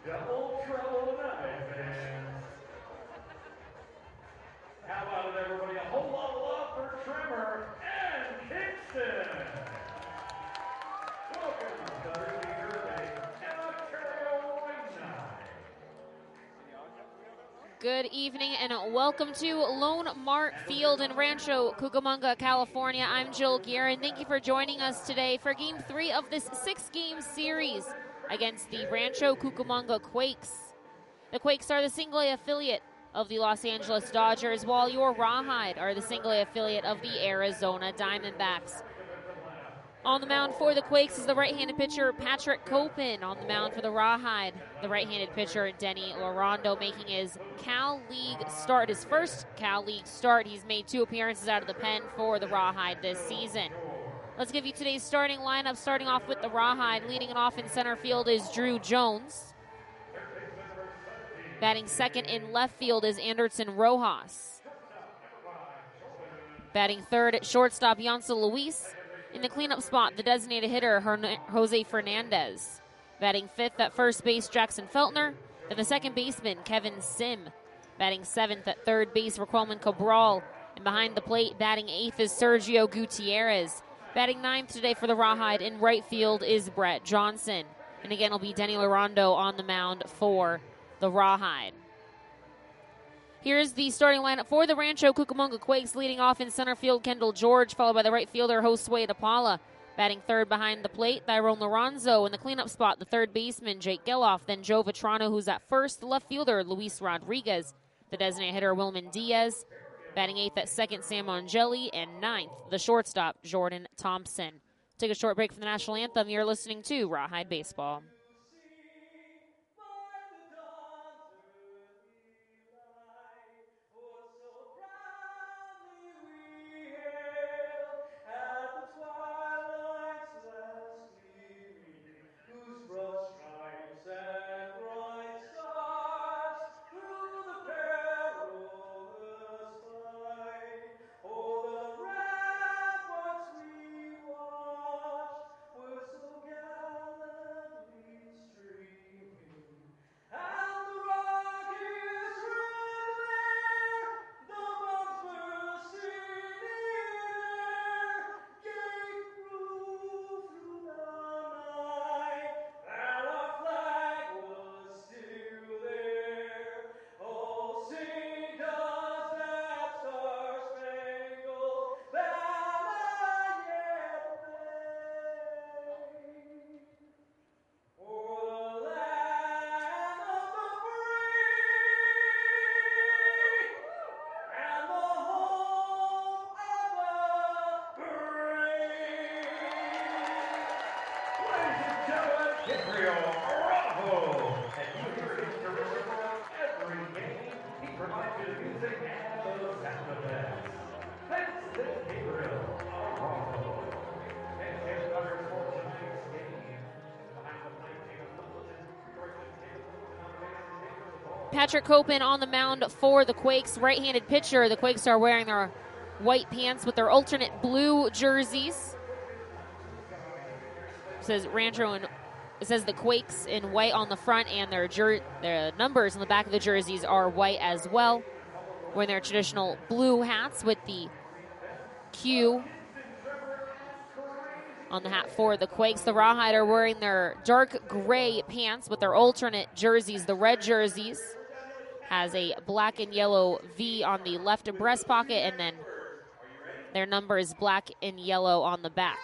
The Ultra Night fans. How about it, everybody? A whole lot of love for Tremor and Kingston. Welcome to Thursday, and Ontario White Night. Good evening and welcome to Lone Mart Field in Rancho Cucamonga, California. I'm Jill Guerin. Thank you for joining us today for Game 3 of this 6-game series against the Rancho Cucamonga Quakes. The Quakes are the single-A affiliate of the Los Angeles Dodgers, while your Rawhide are the single-A affiliate of the Arizona Diamondbacks. On the mound for the Quakes is the right-handed pitcher Patrick Copen. On the mound for the Rawhide, the right-handed pitcher Denny Laurando, making his Cal League start, his first Cal League start. He's made 2 appearances out of the pen for the Rawhide this season. Let's give you today's starting lineup, starting off with the Rawhide. Leading it off in center field is Drew Jones. Batting second in left field is Anderson Rojas. Batting third at shortstop, Yancel Luis. In the cleanup spot, the designated hitter, Jose Fernandez. Batting fifth at first base, Jackson Feltner. Then the second baseman, Kevin Sim. Batting seventh at third base, Raquelman Cabral. And behind the plate, batting eighth is Sergio Gutierrez. Batting ninth today for the Rawhide in right field is Brett Johnson. And again, it'll be Denny Laurando on the mound for the Rawhide. Here's the starting lineup for the Rancho Cucamonga Quakes. Leading off in center field, Kendall George, followed by the right fielder, Josue DePaula. Batting third behind the plate, Tyrone Lorenzo. In the cleanup spot, the third baseman, Jake Geloff. Then Joe Vitrano, who's at first. The left fielder, Luis Rodriguez. The designated hitter, Wilman Diaz. Batting eighth at second, Sam Angeli. And ninth, the shortstop, Jordan Thompson. Take a short break from the national anthem. You're listening to Rawhide Baseball. Patrick Copen on the mound for the Quakes, right-handed pitcher. The Quakes are wearing their white pants with their alternate blue jerseys. It says Rancho and it says the Quakes in white on the front, and their numbers on the back of the jerseys are white as well. Wearing their traditional blue hats with the Q on the hat for the Quakes. The Rawhide are wearing their dark gray pants with their alternate jerseys, the red jerseys. Has a black and yellow V on the left breast pocket, and then their number is black and yellow on the back.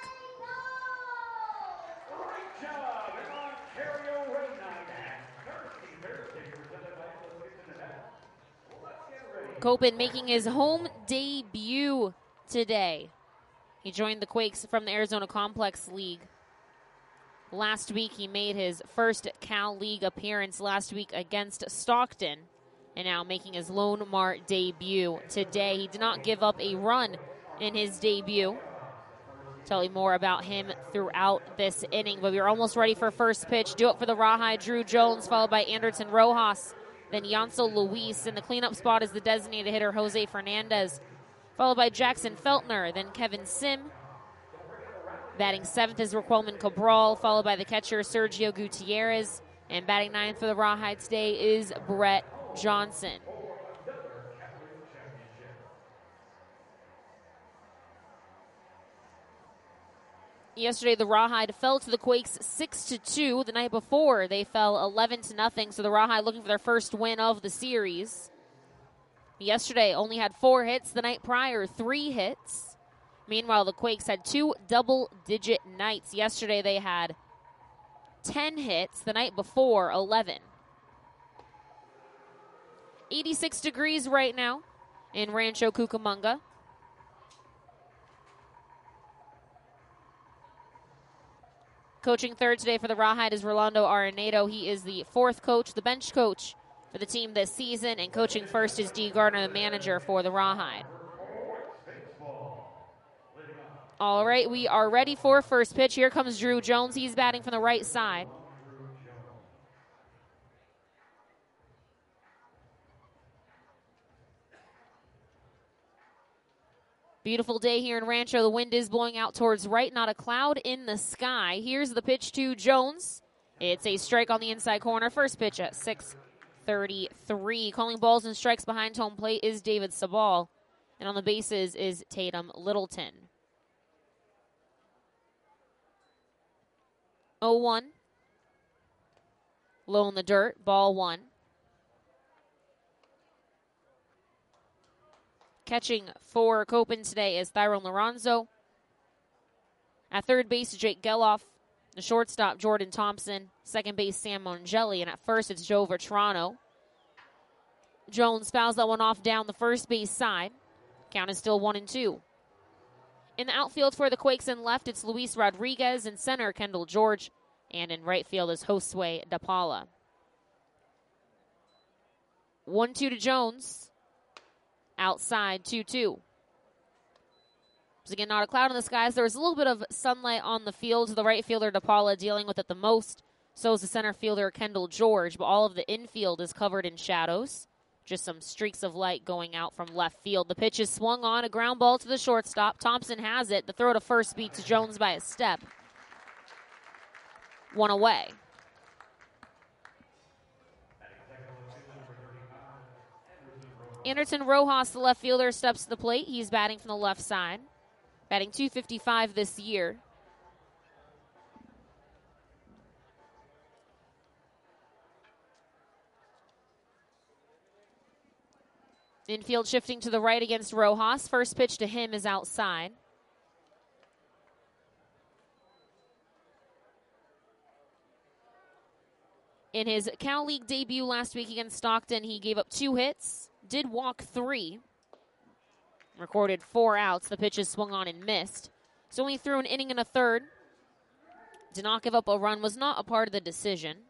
Copen making his home debut today. He joined the Quakes from the Arizona Complex League. Last week, he made his first Cal League appearance last week against Stockton, and now making his Lone Mart debut today. He did not give up a run in his debut. Tell you more about him throughout this inning, but we're almost ready for first pitch. Do it for the Rawhide, Drew Jones, followed by Anderson Rojas, then Yancel Luis. In the cleanup spot is the designated hitter, Jose Fernandez, followed by Jackson Feltner, then Kevin Sim. Batting seventh is Raquelman Cabral, followed by the catcher, Sergio Gutierrez. And batting ninth for the Rawhide today is Brett Johnson. Yesterday, the Rawhide fell to the Quakes 6-2. The night before, they fell 11-0. So the Rawhide looking for their first win of the series. Yesterday, only had 4 hits. The night prior, 3 hits. Meanwhile, the Quakes had 2 double-digit nights. Yesterday, they had 10 hits. The night before, 11. 86 degrees right now in Rancho Cucamonga. Coaching third today for the Rawhide is Rolando Arenado. He is the 4th coach, the bench coach for the team this season. And coaching first is Dee Gardner, the manager for the Rawhide. All right, we are ready for first pitch. Here comes Drew Jones. He's batting from the right side. Beautiful day here in Rancho. The wind is blowing out towards right, not a cloud in the sky. Here's the pitch to Jones. It's a strike on the inside corner. First pitch at 6:33. Calling balls and strikes behind home plate is David Sabal. And on the bases is Tatum Littleton. 0-1. Low in the dirt, ball 1. Catching for Copen today is Thyron Lorenzo. At third base, Jake Geloff. The shortstop, Jordan Thompson. Second base, Sam Mongelli. And at first, it's Joe Vetrano. Jones fouls that one off down the first base side. Count is still 1-2. In the outfield for the Quakes in left, it's Luis Rodriguez. In center, Kendall George. And in right field is Josue DePaula. 1-2 to Jones. Outside, 2-2. Once again, not a cloud in the skies. There was a little bit of sunlight on the field. The right fielder, DePaula, dealing with it the most. So is the center fielder, Kendall George. But all of the infield is covered in shadows. Just some streaks of light going out from left field. The pitch is swung on, a ground ball to the shortstop. Thompson has it. The throw to first beats Jones by a step. 1 away. Anderson Rojas, the left fielder, steps to the plate. He's batting from the left side. Batting .255 this year. Infield shifting to the right against Rojas. First pitch to him is outside. In his Cal League debut last week against Stockton, he gave up 2 hits, did walk 3, recorded 4 outs. The pitches swung on and missed. So only threw an inning and a third. Did not give up a run, was not a part of the decision.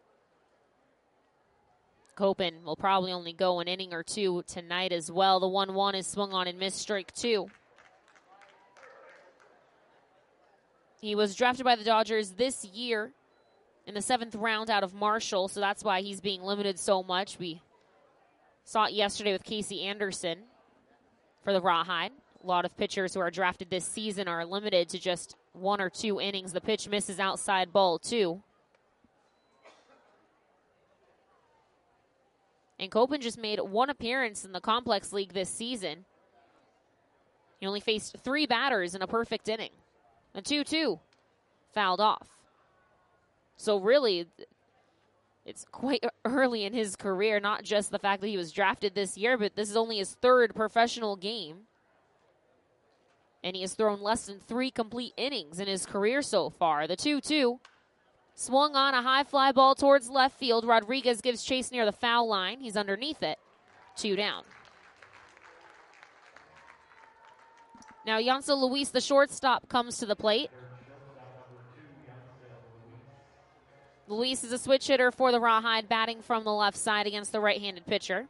Copen will probably only go an inning or 2 tonight as well. The 1-1 is swung on and missed, strike 2. He was drafted by the Dodgers this year in the 7th round out of Marshall, so that's why he's being limited so much. We saw it yesterday with Casey Anderson for the Rawhide. A lot of pitchers who are drafted this season are limited to just 1 or 2 innings. The pitch misses outside, ball 2. And Copen just made 1 appearance in the Complex League this season. He only faced 3 batters in a perfect inning. A 2-2 fouled off. So really, it's quite early in his career, not just the fact that he was drafted this year, but this is only his 3rd professional game. And he has thrown less than 3 complete innings in his career so far. The 2-2 swung on, a high fly ball towards left field. Rodriguez gives chase near the foul line. He's underneath it. 2 down. Now Yancel Luis, the shortstop, comes to the plate. Luis is a switch hitter for the Rawhide, batting from the left side against the right-handed pitcher.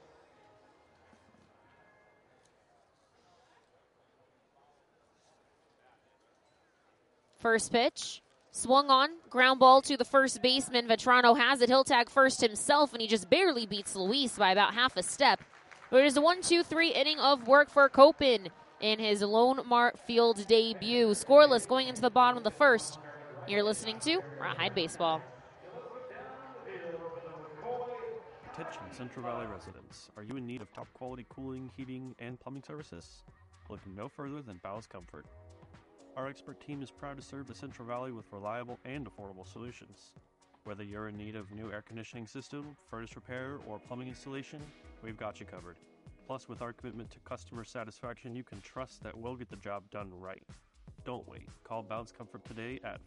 First pitch, swung on, ground ball to the first baseman. Vetrano has it. He'll tag first himself, and he just barely beats Luis by about half a step. But it is a 1-2-3 inning of work for Copen in his Lone Mart Field debut. Scoreless going into the bottom of the first. You're listening to Rawhide Baseball. Attention Central Valley residents. Are you in need of top quality cooling, heating, and plumbing services? Look no further than Bowes Comfort. Our expert team is proud to serve the Central Valley with reliable and affordable solutions. Whether you're in need of new air conditioning system, furnace repair, or plumbing installation, we've got you covered. Plus, with our commitment to customer satisfaction, you can trust that we'll get the job done right. Don't wait. Call Bowes Comfort today at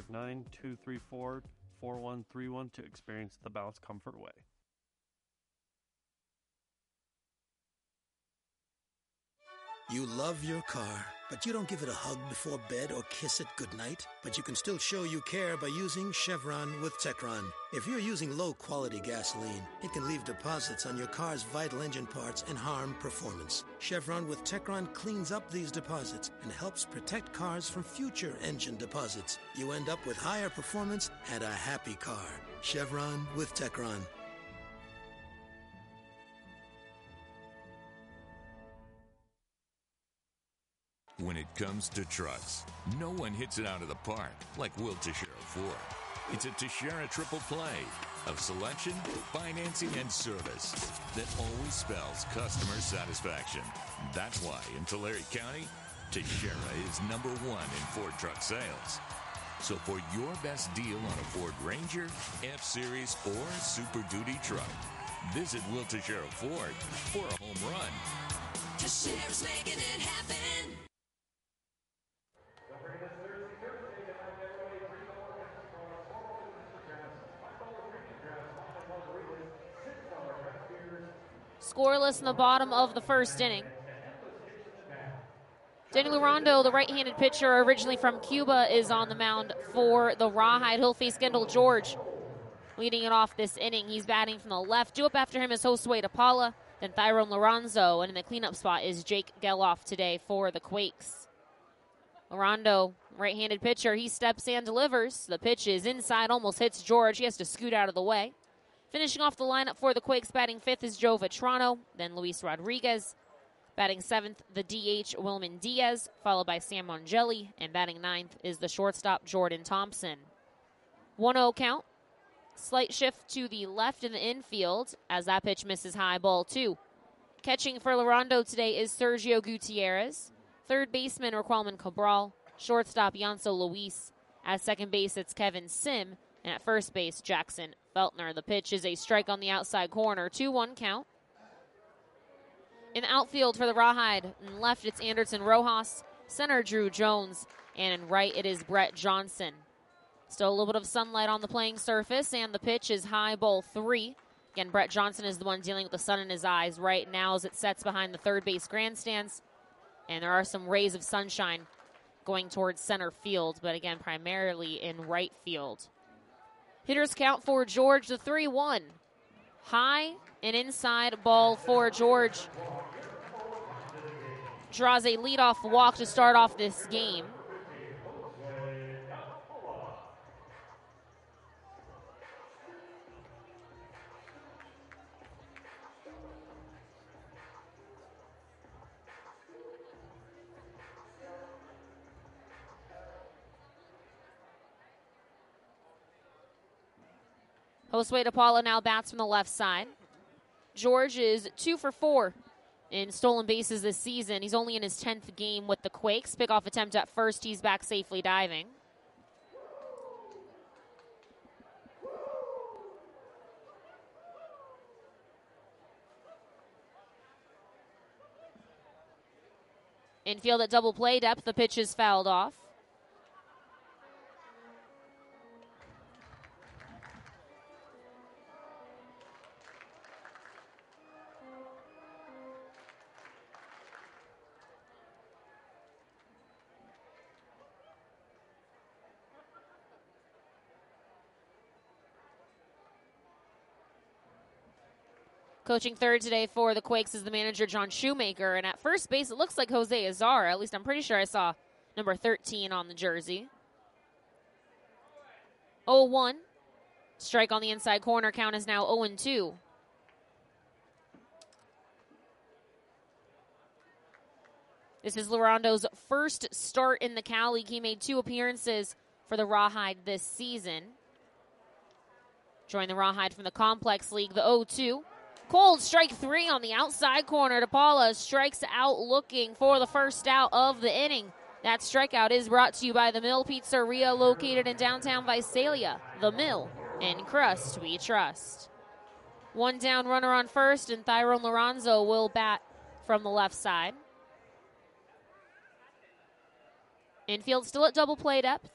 559-234-4131 to experience the Bowes Comfort way. You love your car, but you don't give it a hug before bed or kiss it goodnight. But you can still show you care by using Chevron with Techron. If you're using low-quality gasoline, it can leave deposits on your car's vital engine parts and harm performance. Chevron with Techron cleans up these deposits and helps protect cars from future engine deposits. You end up with higher performance and a happy car. Chevron with Techron. When it comes to trucks, no one hits it out of the park like Will Teixeira Ford. It's a Teixeira triple play of selection, financing, and service that always spells customer satisfaction. That's why in Tulare County, Teixeira is #1 in Ford truck sales. So for your best deal on a Ford Ranger, F-Series, or Super Duty truck, visit Will Teixeira Ford for a home run. Teixeira's making it happen. Scoreless in the bottom of the first inning. Danny Larondo, the right-handed pitcher originally from Cuba, is on the mound for the Rawhide. He'll face Kendall George leading it off this inning. He's batting from the left. Due up after him is Josue DePaula, then Tyrone Lorenzo, and in the cleanup spot is Jake Geloff today for the Quakes. Larondo, right-handed pitcher, he steps and delivers. The pitch is inside, almost hits George. He has to scoot out of the way. Finishing off the lineup for the Quakes, batting fifth is Joe Vitrano, then Luis Rodriguez. Batting seventh, the DH Wilman Diaz, followed by Sam Mongelli. And batting ninth is the shortstop Jordan Thompson. 1-0 count. Slight shift to the left in the infield as that pitch misses high, ball 2. Catching for Larondo today is Sergio Gutierrez. Third baseman Raquelman Cabral. Shortstop Yanso Luis. At second base, it's Kevin Sim. And at first base, Jackson Feltner. The pitch is a strike on the outside corner. 2-1 count. In the outfield for the Rawhide, in left it's Anderson Rojas, center Drew Jones, and in right it is Brett Johnson. Still a little bit of sunlight on the playing surface, and the pitch is high, ball 3. Again, Brett Johnson is the one dealing with the sun in his eyes right now as it sets behind the third base grandstands. And there are some rays of sunshine going towards center field, but again, primarily in right field. Hitters count for George, the 3-1. High and inside, ball for George. Draws a leadoff walk to start off this game. Josue DePaula now bats from the left side. George is 2 for 4 in stolen bases this season. He's only in his 10th game with the Quakes. Pickoff attempt at first. He's back safely diving. Infield at double play depth. The pitch is fouled off. Coaching third today for the Quakes is the manager, John Shoemaker. And at first base, it looks like Jose Azar. At least I'm pretty sure I saw number 13 on the jersey. 0-1. Strike on the inside corner. Count is now 0-2. This is Larondo's first start in the Cal League. He made 2 appearances for the Rawhide this season. Join the Rawhide from the Complex League, the 0-2. Cold strike 3 on the outside corner. DePaula strikes out looking for the first out of the inning. That strikeout is brought to you by The Mill Pizzeria, located in downtown Visalia. The Mill, in crust we trust. One down, runner on first, and Tyrone Lorenzo will bat from the left side. Infield still at double play depth.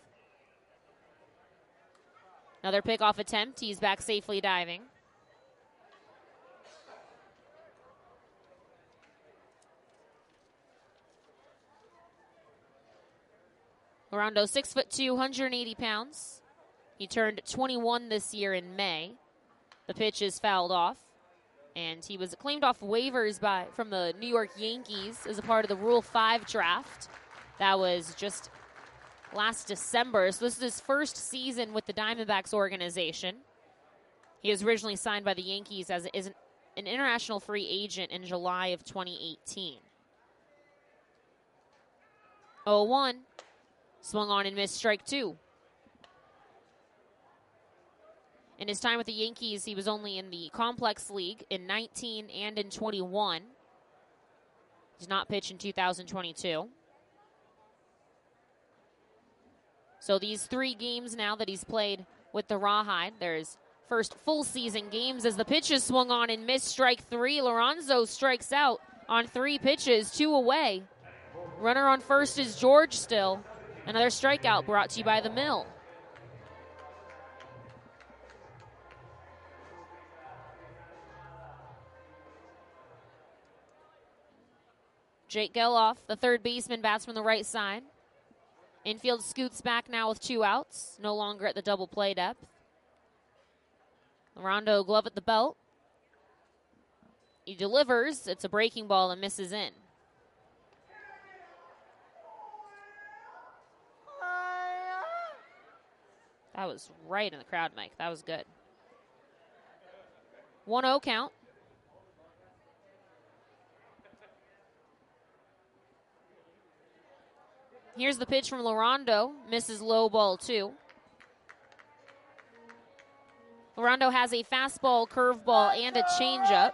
Another pickoff attempt. He's back safely diving. Lorondo, 6'2", 180 pounds. He turned 21 this year in May. The pitch is fouled off, and he was claimed off waivers from the New York Yankees as a part of the Rule 5 draft. That was just last December, so this is his first season with the Diamondbacks organization. He was originally signed by the Yankees as an international free agent in July of 2018. 0-1. Swung on and missed, strike 2. In his time with the Yankees, he was only in the Complex League in 19 and in 21. Did not pitch in 2022. So these 3 games now that he's played with the Rawhide, there's first full season games as the pitch is swung on and missed, strike 3. Lorenzo strikes out on 3 pitches, 2 away. Runner on first is George still. Another strikeout brought to you by The Mill. Jake Geloff, the third baseman, bats from the right side. Infield scoots back now with 2 outs, no longer at the double play depth. Lorondo, glove at the belt. He delivers. It's a breaking ball and misses in. That was right in the crowd, Mike. That was good. 1-0 count. Here's the pitch from Lorondo. Misses low ball 2. Lorondo has a fastball, curveball, and a changeup.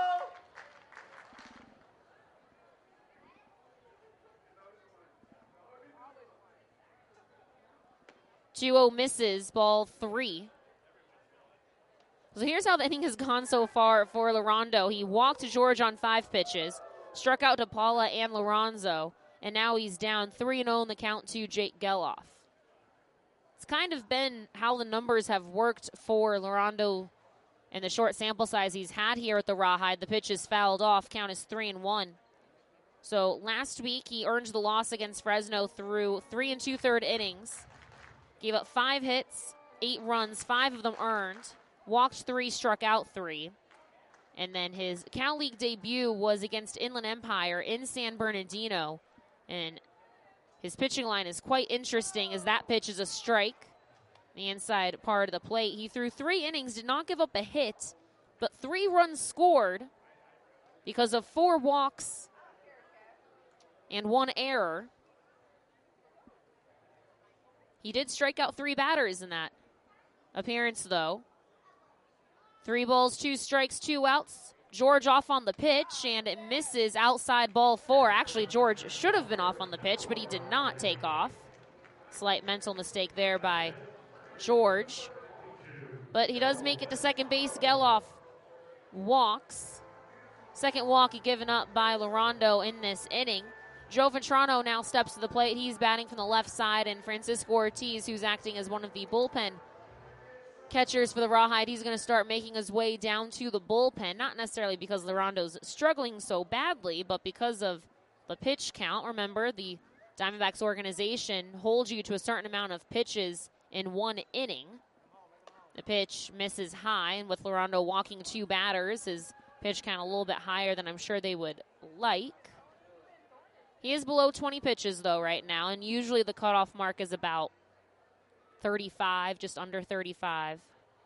2-0 misses, ball 3. So here's how the inning has gone so far for Lorondo. He walked George on 5 pitches, struck out DePaula and Lorenzo, and now he's down 3-0 in the count to Jake Geloff. It's kind of been how the numbers have worked for Lorondo in the short sample size he's had here at the Rawhide. The pitch is fouled off. Count is 3-1. So last week he earned the loss against Fresno through 3 2/3 innings. Gave up 5 hits, 8 runs, 5 of them earned. Walked 3, struck out 3. And then his Cal League debut was against Inland Empire in San Bernardino. And his pitching line is quite interesting as that pitch is a strike. The inside part of the plate. He threw 3 innings, did not give up a hit, but 3 runs scored because of 4 walks and 1 error. He did strike out 3 batters in that appearance, though. 3 balls, 2 strikes, 2 outs. George off on the pitch, and it misses outside ball 4. Actually, George should have been off on the pitch, but he did not take off. Slight mental mistake there by George. But he does make it to second base. Geloff walks. Second walk given up by Lorondo in this inning. Joe Ventrano now steps to the plate. He's batting from the left side, and Francisco Ortiz, who's acting as one of the bullpen catchers for the Rawhide, he's going to start making his way down to the bullpen, not necessarily because Lorondo's struggling so badly, but because of the pitch count. Remember, the Diamondbacks organization holds you to a certain amount of pitches in 1 inning. The pitch misses high, and with Lorondo walking 2 batters, his pitch count a little bit higher than I'm sure they would like. He is below 20 pitches, though, right now, and usually the cutoff mark is about 35, just under 35.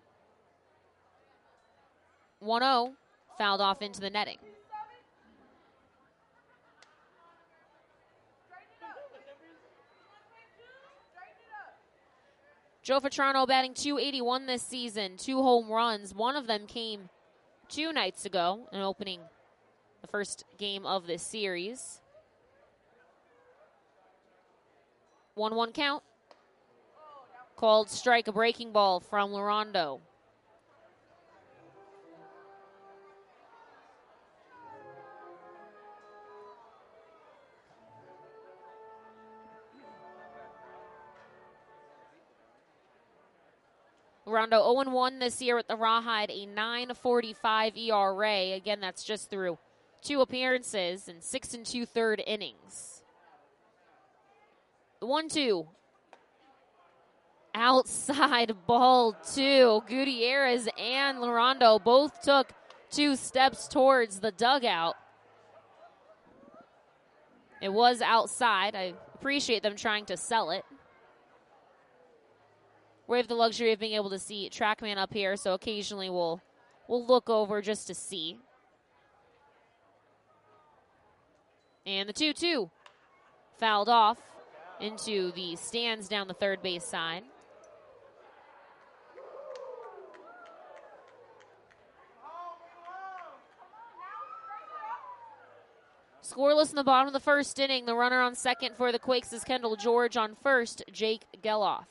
1-0, fouled off into the netting. Joe Vetrano batting .281 this season, 2 home runs. One of them came 2 nights ago in opening the first game of this series. 1-1 count. Called strike, a breaking ball from Larondo. Larondo 0-1 this year with the Rawhide, a .945 ERA. Again, that's just through 2 appearances and 6 2/3 innings. The 1-2. Outside ball 2. Gutierrez and Larondo both took 2 steps towards the dugout. It was outside. I appreciate them trying to sell it. We have the luxury of being able to see TrackMan up here, so occasionally we'll look over just to see. And the 2-2 fouled off into the stands down the third base side. Scoreless in the bottom of the first inning. The runner on second for the Quakes is Kendall George. On first, Jake Geloff.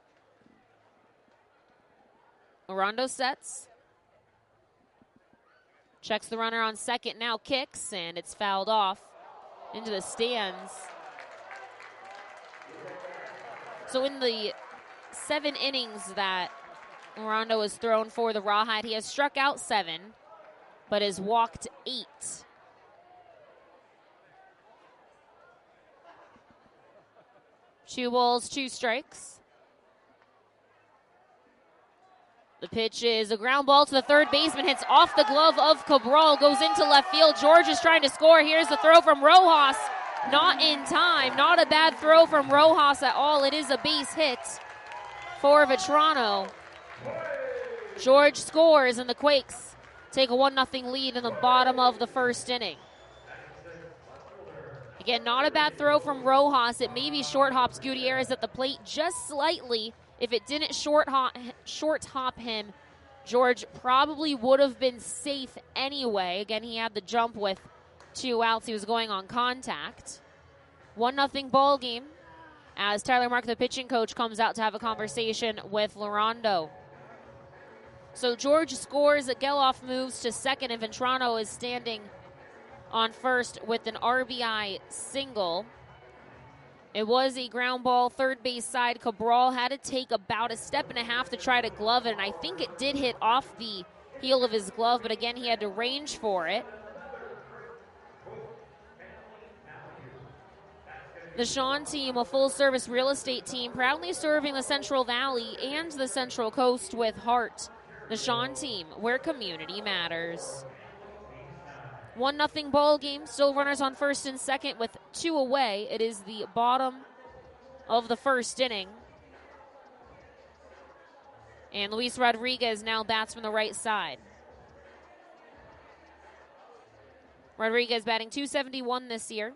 Larondo sets. Checks the runner on second, now kicks, and it's fouled off into the stands. So in the 7 innings that Larondo has thrown for the Rawhide, he has struck out 7, but has walked 8. Two balls, 2 strikes. The pitch is a ground ball to the third baseman, hits off the glove of Cabral, goes into left field. George is trying to score. Here's the throw from Rojas. Not in time. Not a bad throw from Rojas at all. It is a base hit for Vetrano. George scores, and the Quakes take a 1-0 lead in the bottom of the first inning. Again, not a bad throw from Rojas. It maybe short hops Gutierrez at the plate just slightly. If it didn't short hop him, George probably would have been safe anyway. Again, he had the jump with 2 outs. He was going on contact. 1-0 ball game as Tyler Mark, the pitching coach, comes out to have a conversation with Larondo. So George scores, Geloff moves to second, and Vetrano is standing on first with an RBI single. It was a ground ball, third base side. Cabral had to take about a step and a half to try to glove it, and I think it did hit off the heel of his glove, but again, he had to range for it. The Sean team, a full-service real estate team, proudly serving the Central Valley and the Central Coast with heart. The Sean team, where community matters. 1-0 ball game. Still runners on first and second with 2 away. It is the bottom of the first inning. And Luis Rodriguez now bats from the right side. Rodriguez batting .271 this year.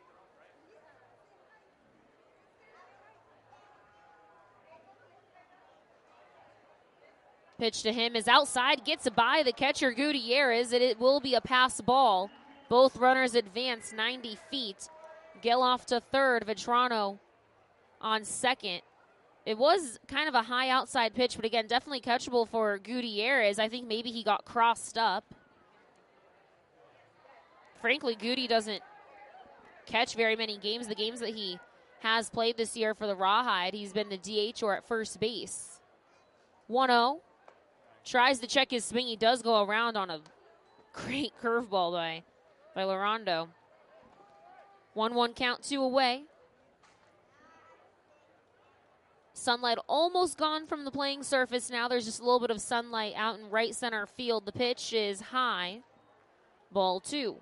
Pitch to him is outside, gets by the catcher Gutierrez, and it will be a pass ball. Both runners advance 90 feet. Geloff to third, Vetrano on second. It was kind of a high outside pitch, but again, definitely catchable for Gutierrez. I think maybe he got crossed up. Frankly, Goody doesn't catch very many games. The games that he has played this year for the Rawhide, he's been the DH or at first base. 1-0. Tries to check his swing. He does go around on a great curveball by Larondo. 1-1 count, 2 away. Sunlight almost gone from the playing surface now. There's just a little bit of sunlight out in right center field. The pitch is high. Ball 2.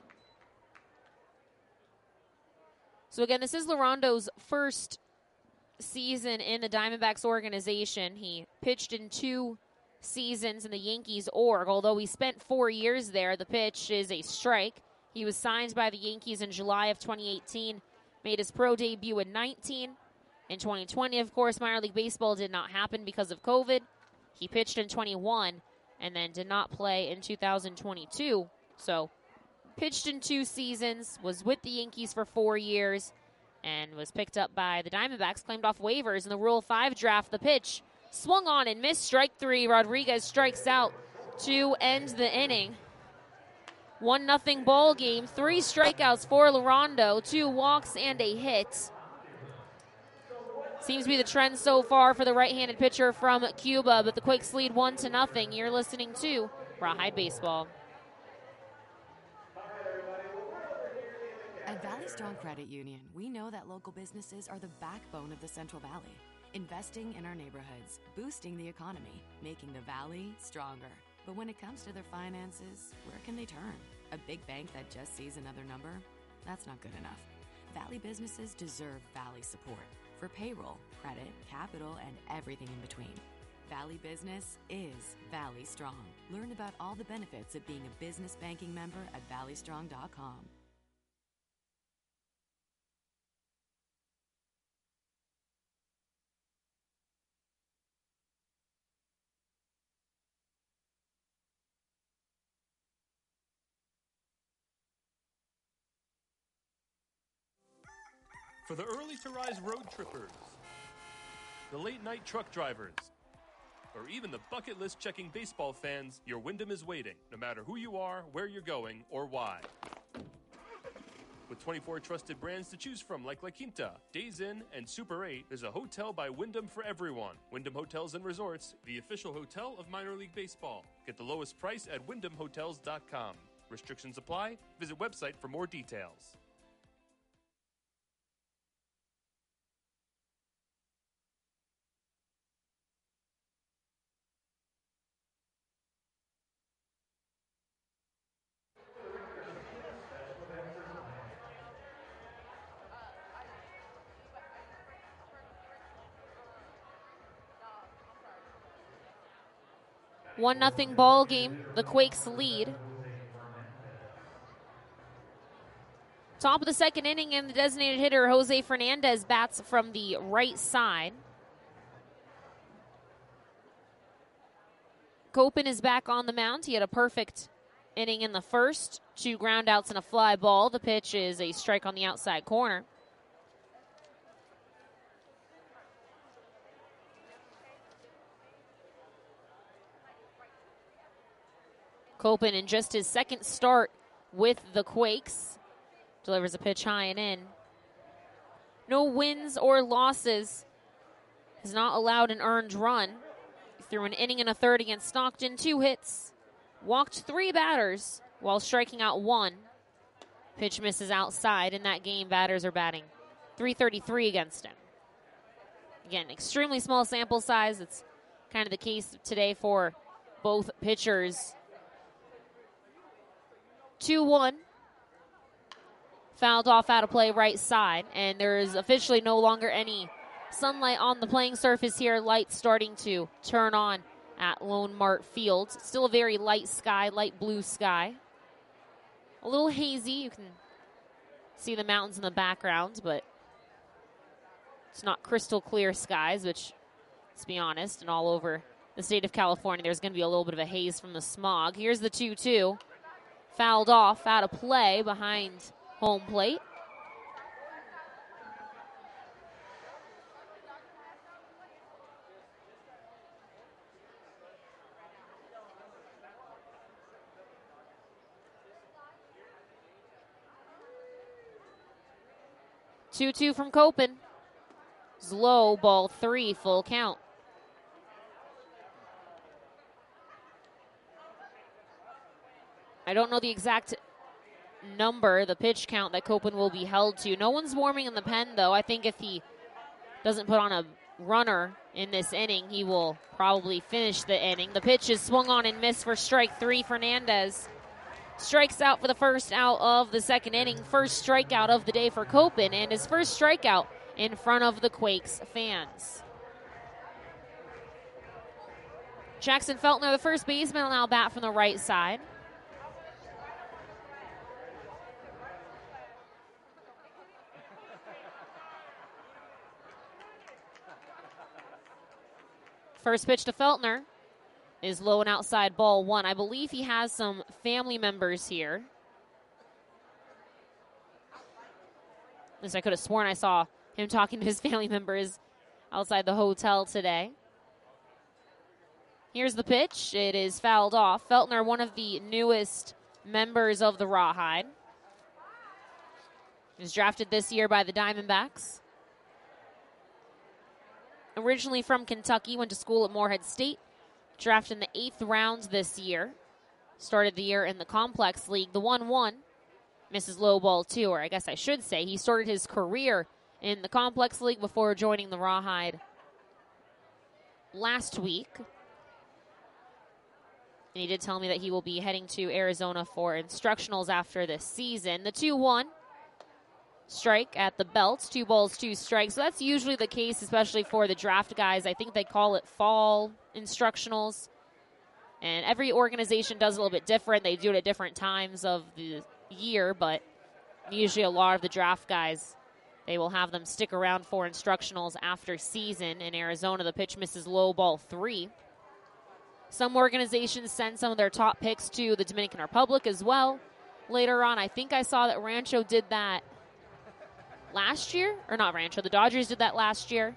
So again, this is Larondo's first season in the Diamondbacks organization. He pitched in 2 seasons in the Yankees org. Although he spent 4 years there, the pitch is a strike. He was signed by the Yankees in July of 2018, made his pro debut in 19, In 2020, of course, minor league baseball did not happen because of COVID. He pitched in 21 and then did not play in 2022. So pitched in 2 seasons, was with the Yankees for 4 years, and was picked up by the Diamondbacks, claimed off waivers in the Rule 5 draft. The pitch swung on and missed, strike 3. Rodriguez strikes out to end the inning. 1-0 ball game, 3 strikeouts for Larondo, 2 walks and a hit. Seems to be the trend so far for the right-handed pitcher from Cuba, but the Quakes lead 1-0. You're listening to Rawhide Baseball. At Valley Strong Credit Union, we know that local businesses are the backbone of the Central Valley, investing in our neighborhoods, boosting the economy, making the Valley stronger. But when it comes to their finances, where can they turn? A big bank that just sees another number? That's not good enough. Valley businesses deserve Valley support for payroll, credit, capital, and everything in between. Valley Business is Valley Strong. Learn about all the benefits of being a business banking member at valleystrong.com. For the early to rise road trippers, the late night truck drivers, or even the bucket list checking baseball fans, your Wyndham is waiting, no matter who you are, where you're going, or why. With 24 trusted brands to choose from like La Quinta, Days Inn, and Super 8, there's a hotel by Wyndham for everyone. Wyndham Hotels and Resorts, the official hotel of minor league baseball. Get the lowest price at wyndhamhotels.com. Restrictions apply. Visit website for more details. One nothing ball game. The Quakes lead. Top of the second inning, and the designated hitter Jose Fernandez bats from the right side. Copen is back on the mound. He had a perfect inning in the first. 2 ground outs and a fly ball. The pitch is a strike on the outside corner. Copen in just his second start with the Quakes. Delivers a pitch high and in. No wins or losses. Has not allowed an earned run. Through an inning and a third against Stockton, 2 hits. Walked 3 batters while striking out 1. Pitch misses outside. In that game, batters are batting .333 against him. Again, extremely small sample size. It's kind of the case today for both pitchers. 2-1. Fouled off out of play right side, and there is officially no longer any sunlight on the playing surface here. Lights starting to turn on at Lone Mart Field. Still a very light sky, light blue sky. A little hazy. You can see the mountains in the background, but it's not crystal clear skies, which, let's be honest, and all over the state of California, there's going to be a little bit of a haze from the smog. Here's the 2-2. Fouled off out of play behind home plate. Two from Copen. It's low, ball 3, full count. I don't know the exact number, the pitch count that Copen will be held to. No one's warming in the pen, though. I think if he doesn't put on a runner in this inning, he will probably finish the inning. The pitch is swung on and missed for strike 3. Fernandez strikes out for the first out of the second inning. First strikeout of the day for Copen, and his first strikeout in front of the Quakes fans. Jackson Feltner, the first baseman, will now bat from the right side. First pitch to Feltner is low and outside, ball one. I believe he has some family members here. At least I could have sworn I saw him talking to his family members outside the hotel today. Here's the pitch. It is fouled off. Feltner, one of the newest members of the Rawhide. He was drafted this year by the Diamondbacks. Originally from Kentucky, went to school at Morehead State. Drafted in the 8th round this year. Started the year in the Complex League. The 1-1 misses low ball two, or I guess I should say he started his career in the Complex League before joining the Rawhide last week. And he did tell me that he will be heading to Arizona for instructionals after this season. The 2-1 strike at the belt. 2 balls, 2 strikes. So that's usually the case, especially for the draft guys. I think they call it fall instructionals. And every organization does it a little bit different. They do it at different times of the year, but usually a lot of the draft guys, they will have them stick around for instructionals after season. In Arizona, the pitch misses low, ball 3. Some organizations send some of their top picks to the Dominican Republic as well. Later on, I think I saw that Rancho did that last year. Or not Rancho, the Dodgers did that last year.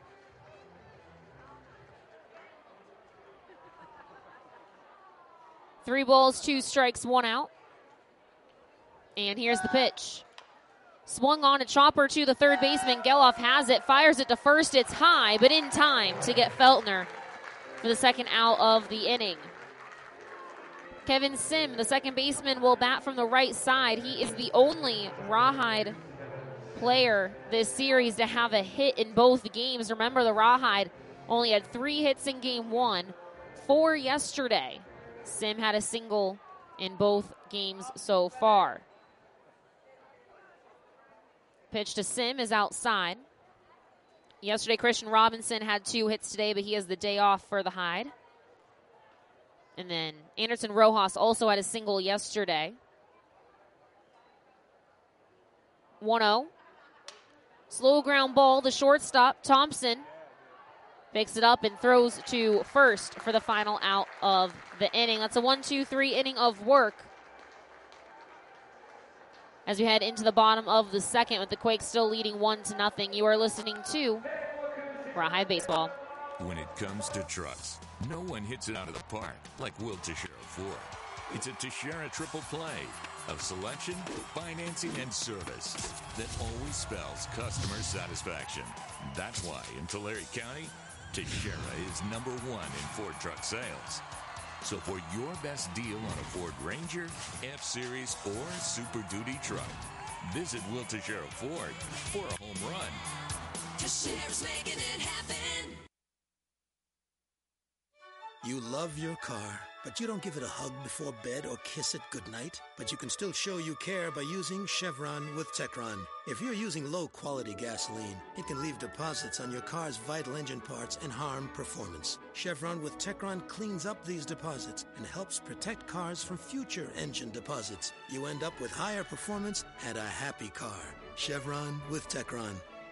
Three balls, 2 strikes, 1 out. And here's the pitch. Swung on a chopper to the third baseman. Geloff has it, fires it to first. It's high, but in time to get Feltner for the second out of the inning. Kevin Sim, the second baseman, will bat from the right side. He is the only Rawhide player this series to have a hit in both games. Remember, the Rawhide only had 3 hits in game 1, 4 yesterday. Sim had a single in both games so far. Pitch to Sim is outside. Yesterday, Christian Robinson had 2 hits today, but he has the day off for the Hide. And then Anderson Rojas also had a single yesterday. 1-0. Slow ground ball, the shortstop, Thompson, picks it up and throws to first for the final out of the inning. That's a 1-2-3 inning of work as we head into the bottom of the second with the Quakes still leading 1-0. You are listening to Rawhide Baseball. When it comes to trucks, no one hits it out of the park like Will Teixeira Ford. It's a Teixeira triple play of selection, financing, and service that always spells customer satisfaction. That's why in Tulare County, Teixeira is #1 in Ford truck sales. So for your best deal on a Ford Ranger, F-Series, or Super Duty truck, visit Will Teixeira Ford for a home run. Teixeira's making it happen. You love your car, but you don't give it a hug before bed or kiss it goodnight. But you can still show you care by using Chevron with Techron. If you're using low-quality gasoline, it can leave deposits on your car's vital engine parts and harm performance. Chevron with Techron cleans up these deposits and helps protect cars from future engine deposits. You end up with higher performance and a happy car. Chevron with Techron.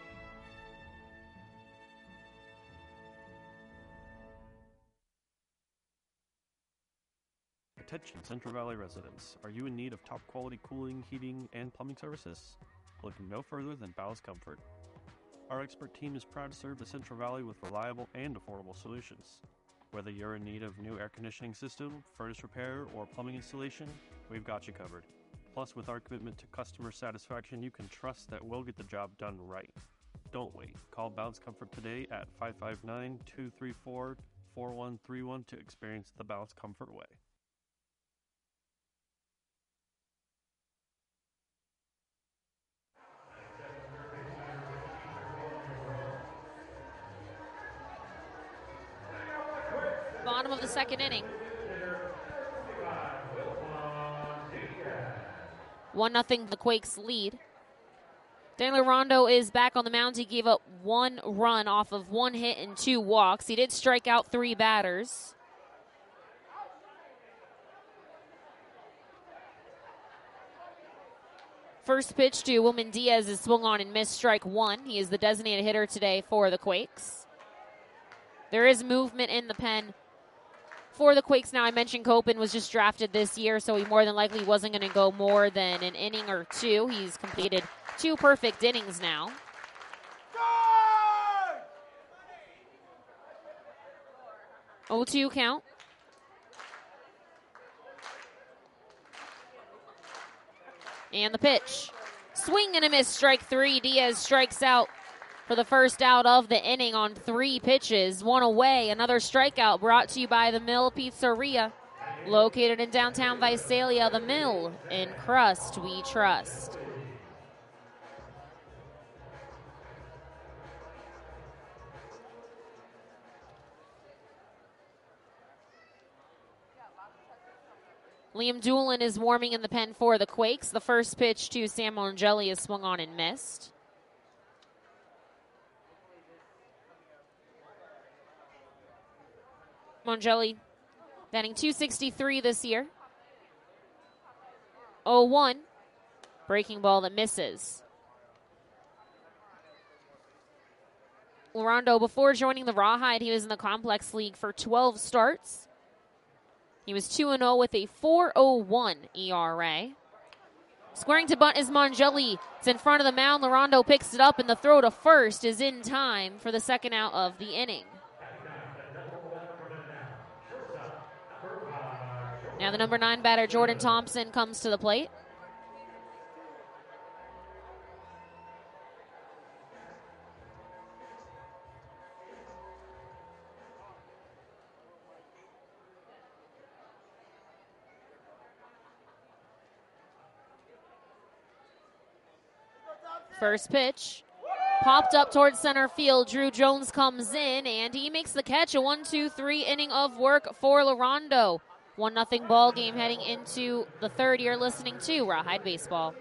Attention Central Valley residents. Are you in need of top quality cooling, heating, and plumbing services? Look no further than Bow's Comfort. Our expert team is proud to serve the Central Valley with reliable and affordable solutions. Whether you're in need of new air conditioning system, furnace repair, or plumbing installation, we've got you covered. Plus, with our commitment to customer satisfaction, you can trust that we'll get the job done right. Don't wait. Call Bow's Comfort today at 559-234-4131 to experience the Bow's Comfort way. Bottom of the second inning. 1-0 the Quakes lead. Daniel Rondo is back on the mound. He gave up 1 run off of 1 hit and 2 walks. He did strike out 3 batters. First pitch to Wilman Diaz is swung on and missed, strike 1. He is the designated hitter today for the Quakes. There is movement in the pen for the Quakes now. I mentioned Copen was just drafted this year, so he more than likely wasn't going to go more than an inning or two. He's completed 2 perfect innings now. 0-2 count. And the pitch. Swing and a miss, strike 3. Diaz strikes out for the first out of the inning on 3 pitches. 1 away. Another strikeout brought to you by the Mill Pizzeria, located in downtown Visalia. The Mill, in crust we trust. Liam Doolin is warming in the pen for the Quakes. The first pitch to Sam Mongelli is swung on and missed. Mongelli batting .263 this year. 0-1. Breaking ball that misses. Larondo, before joining the Rawhide, he was in the Complex League for 12 starts. He was 2-0 with a 4.01 ERA. Squaring to bunt is Mongelli. It's in front of the mound. Larondo picks it up, and the throw to first is in time for the second out of the inning. Now the number 9 batter, Jordan Thompson, comes to the plate. First pitch, popped up towards center field. Drew Jones comes in, and he makes the catch. A 1-2-3 inning of work for Larondo. 1-0 ball game heading into the third. You're listening to Rawhide Baseball.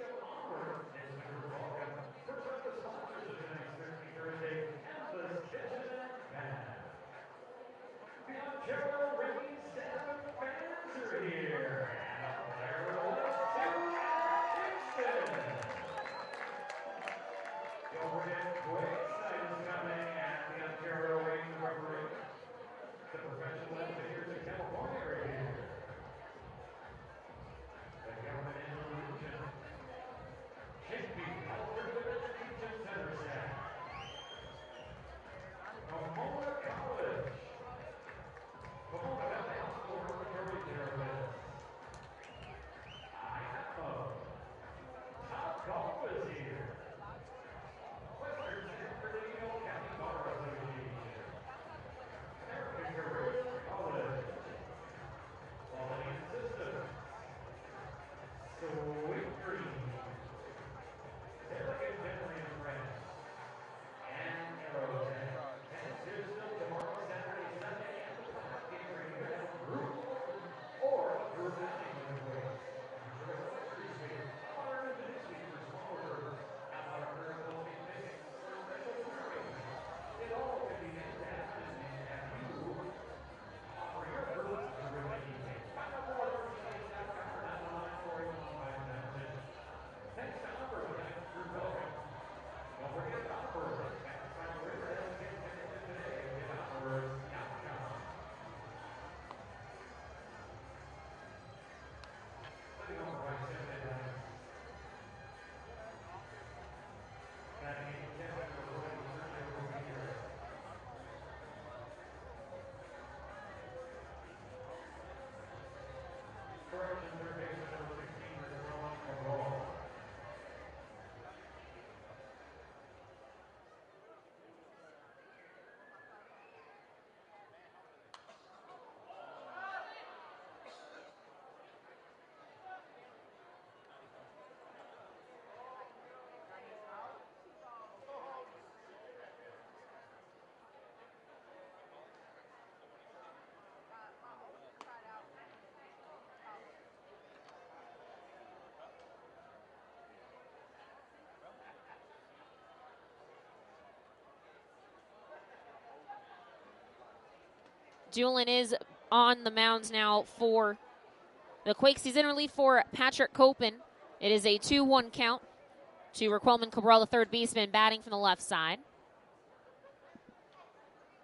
Doolin is on the mound now for the Quakes. He's in relief for Patrick Copen. It is a 2-1 count to Raquelman Cabral, the third baseman, batting from the left side.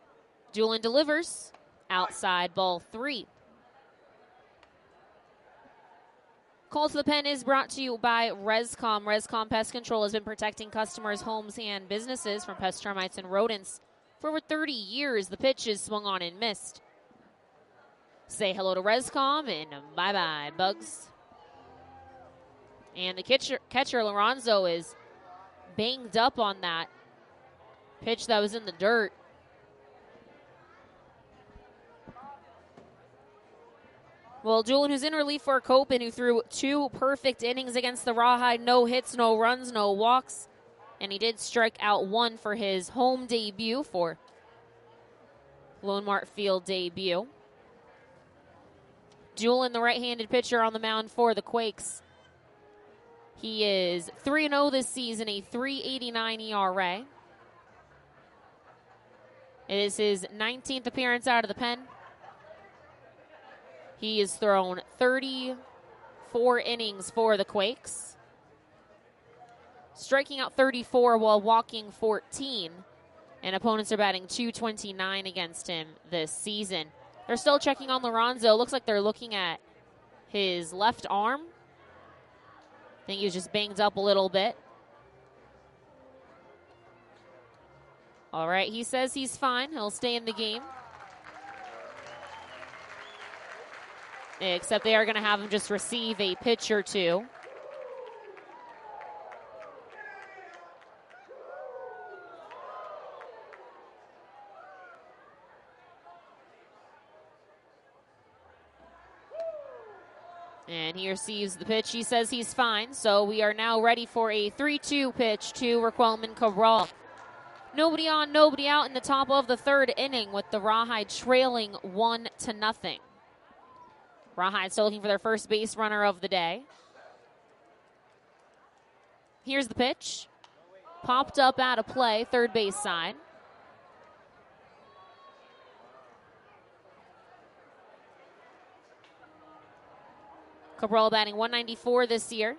Julian delivers. Outside ball 3. Call to the Pen is brought to you by Rescom. Rescom Pest Control has been protecting customers' homes and businesses from pest, termites, and rodents for over 30 years. The pitch is swung on and missed. Say hello to Rescom and bye-bye, bugs. And the catcher Lorenzo is banged up on that pitch that was in the dirt. Well, Julian, who's in relief for Copen, who threw 2 perfect innings against the Rawhide. No hits, no runs, no walks. And he did strike out 1 for his home debut for Lone Mart Field debut. Julian, the right-handed pitcher on the mound for the Quakes. He is 3-0 this season, a .389 ERA. It is his 19th appearance out of the pen. He has thrown 34 innings for the Quakes, striking out 34 while walking 14, and opponents are batting .229 against him this season. They're still checking on Lorenzo. Looks like they're looking at his left arm. I think he was just banged up a little bit. All right, he says he's fine. He'll stay in the game. Except they are going to have him just receive a pitch or 2. And he receives the pitch. He says he's fine. So we are now ready for a 3-2 pitch to Raquelman Cabral. Nobody on, nobody out in the top of the 3rd inning with the Rawhide trailing 1-0. Rawhide still looking for their first base runner of the day. Here's the pitch. Popped up out of play, third base side. Cabral batting .194 this year.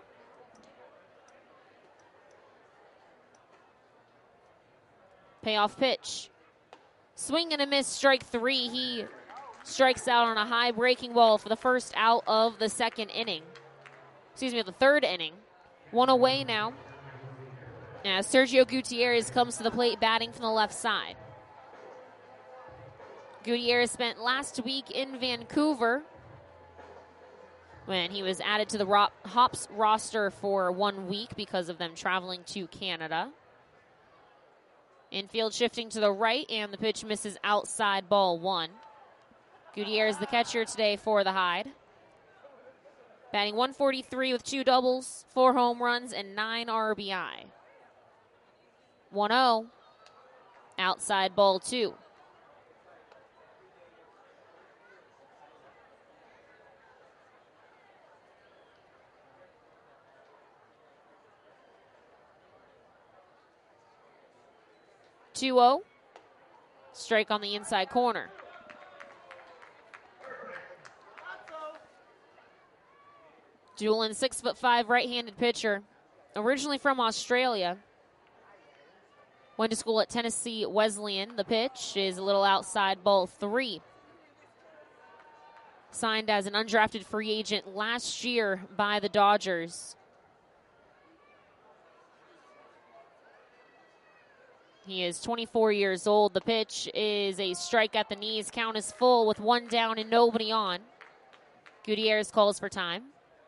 Payoff pitch. Swing and a miss, strike 3. He strikes out on a high breaking ball for the first out of the 2nd inning. Excuse me, the 3rd inning. 1 away now. As Sergio Gutierrez comes to the plate batting from the left side. Gutierrez spent last week in Vancouver when he was added to the Hops roster for 1 week because of them traveling to Canada. Infield shifting to the right, and the pitch misses outside, ball 1. Gutierrez, the catcher today for the Hide. Batting .143 with 2 doubles, 4 home runs, and 9 RBI. 1-0. Outside, ball 2. Strike on the inside corner. Julian, 6'5" right-handed pitcher, originally from Australia. Went to school at Tennessee Wesleyan. The pitch is a little outside, ball 3. Signed as an undrafted free agent last year by the Dodgers. He is 24 years old. The pitch is a strike at the knees. Count is full with 1 down and nobody on. Gutierrez calls for time.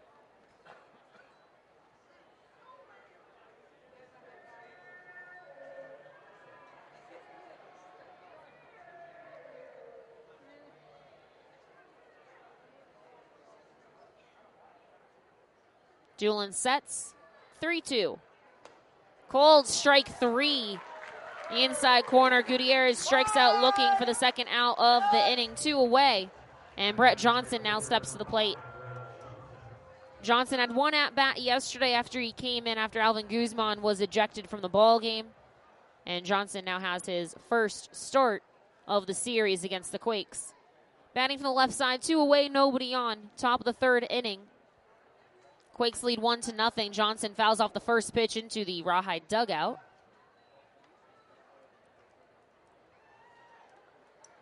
Julian sets. 3-2. Cold, strike 3. The inside corner, Gutierrez strikes out looking for the 2nd out of the inning. 2 away. And Brett Johnson now steps to the plate. Johnson had 1 at-bat yesterday after he came in after Alvin Guzman was ejected from the ball game. And Johnson now has his first start of the series against the Quakes. Batting from the left side, 2 away, nobody on. Top of the 3rd inning. Quakes lead 1-0. Johnson fouls off the first pitch into the Rawhide dugout.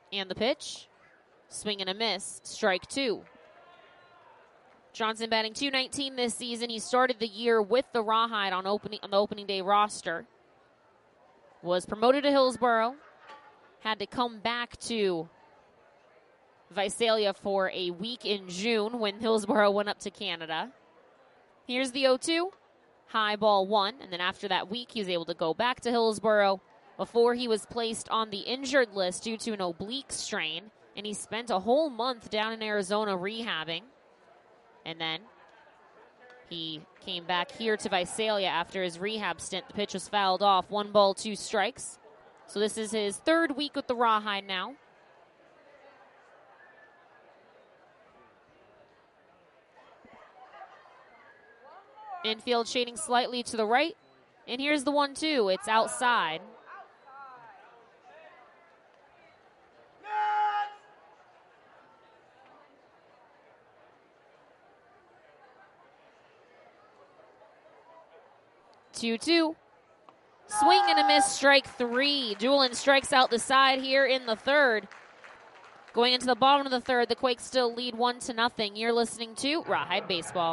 And the pitch. Swing and a miss. Strike 2. Johnson batting .219 this season. He started the year with the Rawhide on the opening day roster. Was promoted to Hillsboro. Had to come back to Visalia for a week in June when Hillsboro went up to Canada. Here's the 0-2. High ball 1. And then after that week, he was able to go back to Hillsboro before he was placed on the injured list due to an oblique strain. And he spent a whole month down in Arizona rehabbing. And then he came back here to Visalia after his rehab stint. The pitch was fouled off. 1 ball, 2 strikes. So this is his 3rd week with the Rawhide now. Infield shading slightly to the right. And here's the 1-2. It's outside. Two. Swing and a miss, strike 3. Doolin strikes out the side here in the 3rd. Going into the bottom of the 3rd, the Quakes still lead 1-0. You're listening to Rawhide Baseball.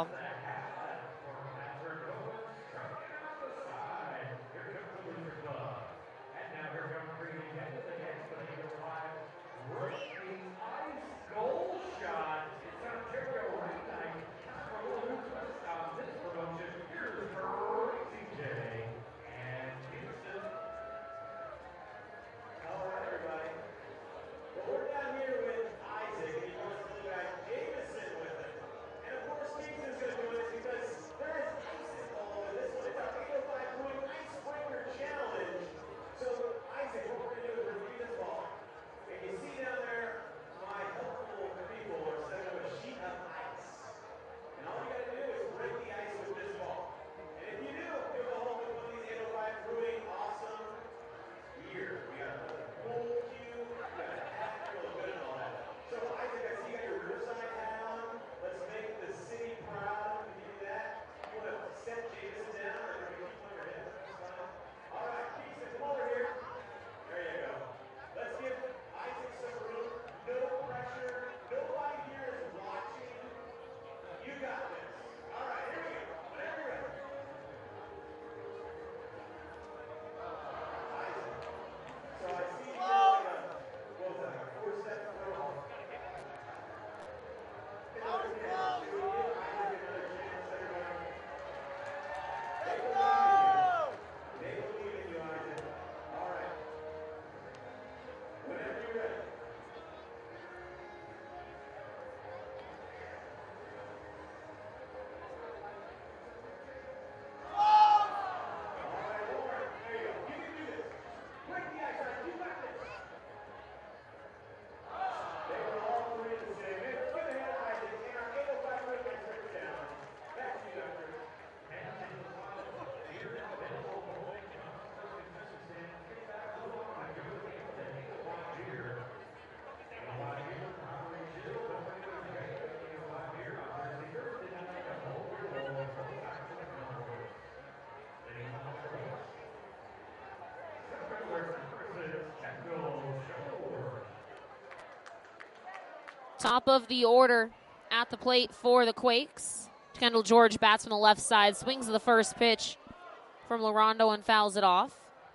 Top of the order at the plate for the Quakes. Kendall George bats from the left side, swings the first pitch from Larondo and fouls it off.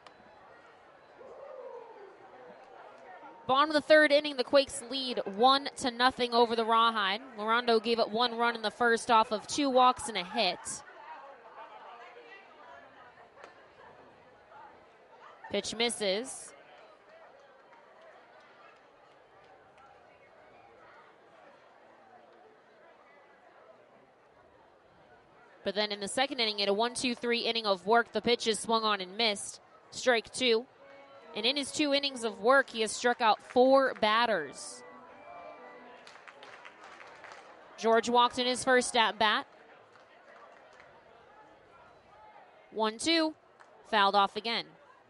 Bottom of the 3rd inning, the Quakes lead 1-0 over the Rawhide. Larondo gave up 1 run in the first off of 2 walks and a hit. Pitch misses. But then in the 2nd inning, in a 1-2-3 inning of work, the pitches swung on and missed. Strike 2. And in his 2 innings of work, he has struck out 4 batters. George walked in his first at bat. 1-2. Fouled off again.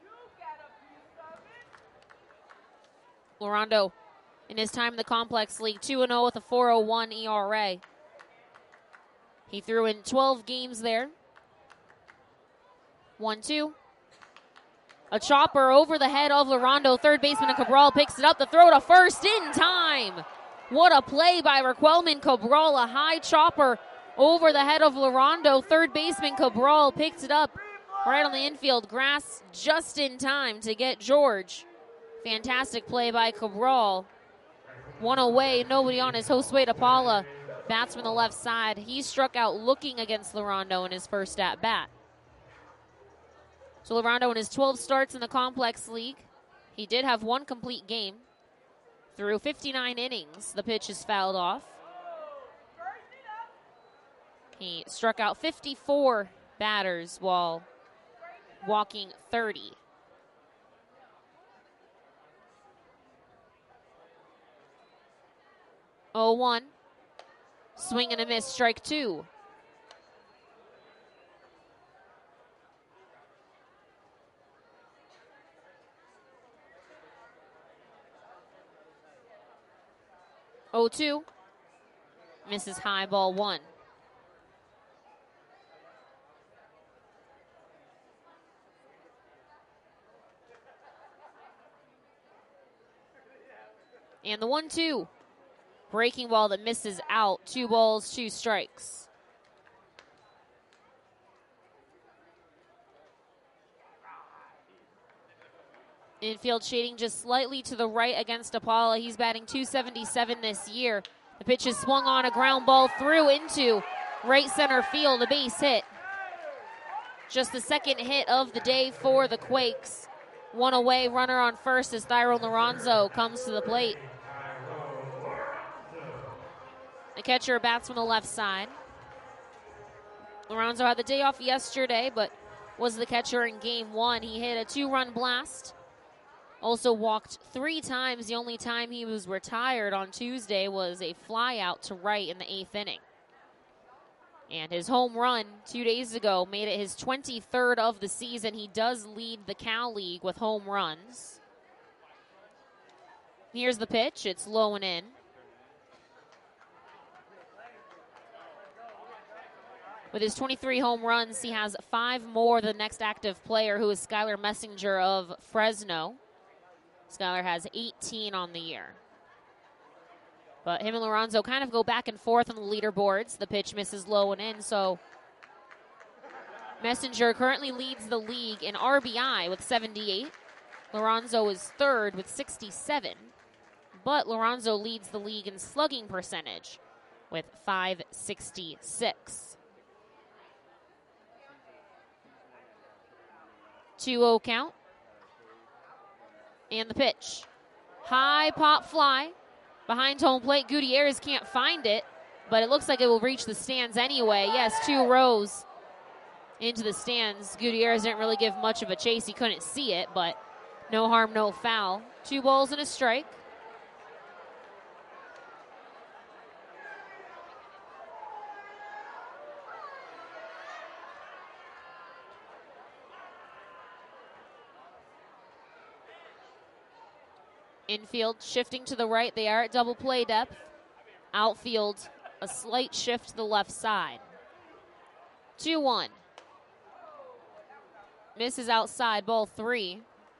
Larondo, in his time in the Complex League, 2-0 with a 4.01 ERA. He threw in 12 games there. 1-2. A chopper over the head of Larondo. Third baseman Cabral picks it up. The throw to first in time. What a play by Raquelman Cabral. A high chopper over the head of Larondo. Third baseman Cabral picks it up right on the infield grass just in time to get George. Fantastic play by Cabral. One away, nobody on his. Josue DePaula bats from the left side. He struck out looking against Larondo in his first at-bat. So Larondo in his 12 starts in the Complex League, he did have one complete game. Through 59 innings, the pitch is fouled off. He struck out 54 batters while walking 30. Oh, 1. Swing and a miss, strike 2. Oh, 2. Misses high, ball 1. And the 1-2. Breaking ball that misses out. 2 balls, 2 strikes. Infield shading just slightly to the right against DePaula. He's batting .277 this year. The pitch is swung on, a ground ball through into right center field, a base hit. Just the second hit of the day for the Quakes. One away, runner on first as Thyron Lorenzo comes to the plate. The catcher bats from the left side. Lorenzo had the day off yesterday, but was the catcher in game 1. He hit a 2-run blast. Also walked 3 times. The only time he was retired on Tuesday was a fly out to right in the 8th inning. And his home run 2 days ago made it his 23rd of the season. He does lead the Cal League with home runs. Here's the pitch. It's low and in. With his 23 home runs, he has 5 more than the next active player, who is Skylar Messenger of Fresno. Skylar has 18 on the year. But him and Lorenzo kind of go back and forth on the leaderboards. The pitch misses low and in, so Messenger currently leads the league in RBI with 78. Lorenzo is third with 67. But Lorenzo leads the league in slugging percentage with .566. 2-0 count. And the pitch. High pop fly behind home plate. Gutierrez can't find it, but it looks like it will reach the stands anyway. Yes, 2 rows into the stands. Gutierrez didn't really give much of a chase. He couldn't see it, but no harm, no foul. 2 balls and a strike. Infield shifting to the right. They are at double play depth. Outfield, a slight shift to the left side. 2-1. Misses outside, ball 3.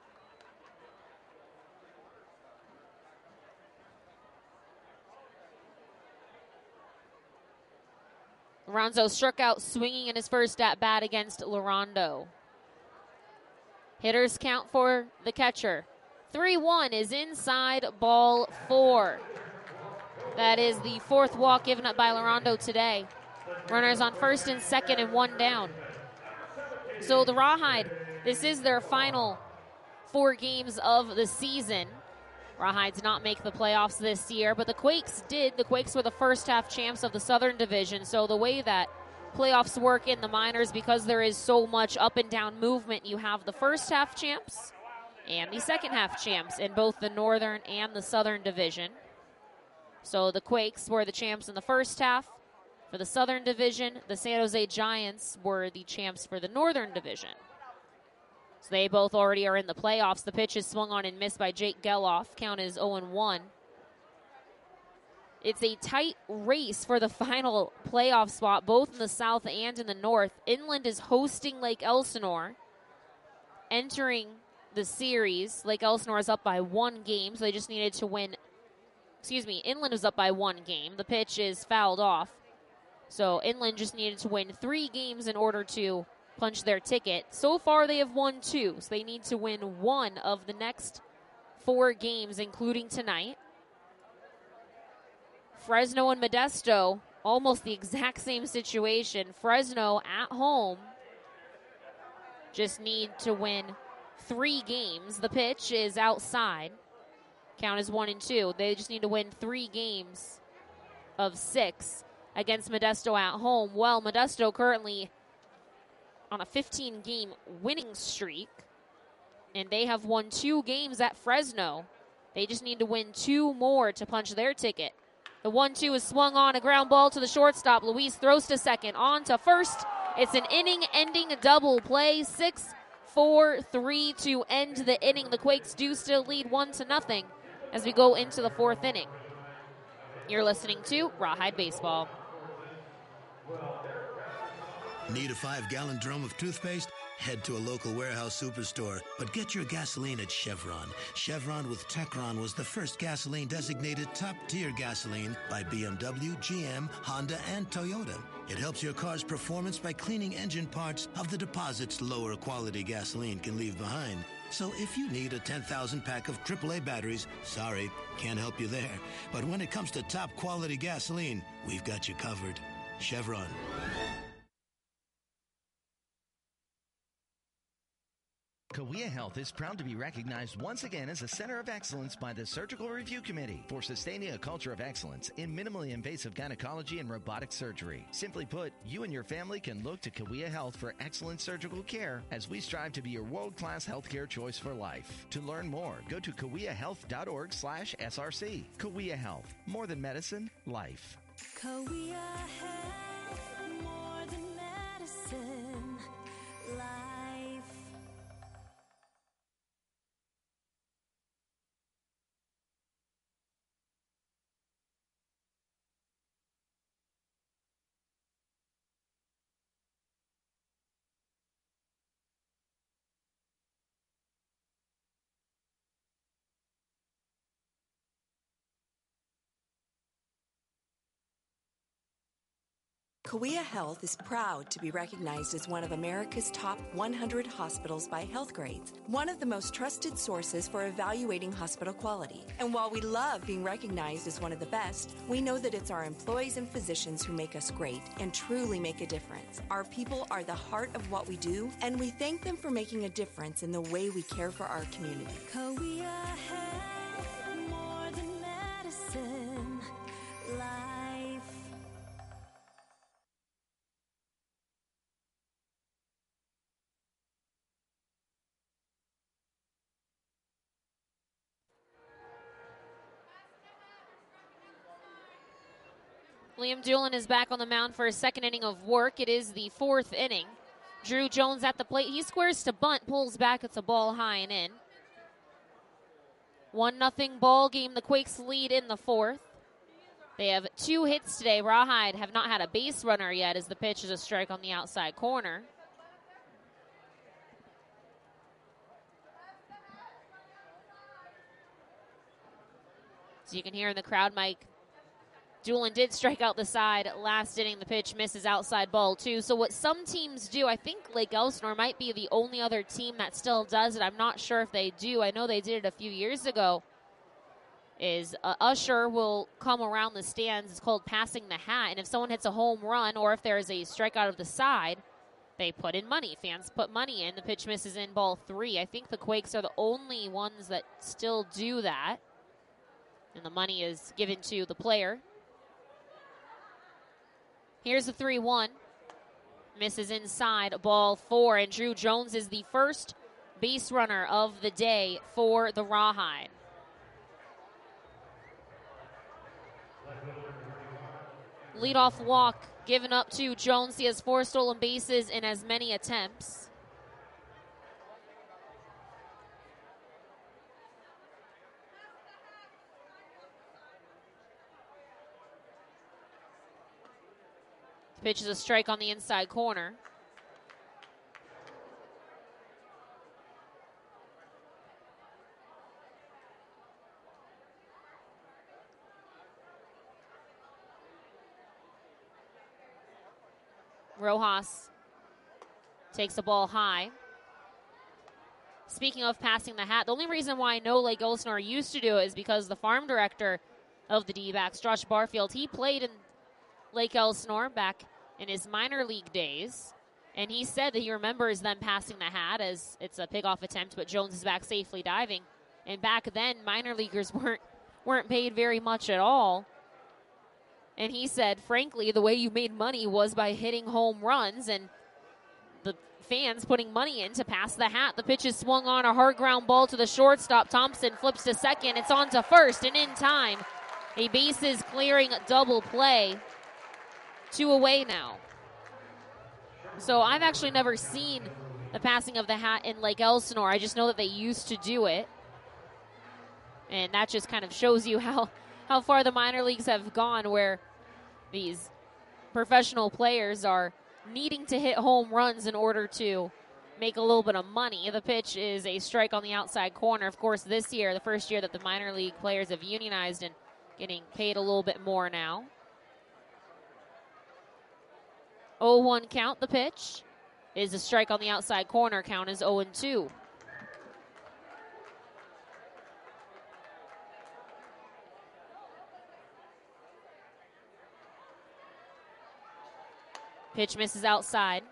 Lorenzo struck out swinging in his first at-bat against Larondo. Hitters count for the catcher. 3-1 is inside, ball 4. That is the 4th walk given up by Larondo today. Runners on first and second and 1 down. So the Rawhide, this is their final 4 games of the season. Rawhides not make the playoffs this year, but the Quakes did. The Quakes were the first half champs of the Southern Division, so the way that playoffs work in the minors, because there is so much up and down movement, you have the first half champs and the second half champs in both the Northern and the Southern Division. So the Quakes were the champs in the first half. For the Southern Division, the San Jose Giants were the champs for the Northern Division. So they both already are in the playoffs. The pitch is swung on and missed by Jake Geloff. Count is 0-1. It's a tight race for the final playoff spot, both in the South and in the North. Inland is hosting Lake Elsinore. Entering the series. Lake Elsinore is up by 1 game, so they just needed to win. Inland was up by 1 game. The pitch is fouled off. So Inland just needed to win 3 games in order to punch their ticket. So far, they have won 2, so they need to win 1 of the next 4 games, including tonight. Fresno and Modesto, almost the exact same situation. Fresno at home just need to win 3 games. The pitch is outside. Count is 1-2. They just need to win 3 games of 6 against Modesto at home. Well, Modesto currently on a 15-game winning streak, and they have won 2 games at Fresno. They just need to win 2 more to punch their ticket. The 1-2 is swung on, a ground ball to the shortstop. Luis throws to second, on to first. It's an inning-ending double play, 6-4-3 to end the inning. The Quakes do still lead 1-0 as we go into the 4th inning. You're listening to Rawhide Baseball. Need a 5-gallon drum of toothpaste? Head to a local warehouse superstore, but get your gasoline at Chevron. Chevron with Techron was the first gasoline designated top-tier gasoline by BMW, GM, Honda, and Toyota. It helps your car's performance by cleaning engine parts of the deposits lower quality gasoline can leave behind. So if you need a 10,000 pack of AAA batteries, sorry, can't help you there. But when it comes to top quality gasoline, we've got you covered. Chevron. Cahuilla Health is proud to be recognized once again as a center of excellence by the Surgical Review Committee for sustaining a culture of excellence in minimally invasive gynecology and robotic surgery. Simply put, you and your family can look to Cahuilla Health for excellent surgical care as we strive to be your world-class healthcare choice for life. To learn more, go to cahuillahealth.org/SRC. Cahuilla Health, more than medicine, life. Cahuilla Health, more than medicine, life. Cahuilla Health is proud to be recognized as one of America's top 100 hospitals by Healthgrades, one of the most trusted sources for evaluating hospital quality. And while we love being recognized as one of the best, we know that it's our employees and physicians who make us great and truly make a difference. Our people are the heart of what we do, and we thank them for making a difference in the way we care for our community. Cahuilla Health, more than medicine, life. Liam Doolin is back on the mound for his 2nd inning of work. It is the 4th inning. Drew Jones at the plate. He squares to bunt, pulls back. It's a ball high and in. 1-0 ball game. The Quakes lead in the 4th. They have 2 hits today. Rawhide have not had a base runner yet as the pitch is a strike on the outside corner. So you can hear in the crowd mic, Doolin did strike out the side last inning. The pitch misses outside ball 2. So what some teams do, I think Lake Elsinore might be the only other team that still does it. I'm not sure if they do. I know they did it a few years ago. Is usher will come around the stands. It's called passing the hat. And if someone hits a home run or if there is a strikeout of the side, they put in money. Fans put money in. The pitch misses in ball 3. I think the Quakes are the only ones that still do that. And the money is given to the player. Here's the 3-1. Misses inside, ball 4. And Drew Jones is the first base runner of the day for the Rawhide. Leadoff walk given up to Jones. He has 4 stolen bases in as many attempts. Pitch is a strike on the inside corner. Rojas takes the ball high. Speaking of passing the hat, the only reason why I know Lake Elsinore used to do it is because the farm director of the D-backs, Josh Barfield, he played in Lake Elsinore back in his minor league days, and he said that he remembers them passing the hat as it's a pick-off attempt, but Jones is back safely diving. And back then, minor leaguers weren't paid very much at all. And he said, frankly, the way you made money was by hitting home runs and the fans putting money in to pass the hat. The pitch is swung on, a hard ground ball to the shortstop. Thompson flips to second. It's on to first, and in time, a bases clearing double play. 2 away now. So I've actually never seen the passing of the hat in Lake Elsinore. I just know that they used to do it. And that just kind of shows you how far the minor leagues have gone, where these professional players are needing to hit home runs in order to make a little bit of money. The pitch is a strike on the outside corner. Of course, this year, the first year that the minor league players have unionized and getting paid a little bit more now. 0-1 count. The pitch is a strike on the outside corner. Count is 0-2. Pitch misses outside.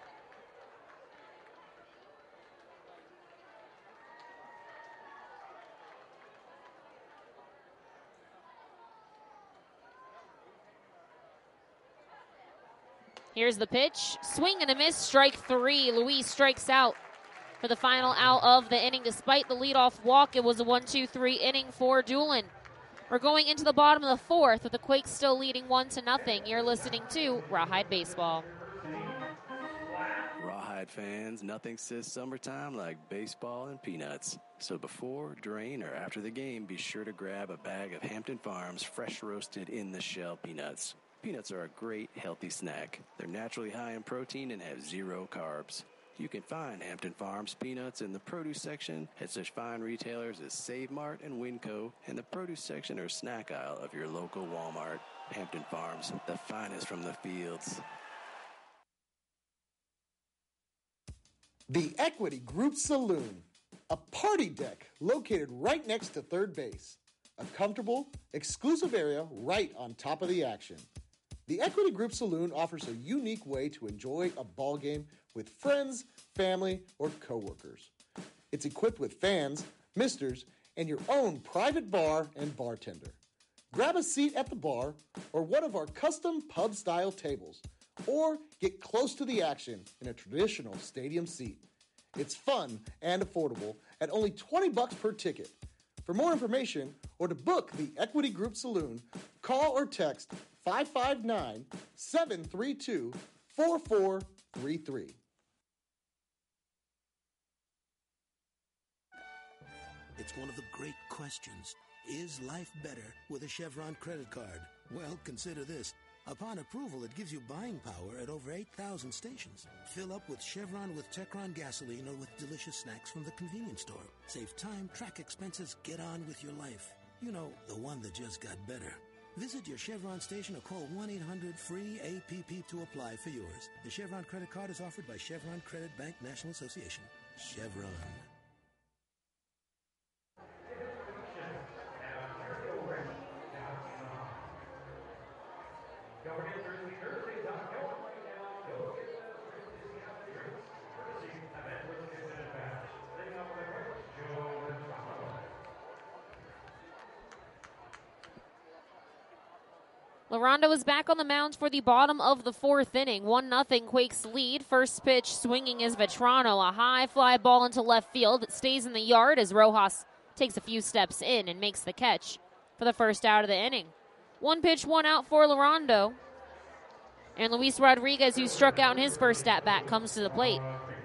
Here's the pitch. Swing and a miss. Strike 3. Luis strikes out for the final out of the inning. Despite the leadoff walk, it was a 1-2-3 inning for Doolin. We're going into the bottom of the fourth with the Quakes still leading 1-0. You're listening to Rawhide Baseball. Rawhide fans, nothing says summertime like baseball and peanuts. So before, during, or after the game, be sure to grab a bag of Hampton Farms fresh roasted in the shell peanuts. Peanuts are a great, healthy snack. They're naturally high in protein and have 0 carbs. You can find Hampton Farms peanuts in the produce section at such fine retailers as Save Mart and Winco, and the produce section or snack aisle of your local Walmart. Hampton Farms, the finest from the fields. The Equity Group Saloon, a party deck located right next to third base. A comfortable, exclusive area right on top of the action. The Equity Group Saloon offers a unique way to enjoy a ball game with friends, family, or coworkers. It's equipped with fans, misters, and your own private bar and bartender. Grab a seat at the bar or one of our custom pub-style tables, or get close to the action in a traditional stadium seat. It's fun and affordable at only $20 per ticket. For more information or to book the Equity Group Saloon, call or text 559-732-4433. It's one of the great questions. Is life better with a Chevron credit card? Well, consider this. Upon approval, it gives you buying power at over 8,000 stations. Fill up with Chevron with Techron gasoline or with delicious snacks from the convenience store. Save time, track expenses, get on with your life. You know, the one that just got better. Visit your Chevron station or call 1-800-FREE-APP to apply for yours. The Chevron credit card is offered by Chevron Credit Bank National Association. Chevron. LaRonda was back on the mound for the bottom of the fourth inning. 1-0 Quakes lead. First pitch swinging is Vetrano. A high fly ball into left field. It stays in the yard as Rojas takes a few steps in and makes the catch for the first out of the inning. 1 pitch, 1 out for LaRondo. And Luis Rodriguez, who struck out in his first at-bat, comes to the plate.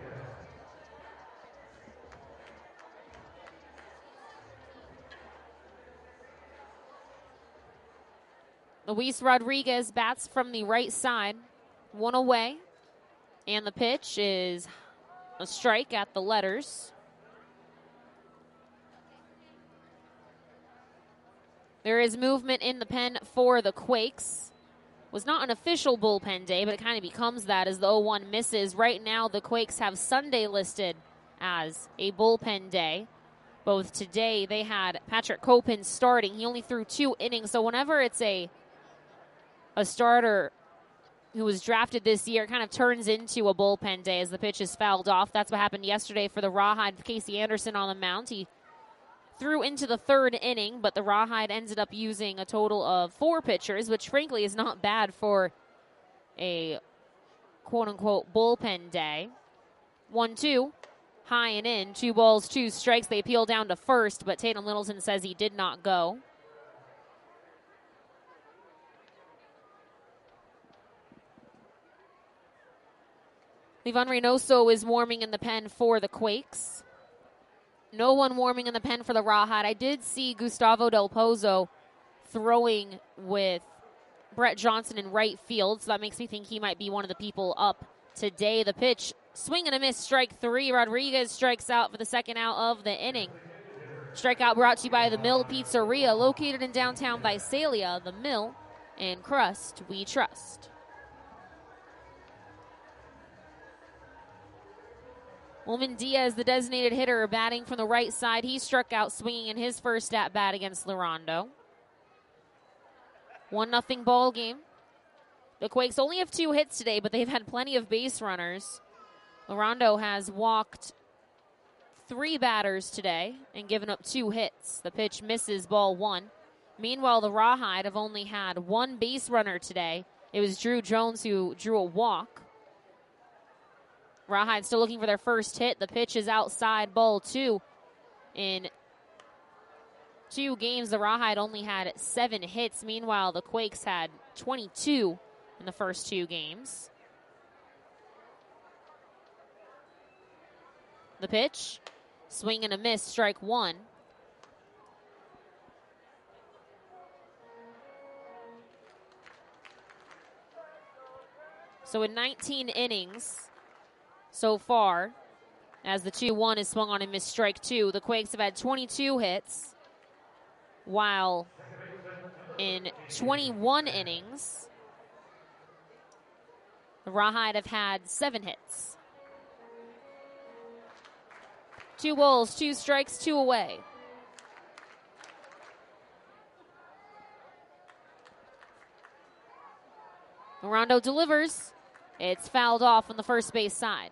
Luis Rodriguez bats from the right side. 1 away. And the pitch is a strike at the letters. There is movement in the pen for the Quakes was not an official bullpen day, but it kind of becomes that as the 0-1 misses. Right now, the Quakes have Sunday listed as a bullpen day. Both today, they had Patrick Copen starting. He only threw 2 innings, so whenever it's a starter who was drafted this year, it kind of turns into a bullpen day as the pitch is fouled off. That's what happened yesterday for the Rawhide. Casey Anderson on the mound. He threw into the 3rd inning, but the Rawhide ended up using a total of 4 pitchers, which frankly is not bad for a quote-unquote bullpen day. 1-2, high and in, 2 balls, 2 strikes. They appeal down to first, but Tatum Littleton says he did not go. Livan Reynoso is warming in the pen for the Quakes. No one warming in the pen for the Rawhide. I did see Gustavo Del Pozo throwing with Brett Johnson in right field, so that makes me think he might be one of the people up today. The pitch, swing and a miss, strike 3. Rodriguez strikes out for the second out of the inning. Strikeout brought to you by The Mill Pizzeria, located in downtown Visalia. The Mill and crust we trust. Wilman Diaz, the designated hitter, batting from the right side. He struck out swinging in his first at-bat against Larondo. 1-0 ball game. The Quakes only have 2 hits today, but they've had plenty of base runners. Larondo has walked 3 batters today and given up 2 hits. The pitch misses, ball 1. Meanwhile, the Rawhide have only had 1 base runner today. It was Drew Jones who drew a walk. Rawhide still looking for their first hit. The pitch is outside, ball 2. In 2 games, the Rawhide only had 7 hits. Meanwhile, the Quakes had 22 in the first 2 games. The pitch, swing and a miss, strike 1. So in 19 innings so far, as the 2-1 is swung on and missed, strike 2, the Quakes have had 22 hits, while in 21 innings, the Rawhide have had 7 hits. 2 balls, 2 strikes, 2 away. Larondo delivers. It's fouled off on the first base side.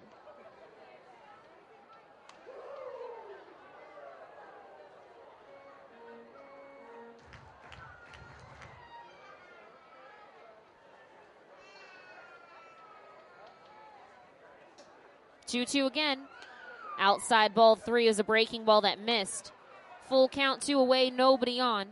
Two again. Outside ball 3 is a breaking ball that missed. Full count, 2 away, nobody on.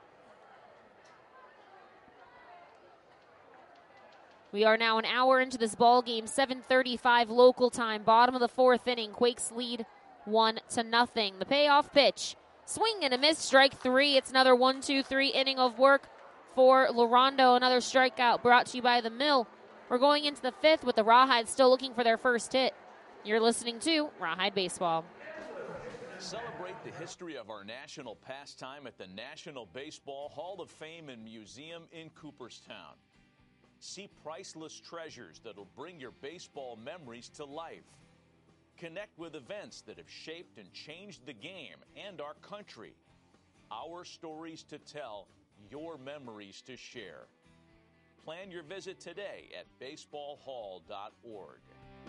We are now an hour into this ball game, 7:35 local time, bottom of the 4th inning. Quakes lead 1-0. The payoff pitch, swing and a miss, strike 3. It's another 1-2-3 inning of work for Larondo. Another strikeout brought to you by The Mill. We're going into the 5th with the Rawhide still looking for their first hit. You're listening to Rawhide Baseball. Celebrate the history of our national pastime at the National Baseball Hall of Fame and Museum in Cooperstown. See priceless treasures that'll bring your baseball memories to life. Connect with events that have shaped and changed the game and our country. Our stories to tell, your memories to share. Plan your visit today at baseballhall.org.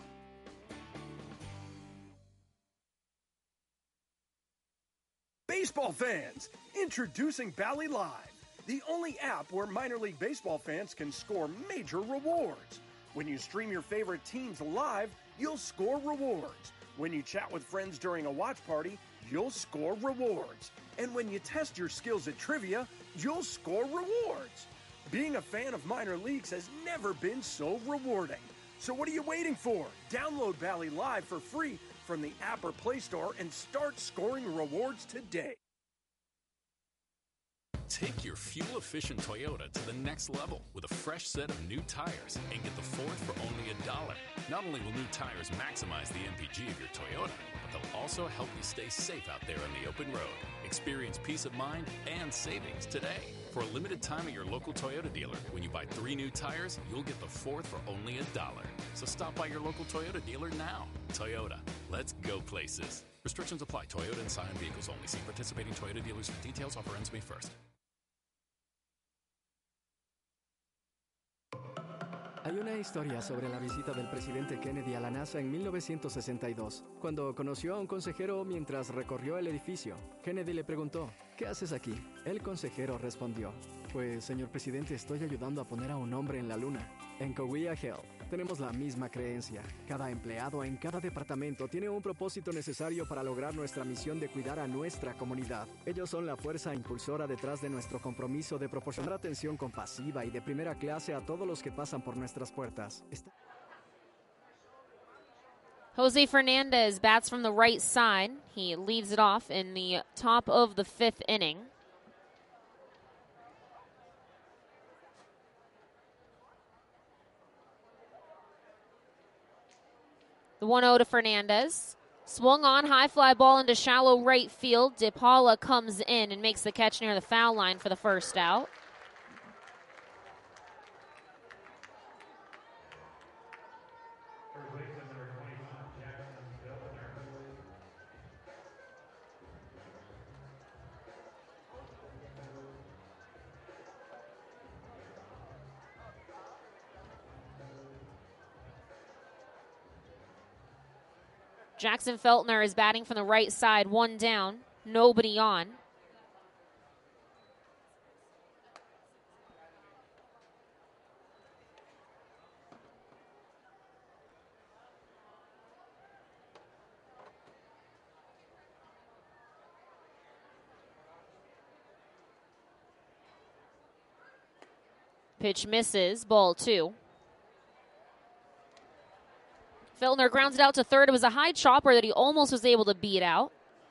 Baseball fans, introducing Bally Live, the only app where minor league baseball fans can score major rewards. When you stream your favorite teams live, you'll score rewards. When you chat with friends during a watch party, you'll score rewards. And when you test your skills at trivia, you'll score rewards. Being a fan of minor leagues has never been so rewarding. So what are you waiting for? Download Bally Live for free from the app or Play Store and start scoring rewards today. Take your fuel-efficient Toyota to the next level with a fresh set of new tires and get the fourth for only $1. Not only will new tires maximize the MPG of your Toyota, but they'll also help you stay safe out there on the open road. Experience peace of mind and savings today. For a limited time at your local Toyota dealer, when you buy 3 new tires, you'll get the fourth for only $1. So stop by your local Toyota dealer now. Toyota, let's go places. Restrictions apply. Toyota and Scion vehicles only. See participating Toyota dealers for details. Offer ends May 1st. Hay una historia sobre la visita del presidente Kennedy a la NASA en 1962. Cuando conoció a un consejero mientras recorrió el edificio, Kennedy le preguntó, ¿qué haces aquí? El consejero respondió, pues, señor presidente, estoy ayudando a poner a un hombre en la luna. En Cowiah Health tenemos la misma creencia. Cada empleado en cada departamento tiene un propósito necesario para lograr nuestra misión de cuidar a nuestra comunidad. Ellos son la fuerza impulsora detrás de nuestro compromiso de proporcionar atención compasiva y de primera clase a todos los que pasan por nuestras puertas. Jose Fernandez bats from the right side. He leads it off in the top of the 5th inning. The 1-0 to Fernandez. Swung on, high fly ball into shallow right field. DePaula comes in and makes the catch near the foul line for the first out. Jackson Feltner is batting from the right side, 1 down, nobody on. Pitch misses, ball 2. Feltner grounds it out to third. It was a high chopper that he almost was able to beat out.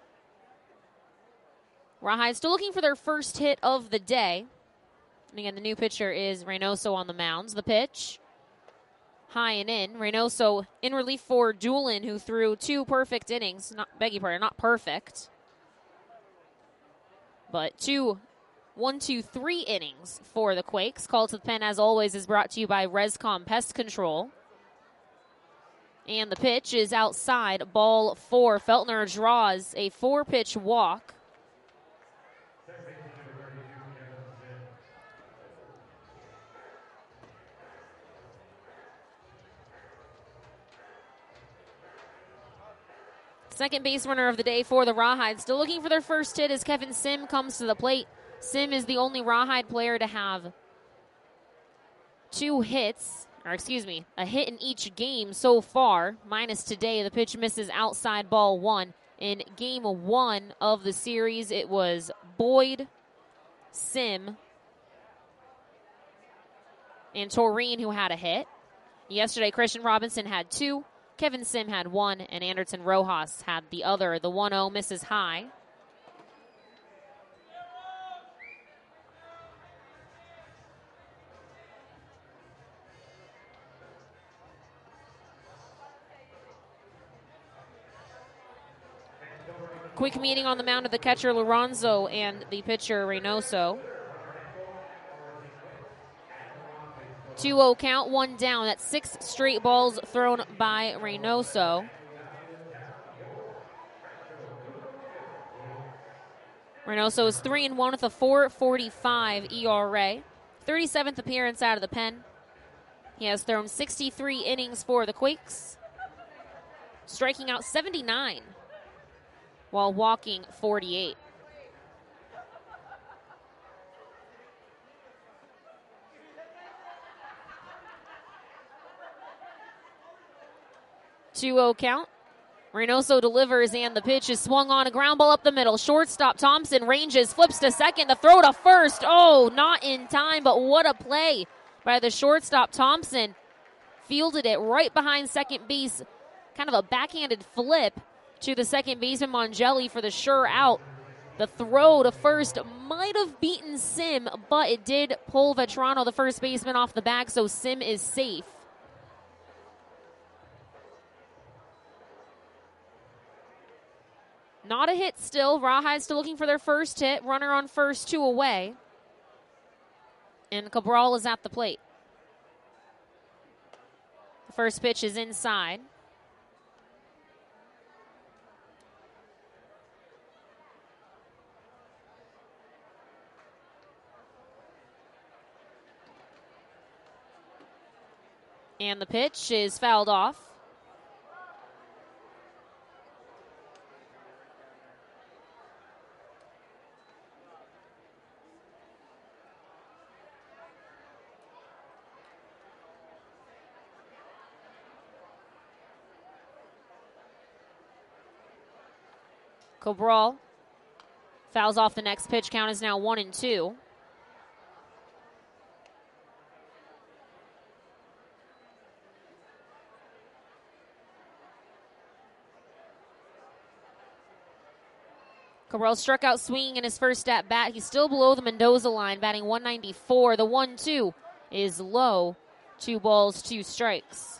Rawhide still looking for their first hit of the day. And again, the new pitcher is Reynoso on the mounds. The pitch, high and in. Reynoso in relief for Doolin, who threw 2 perfect innings. Not perfect. But 3 innings for the Quakes. Call to the Pen, as always, is brought to you by Rescom Pest Control. And the pitch is outside, ball 4. Feltner draws a 4-pitch walk. Second base runner of the day for the Rawhide. Still looking for their first hit as Kevin Sim comes to the plate. Sim is the only Rawhide player to have 2 hits. A hit in each game so far, minus today. The pitch misses outside, ball 1. In game 1 of the series, it was Boyd, Sim, and Toreen who had a hit. Yesterday, Christian Robinson had 2, Kevin Sim had 1, and Anderson Rojas had the other. The 1-0 misses high. Quick meeting on the mound of the catcher Lorenzo and the pitcher Reynoso. 2-0 count, 1 down. That's 6 straight balls thrown by Reynoso. Reynoso is 3-1 with a 4.45 ERA. 37th appearance out of the pen. He has thrown 63 innings for the Quakes, striking out 79. While walking 48. Two-0 count. Reynoso delivers, and the pitch is swung on. A ground ball up the middle. Shortstop Thompson ranges, flips to second. The throw to first. Oh, not in time, but what a play by the shortstop Thompson. Fielded it right behind second base. Kind of a backhanded flip to the second baseman Mongelli for the sure out. The throw to first might have beaten Sim, but it did pull Vetrano, the first baseman, off the bag, so Sim is safe. Not a hit still. Rawhide still looking for their first hit. Runner on first, 2 away. And Cabral is at the plate. The first pitch is inside. And the pitch is fouled off. Cabral fouls off the next pitch. Count is now 1-2. Cabral struck out swinging in his first at bat. He's still below the Mendoza line, batting 194. The 1-2 is low. 2 balls, 2 strikes.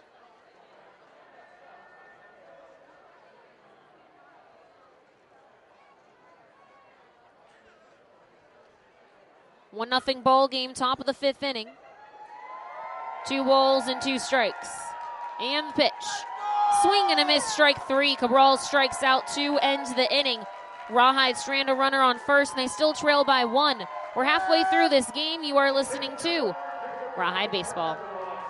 One nothing ball game, top of the 5th inning. 2 balls and 2 strikes. And the pitch. Swing and a miss, strike 3. Cabral strikes out to end the inning. Rawhide strand a runner on first, and they still trail by 1. We're halfway through this game. You are listening to Rawhide Baseball.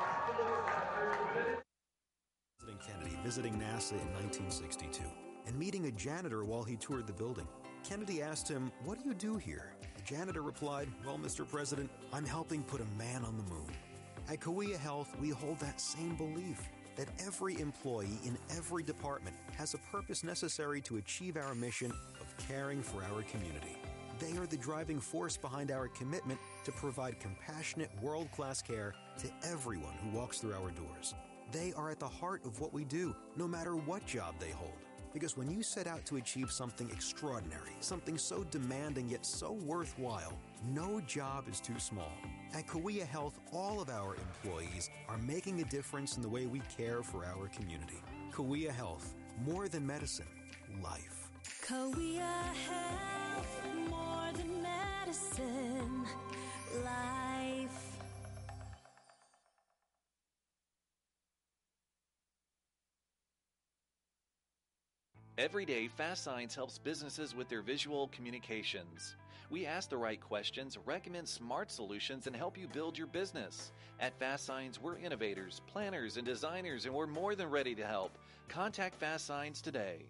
President Kennedy visiting NASA in 1962 and meeting a janitor while he toured the building. Kennedy asked him, "What do you do here?" The janitor replied, "Well, Mr. President, I'm helping put a man on the moon." At Kauai Health, we hold that same belief, that every employee in every department has a purpose necessary to achieve our mission of caring for our community. They are the driving force behind our commitment to provide compassionate, world-class care to everyone who walks through our doors. They are at the heart of what we do, no matter what job they hold. Because when you set out to achieve something extraordinary, something so demanding yet so worthwhile, no job is too small. At Kauai Health, all of our employees are making a difference in the way we care for our community. Kauai Health, more than medicine, life. Kauai Health, more than medicine, life. Every day, Fast Signs helps businesses with their visual communications. We ask the right questions, recommend smart solutions, and help you build your business. At Fast Signs, we're innovators, planners, and designers, and we're more than ready to help. Contact Fast Signs today.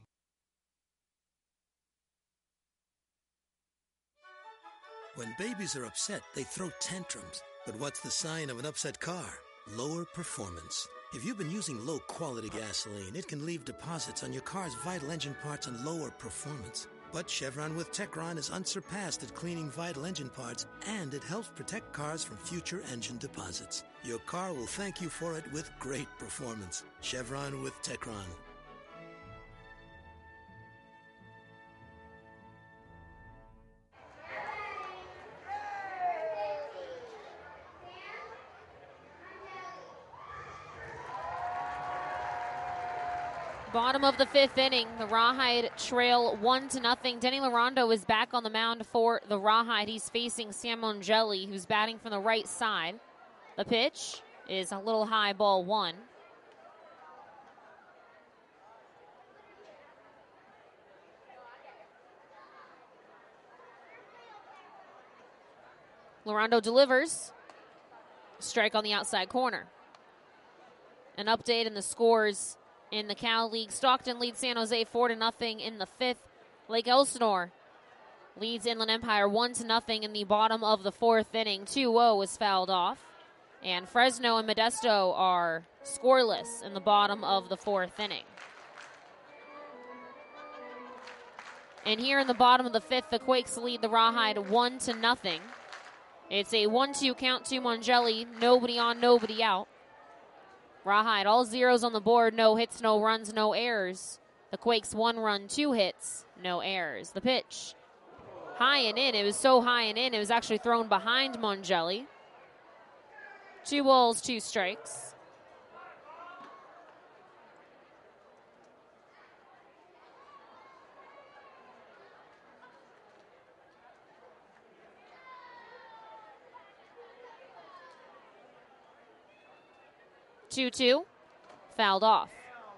When babies are upset, they throw tantrums. But what's the sign of an upset car? Lower performance. If you've been using low-quality gasoline, it can leave deposits on your car's vital engine parts and lower performance. But Chevron with Techron is unsurpassed at cleaning vital engine parts, and it helps protect cars from future engine deposits. Your car will thank you for it with great performance. Chevron with Techron. Bottom of the 5th inning, the Rawhide trail 1-0. Denny Larondo is back on the mound for the Rawhide. He's facing Sam Mongelli, who's batting from the right side. The pitch is a little high, ball 1. Larondo delivers. Strike on the outside corner. An update in the scores in the Cal League. Stockton leads San Jose 4-0 in the 5th. Lake Elsinore leads Inland Empire 1-0 in the bottom of the 4th inning. 2-0 was fouled off. And Fresno and Modesto are scoreless in the bottom of the 4th inning. And here in the bottom of the 5th, the Quakes lead the Rawhide 1-0. It's a 1-2 count to Mongelli. Nobody on, nobody out. Rawhide, all zeros on the board. No hits, no runs, no errors. The Quakes 1 run, 2 hits, no errors. The pitch high and in. It was so high and in, it was actually thrown behind Mongelli. 2 balls, 2 strikes. Two, fouled off.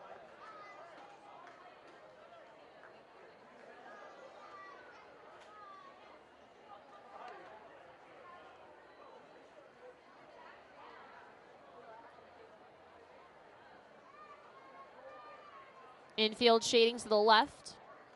Infield shading to the left.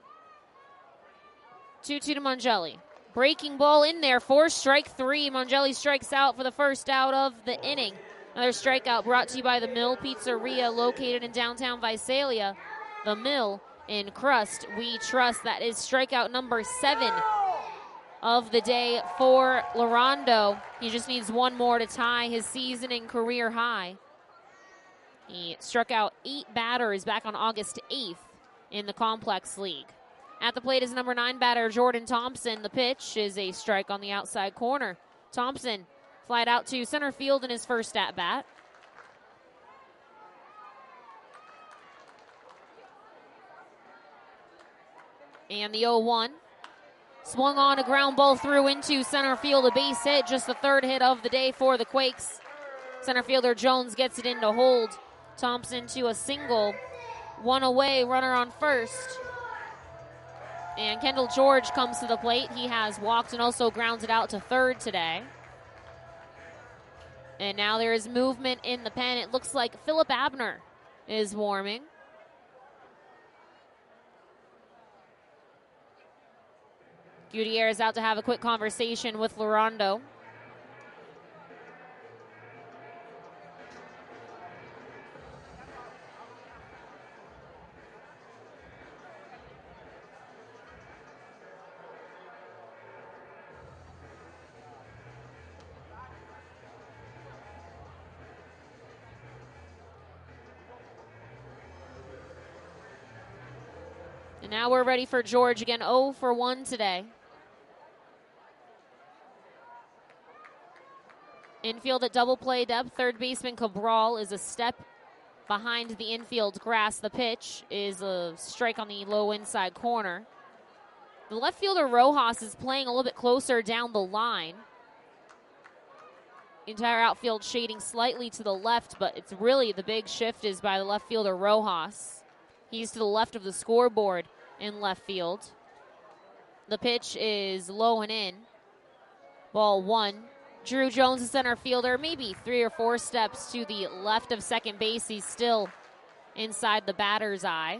2-2 to Mongelli. Breaking ball in there for strike 3. Mongelli strikes out for the first out of the inning. Another strikeout brought to you by the Mill Pizzeria, located in downtown Visalia. The Mill in Crust, we trust. That is strikeout number 7 of the day for Larondo. He just needs 1 more to tie his season and career high. He struck out 8 batters back on August 8th in the Complex League. At the plate is number 9 batter Jordan Thompson. The pitch is a strike on the outside corner. Thompson flied out to center field in his first at-bat. And the 0-1. Swung on, a ground ball through into center field, a base hit, just the 3rd hit of the day for the Quakes. Center fielder Jones gets it in to hold Thompson to a single. 1 away, runner on first. And Kendall George comes to the plate. He has walked and also grounded out to 3rd today. And now there is movement in the pen. It looks like Philip Abner is warming. Gutierrez out to have a quick conversation with Larondo. And now we're ready for George again. 0 for 1 today. Infield at double play depth. 3rd baseman Cabral is a step behind the infield grass. The pitch is a strike on the low inside corner. The left fielder Rojas is playing a little bit closer down the line. Entire outfield shading slightly to the left, but it's really the big shift is by the left fielder Rojas. He's to the left of the scoreboard in left field. The pitch is low and in. Ball 1. Drew Jones, the center fielder, maybe 3 or 4 steps to the left of second base. He's still inside the batter's eye.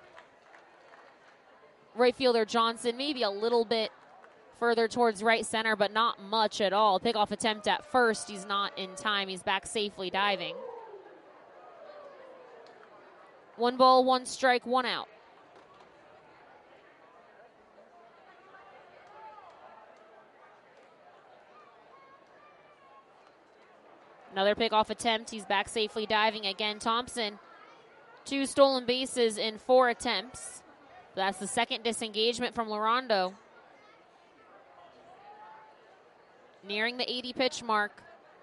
Right fielder Johnson, maybe a little bit further towards right center, but not much at all. Pickoff attempt at first. He's not in time. He's back safely diving. 1 ball, 1 strike, 1 out. Another pickoff attempt. He's back safely diving again. Thompson, 2 stolen bases in 4 attempts. That's the 2nd disengagement from Larondo. Nearing the 80 pitch mark.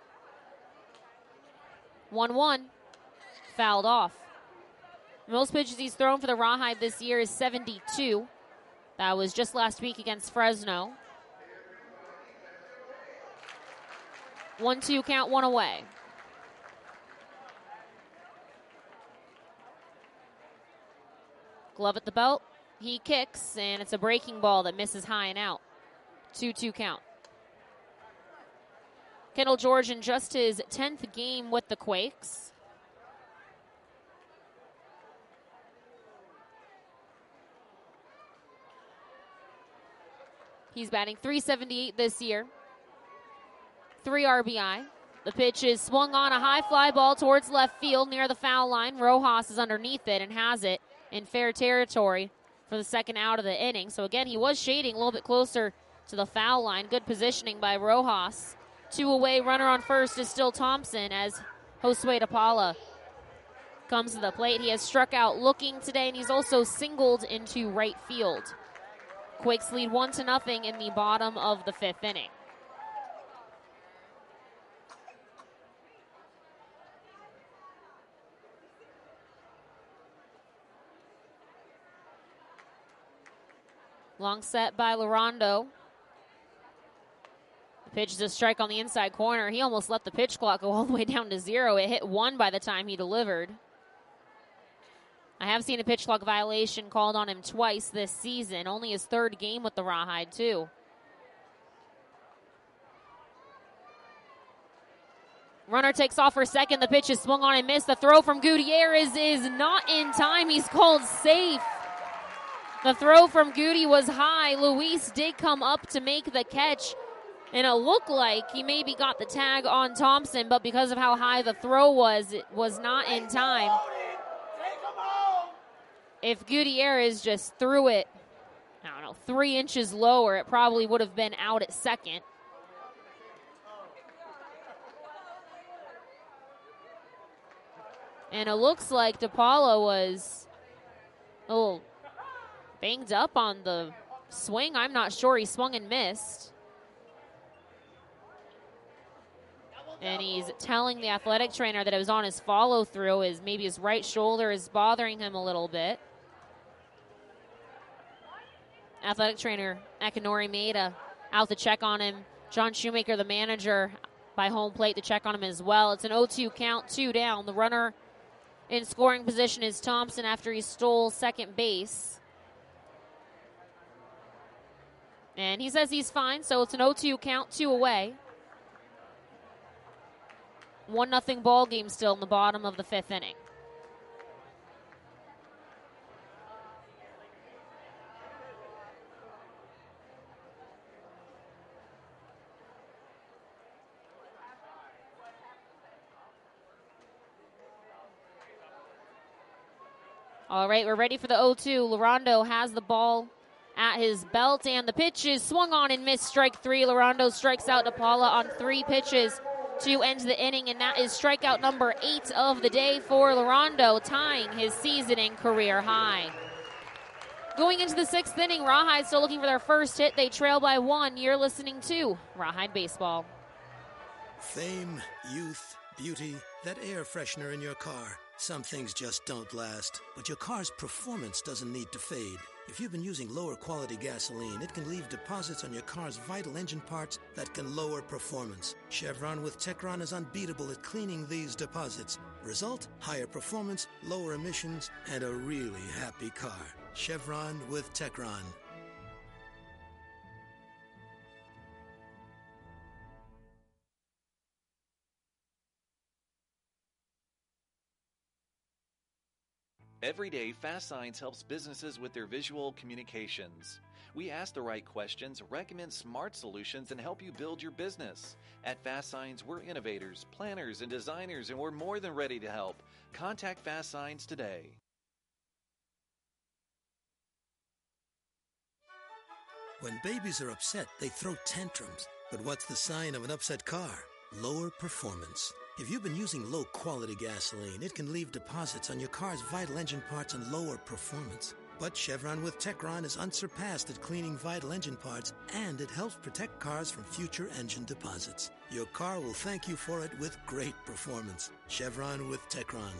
1-1. Fouled off. Most pitches he's thrown for the Rawhide this year is 72. That was just last week against Fresno. 1-2 count, 1 away. Glove at the belt. He kicks, and it's a breaking ball that misses high and out. 2-2 count. Kendall George in just his 10th game with the Quakes. He's batting .378 this year. 3 RBI. The pitch is swung on, a high fly ball towards left field near the foul line. Rojas is underneath it and has it in fair territory for the 2nd out of the inning. So again, he was shading a little bit closer to the foul line. Good positioning by Rojas. 2 away, runner on first is still Thompson as Josue Tapala comes to the plate. He has struck out looking today, and he's also singled into right field. Quakes lead 1-0 in the bottom of the 5th inning. Long set by Larondo. The pitch is a strike on the inside corner. He almost let the pitch clock go all the way down to 0. It hit 1 by the time he delivered. I have seen a pitch clock violation called on him twice this season. Only his 3rd game with the Rawhide, too. Runner takes off for second. The pitch is swung on and missed. The throw from Gutierrez is not in time. He's called safe. The throw from Goody was high. Luis did come up to make the catch, and it looked like he maybe got the tag on Thompson, but because of how high the throw was, it was not in time. If Gutierrez just threw it, 3 inches lower, it probably would have been out at second. And it looks like DePaula was a little banged up on the swing. I'm not sure. He swung and missed. And he's telling the athletic trainer that it was on his follow-through. Maybe his right shoulder is bothering him a little bit. Athletic trainer Akinori Maeda out to check on him. John Shoemaker, the manager, by home plate to check on him as well. It's an 0-2 count, 2 down. The runner in scoring position is Thompson after he stole second base. And he says he's fine, so it's an 0-2 count, 2 away. 1-0 ball game still in the bottom of the 5th inning. All right, we're ready for the 0-2. Larondo has the ball at his belt, and the pitch is swung on and missed. Strike 3. Larondo strikes out DePaula on 3 pitches to end the inning, and that is strikeout number 8 of the day for Larondo, tying his seasoning career high. Going into the 6th inning, Rawhide still looking for their first hit. They trail by 1. You're listening to Rawhide Baseball. Fame, youth, beauty, that air freshener in your car. Some things just don't last, but your car's performance doesn't need to fade. If you've been using lower quality gasoline, it can leave deposits on your car's vital engine parts that can lower performance. Chevron with Techron is unbeatable at cleaning these deposits. Result? Higher performance, lower emissions, and a really happy car. Chevron with Techron. Every day, Fast Signs helps businesses with their visual communications. We ask the right questions, recommend smart solutions, and help you build your business. At Fast Signs, we're innovators, planners, and designers, and we're more than ready to help. Contact Fast Signs today. When babies are upset, they throw tantrums. But what's the sign of an upset car? Lower performance. If you've been using low-quality gasoline, it can leave deposits on your car's vital engine parts and lower performance. But Chevron with Techron is unsurpassed at cleaning vital engine parts, and it helps protect cars from future engine deposits. Your car will thank you for it with great performance. Chevron with Techron.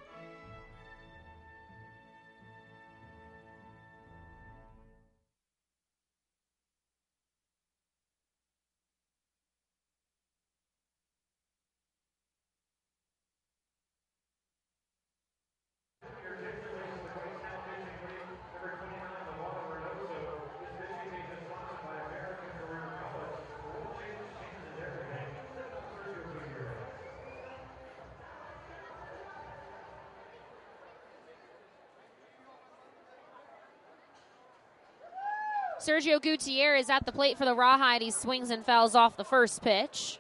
Sergio Gutierrez at the plate for the Rawhide. He swings and fouls off the first pitch.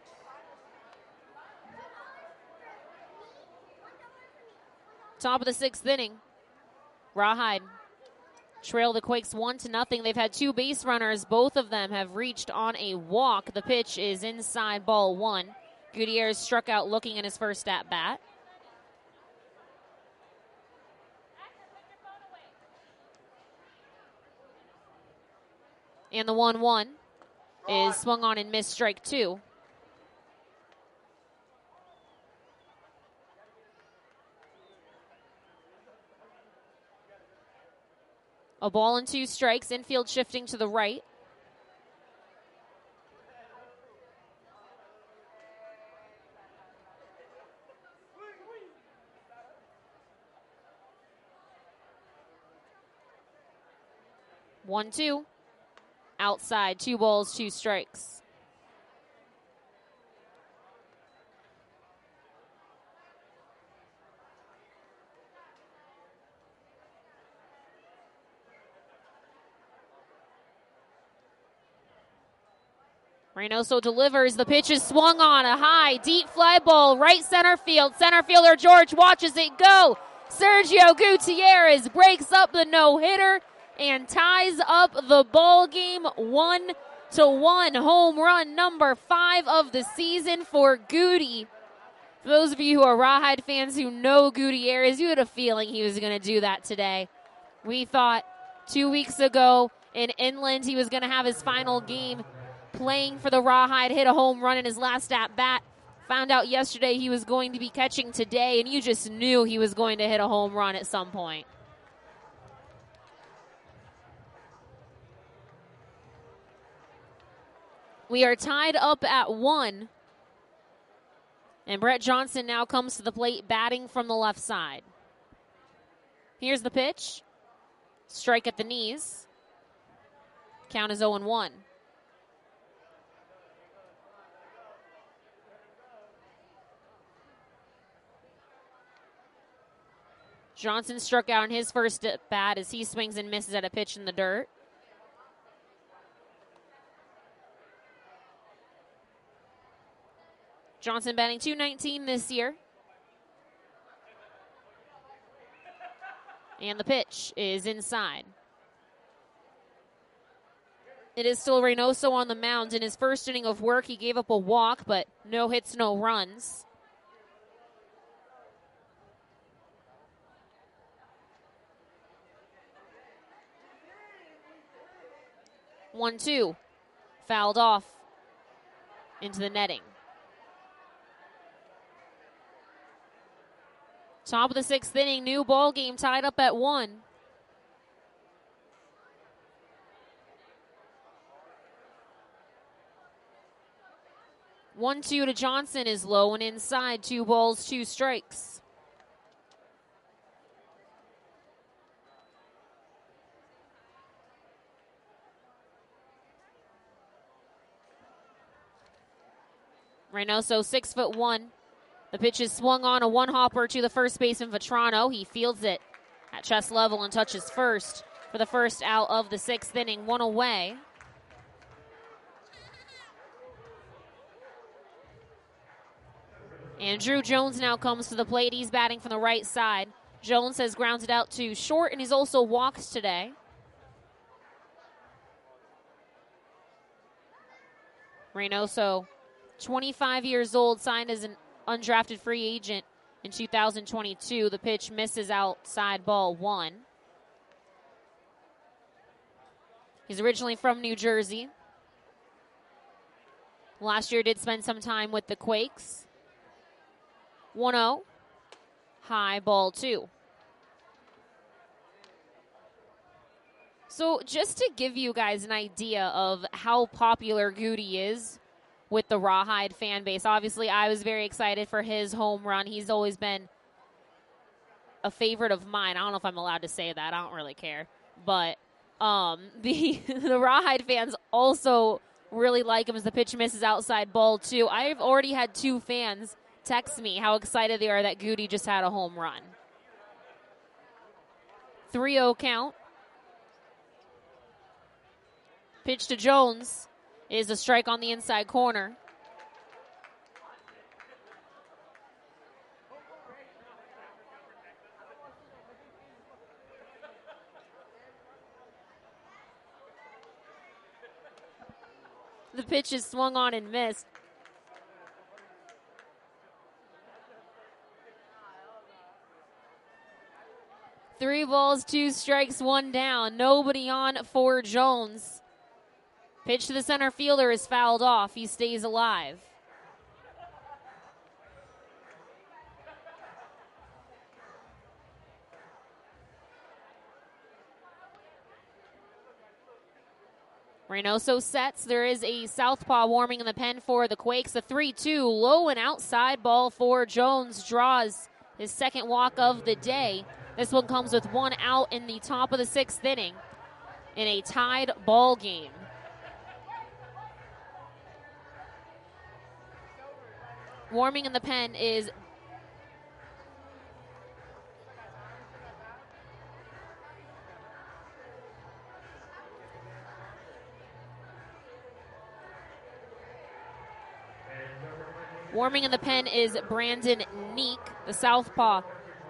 Top of the 6th inning. Rawhide trail the Quakes 1-0. They've had 2 base runners. Both of them have reached on a walk. The pitch is inside, ball 1. Gutierrez struck out looking at his first at-bat. And the 1-1 is swung on and missed, strike 2. A ball and 2 strikes, infield shifting to the right. One, 2. Outside, 2 balls, 2 strikes. Reynoso delivers. The pitch is swung on. A high, deep fly ball, right center field. Center fielder George watches it go. Sergio Gutierrez breaks up the no-hitter and ties up the ball game 1-1. Home run number 5 of the season for Goody. For those of you who are Rawhide fans who know Gutierrez, you had a feeling he was going to do that today. We thought 2 weeks ago in Inland he was going to have his final game playing for the Rawhide, hit a home run in his last at-bat. Found out yesterday he was going to be catching today, and you just knew he was going to hit a home run at some point. We are tied up at 1. And Brett Johnson now comes to the plate batting from the left side. Here's the pitch. Strike at the knees. Count is 0-1. Johnson struck out on his first at bat as he swings and misses at a pitch in the dirt. Johnson batting .219 this year. And the pitch is inside. It is still Reynoso on the mound. In his first inning of work, he gave up a walk, but no hits, no runs. One, 2. Fouled off into the netting. Top of the 6th inning, new ball game, tied up at 1. One, 2 to Johnson is low and inside. 2 balls, 2 strikes. Reynoso 6'1". The pitch is swung on, a one-hopper to the first baseman Vetrano. He fields it at chest level and touches first for the first out of the 6th inning. 1 away. And Drew Jones now comes to the plate. He's batting from the right side. Jones has grounded out to short, and he's also walked today. Reynoso, 25 years old, signed as an undrafted free agent in 2022. The pitch misses outside, ball 1. He's originally from New Jersey. Last year did spend some time with the Quakes. 1-0. High, ball 2. So just to give you guys an idea of how popular Goody is with the Rawhide fan base, obviously I was very excited for his home run. He's always been a favorite of mine. I don't know if I'm allowed to say that. I don't really care. But the Rawhide fans also really like him as the pitch misses outside, ball 2. I've already had 2 fans text me how excited they are that Goody just had a home run. 3-0 count. Pitch to Jones is a strike on the inside corner. The pitch is swung on and missed. Three balls, 2 strikes, 1 down. Nobody on for Jones. Pitch to the center fielder is fouled off. He stays alive. Reynoso sets. There is a southpaw warming in the pen for the Quakes. A 3-2 low and outside ball for Jones. Draws his second walk of the day. This one comes with one out in the top of the sixth inning in a tied ball game. Warming in the pen is Brandon Neek, the southpaw.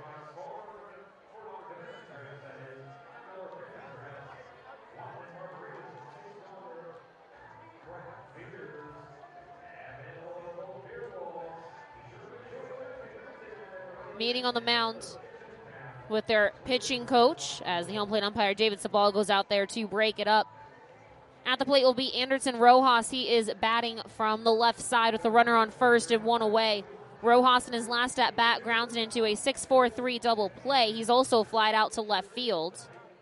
Meeting on the mound with their pitching coach as the home plate umpire David Sabal goes out there to break it up. At the plate will be Anderson Rojas. He is batting from the left side with the runner on first and one away. Rojas in his last at bat grounds it into a 6-4-3 double play. He's also flied out to left field.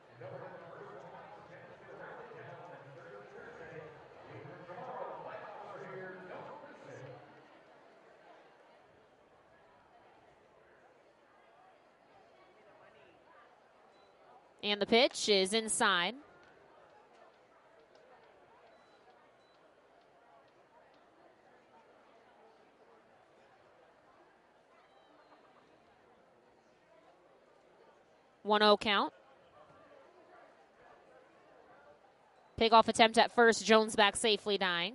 And the pitch is inside. One-0 count. Pickoff attempt at first. Jones back safely dying.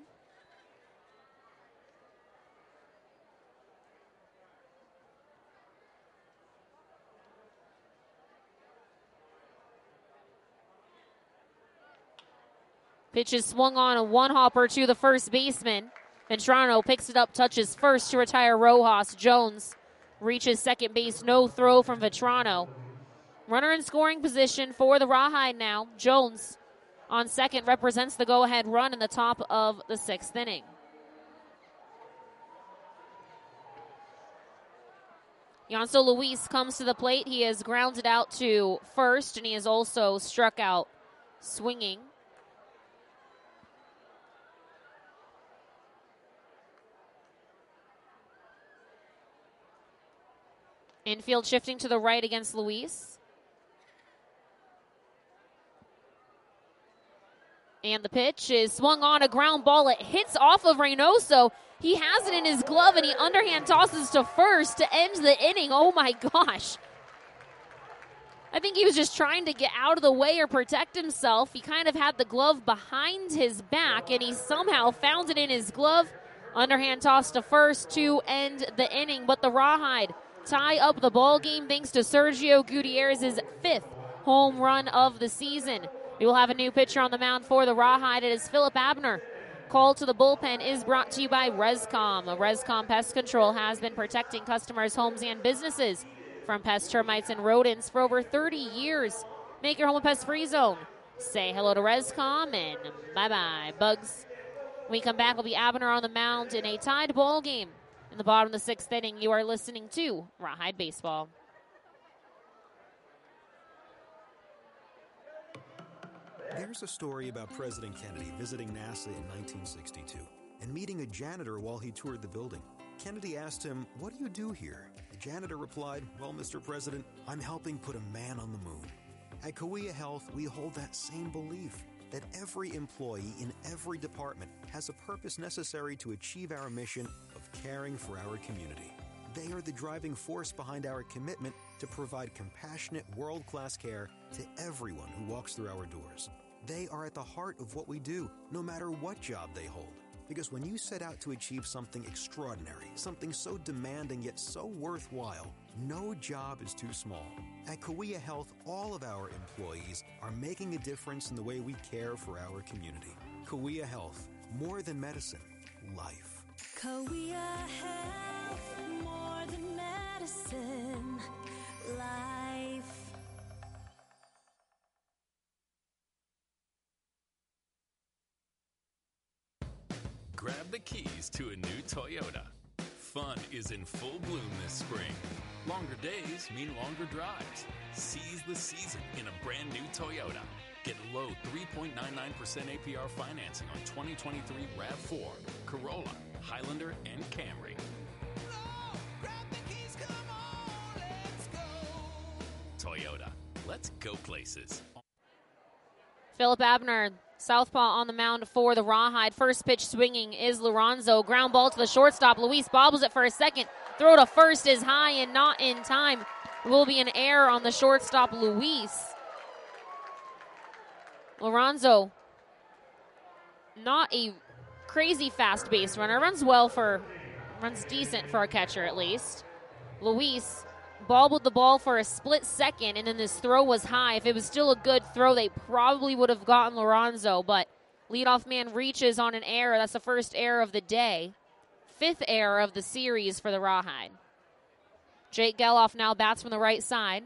Pitch is swung on, a one-hopper to the first baseman. Ventrano picks it up, touches first to retire Rojas. Jones reaches second base. No throw from Ventrano. Runner in scoring position for the Rawhide now. Jones on second represents the go-ahead run in the top of the sixth inning. Yonso Luis comes to the plate. He has grounded out to first, and he has also struck out swinging. Infield shifting to the right against Luis. And the pitch is swung on, a ground ball. It hits off of Reynoso. He has it in his glove, and he underhand tosses to first to end the inning. Oh, my gosh. I think he was just trying to get out of the way or protect himself. He kind of had the glove behind his back, and he somehow found it in his glove. Underhand toss to first to end the inning. But the Rawhide tie up the ball game thanks to Sergio Gutierrez's fifth home run of the season. We will have a new pitcher on the mound for the Rawhide. It is Philip Abner. Call to the bullpen is brought to you by Rescom. Rescom Pest Control has been protecting customers' homes and businesses from pests, termites, and rodents for over 30 years. Make your home a pest-free zone. Say hello to Rescom and bye-bye, bugs. When we come back, we'll be Abner on the mound in a tied ball game. In the bottom of the sixth inning, you are listening to Rawhide Baseball. There's a story about President Kennedy visiting NASA in 1962 and meeting a janitor while he toured the building. Kennedy asked him, "What do you do here?" The janitor replied, "Well, Mr. President, I'm helping put a man on the moon." At Kauai Health, we hold that same belief, that every employee in every department has a purpose necessary to achieve our mission of caring for our community. They are the driving force behind our commitment to provide compassionate, world-class care to everyone who walks through our doors. They are at the heart of what we do, no matter what job they hold. Because when you set out to achieve something extraordinary, something so demanding yet so worthwhile, no job is too small. At Kauai Health, all of our employees are making a difference in the way we care for our community. Kauai Health, more than medicine, life. Kauai Health, more than medicine, life. grab the keys to a new Toyota. Fun is in full bloom this spring. Longer days mean longer drives. Seize the season in a brand new Toyota. Get low 3.99% APR financing on 2023 RAV4, Corolla, Highlander, and Camry. Toyota. Let's go places. Philip Abner, southpaw on the mound for the Rawhide. First pitch swinging is Lorenzo. Ground ball to the shortstop. Luis bobbles it for a second. Throw to first is high and not in time. There will be an error on the shortstop, Luis. Lorenzo, not a crazy fast base runner. Runs decent for a catcher at least. Luis bobbled the ball for a split second, and then this throw was high. If it was still a good throw, they probably would have gotten Lorenzo, but leadoff man reaches on an error. That's the first error of the day. 5th error of the series for the Rawhide. Jake Geloff now bats from the right side.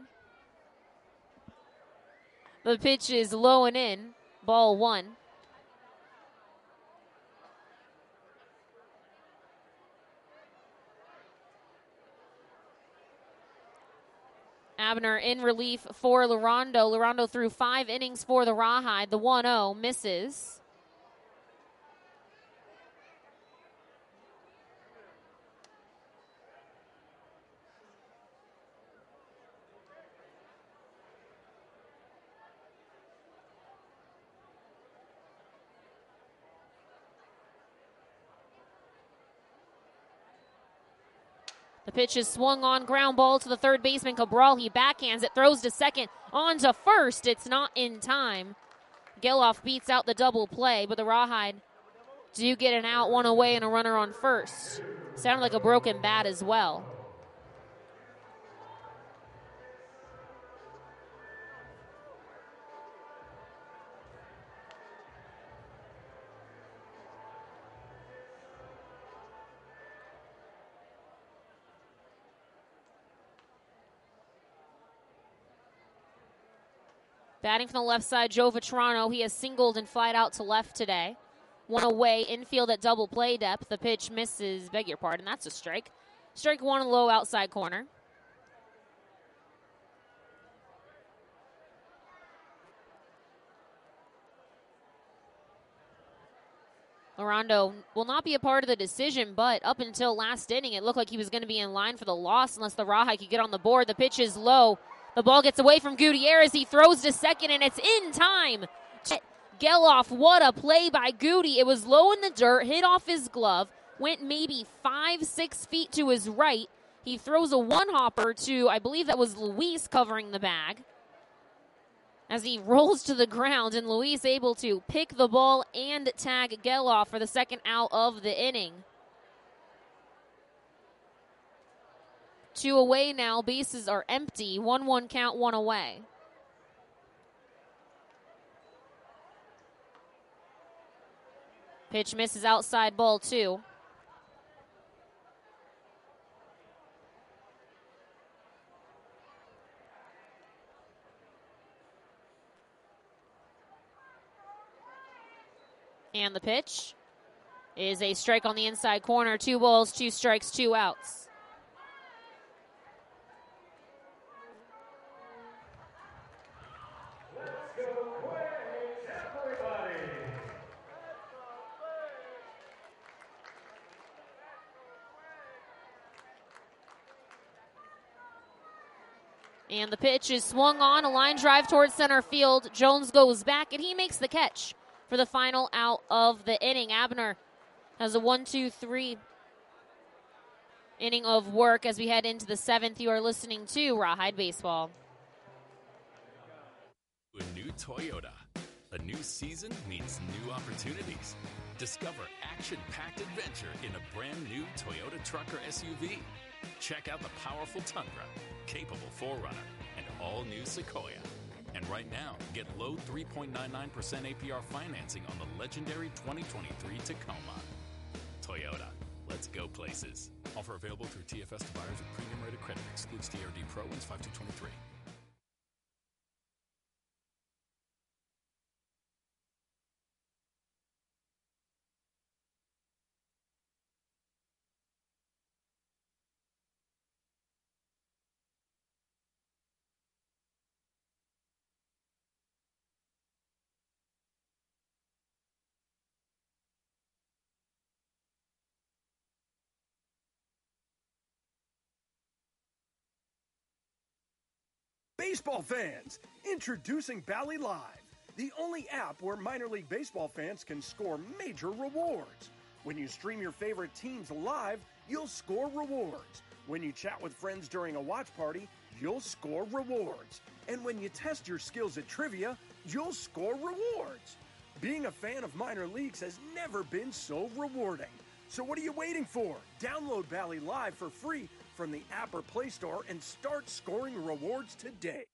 The pitch is low and in. Ball 1. Abner in relief for Larondo. Larondo threw 5 innings for the Rawhide. The 1-0 misses. The pitch is swung on, ground ball to the third baseman, Cabral. He backhands it, throws to second, on to first. It's not in time. Geloff beats out the double play, but the Rawhide do get an out, one away, and a runner on first. Sounded like a broken bat as well. Batting from the left side, Joe Vitrano. He has singled and flied out to left today. 1 away, infield at double play depth. The pitch misses, beg your pardon, that's a strike. Strike 1 low outside corner. Larondo will not be a part of the decision, but up until last inning, it looked like he was going to be in line for the loss unless the Rawhide could get on the board. The pitch is low. The ball gets away from Gutierrez. He throws to second, and it's in time. Geloff, what a play by Goody. It was low in the dirt, hit off his glove, went maybe 5-6 feet to his right. He throws a one-hopper to, I believe that was Luis covering the bag, as he rolls to the ground, and Luis able to pick the ball and tag Geloff for the second out of the inning. 2 away now. Bases are empty. 1-1 count, 1 away. Pitch misses outside, ball 2. And the pitch is a strike on the inside corner. 2 balls, 2 strikes, 2 outs. And the pitch is swung on, a line drive towards center field. Jones goes back, and he makes the catch for the final out of the inning. Abner has a 1-2-3 inning of work as we head into the 7th. You are listening to Rawhide Baseball. A new Toyota. A new season means new opportunities. Discover action-packed adventure in a brand new Toyota truck or SUV. Check out the powerful Tundra, capable 4Runner, and all-new Sequoia. And right now, get low 3.99% APR financing on the legendary 2023 Tacoma. Toyota, let's go places. Offer available through TFS to buyers with premium rated credit. Excludes TRD Pro. Wins 5-23. Baseball fans, introducing Bally Live, the only app where minor league baseball fans can score major rewards. When you stream your favorite teams live, you'll score rewards. When you chat with friends during a watch party, you'll score rewards. And when you test your skills at trivia, you'll score rewards. Being a fan of minor leagues has never been so rewarding. So what are you waiting for? Download Bally Live for free from the app or Play Store and start scoring rewards today.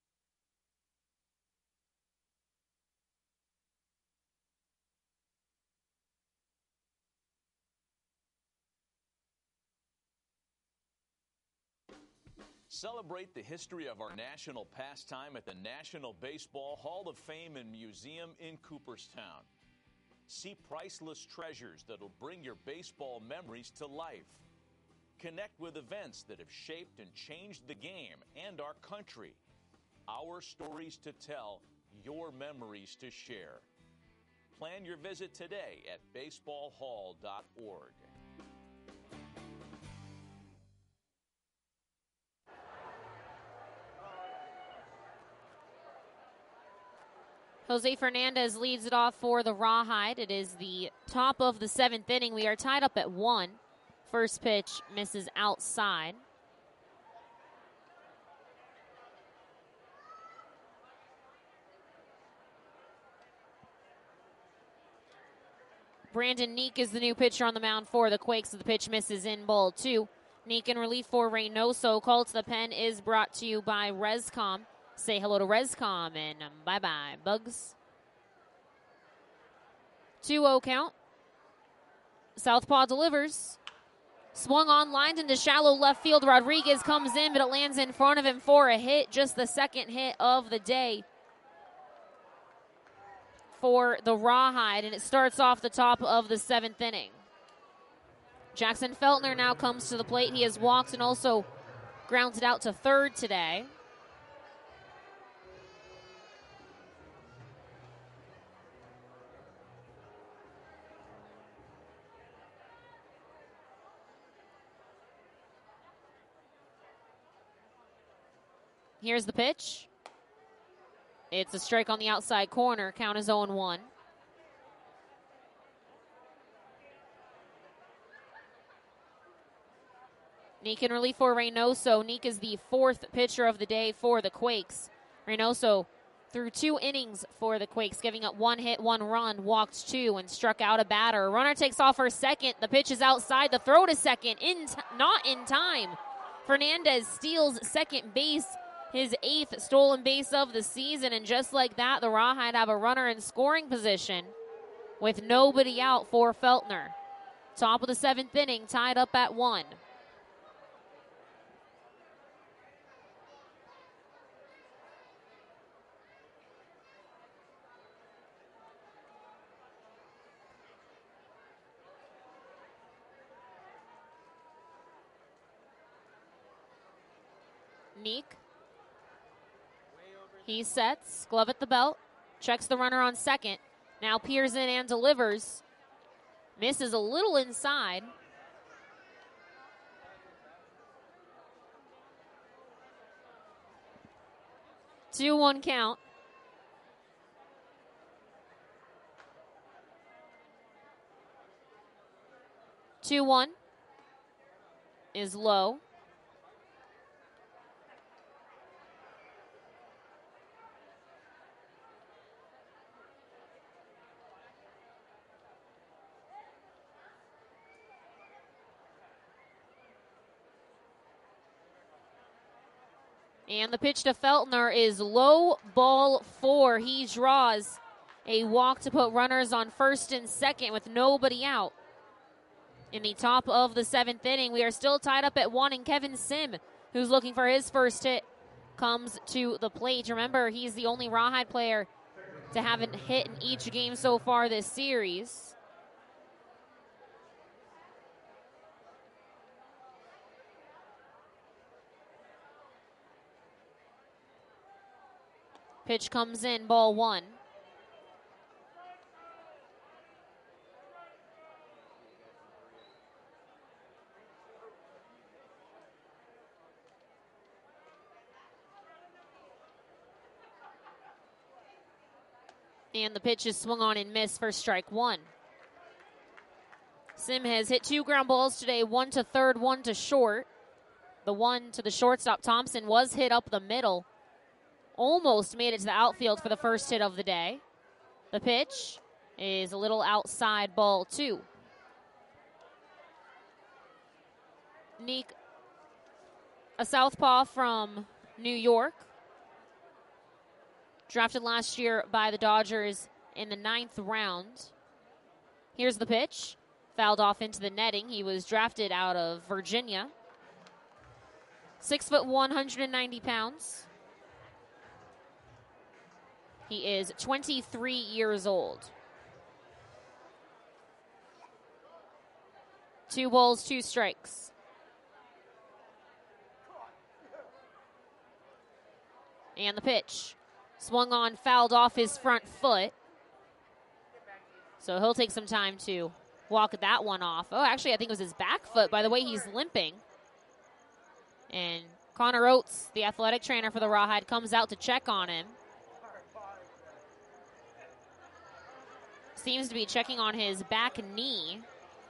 Celebrate the history of our national pastime at the National Baseball Hall of Fame and Museum in Cooperstown. See priceless treasures that'll bring your baseball memories to life. Connect with events that have shaped and changed the game and our country. Our stories to tell, your memories to share. Plan your visit today at baseballhall.org. Jose Fernandez leads it off for the Rawhide. It is the top of the 7th inning. We are tied up at 1. First pitch misses outside. Brandon Neek is the new pitcher on the mound for the Quakes. The pitch misses in ball 2. Neek in relief for Reynoso. Call to the pen is brought to you by Rescom. Say hello to Rescom and bye-bye, Bugs. 2-0 count. Southpaw delivers. Swung on, lined into shallow left field. Rodriguez comes in, but it lands in front of him for a hit. Just the second hit of the day for the Rawhide, and it starts off the top of the 7th inning. Jackson Feltner now comes to the plate. He has walked and also grounded out to third today. Here's the pitch. It's a strike on the outside corner. Count is 0-1. Neek in relief for Reynoso. Neek is the 4th pitcher of the day for the Quakes. Reynoso threw 2 innings for the Quakes, giving up 1 hit, 1 run, walked 2, and struck out a batter. Runner takes off for second. The pitch is outside. The throw to second, not in time. Fernandez steals second base, his 8th stolen base of the season, and just like that, the Rawhide have a runner in scoring position with nobody out for Feltner. Top of the 7th inning, tied up at 1. Neek. He sets, glove at the belt, checks the runner on second. Now peers in and delivers. Misses a little inside. Two 1 count. Two 1 is low. And the pitch to Feltner is low, ball 4. He draws a walk to put runners on first and second with nobody out. In the top of the 7th inning, we are still tied up at 1, and Kevin Sim, who's looking for his first hit, comes to the plate. Remember, he's the only Rawhide player to have a hit in each game so far this series. Pitch comes in, ball 1. And the pitch is swung on and missed for strike one. Sim has hit 2 ground balls today, 1 to third, 1 to short. The one to the shortstop, Thompson, was hit up the middle. Almost made it to the outfield for the first hit of the day. The pitch is a little outside, ball 2. Nick, a southpaw from New York. Drafted last year by the Dodgers in the 9th round. Here's the pitch. Fouled off into the netting. He was drafted out of Virginia. 6'1", 190 pounds. He is 23 years old. 2 balls, 2 strikes. And the pitch. Swung on, fouled off his front foot. So he'll take some time to walk that one off. Oh, actually, I think it was his back foot by the way he's limping. And Connor Oates, the athletic trainer for the Rawhide, comes out to check on him. Seems to be checking on his back knee.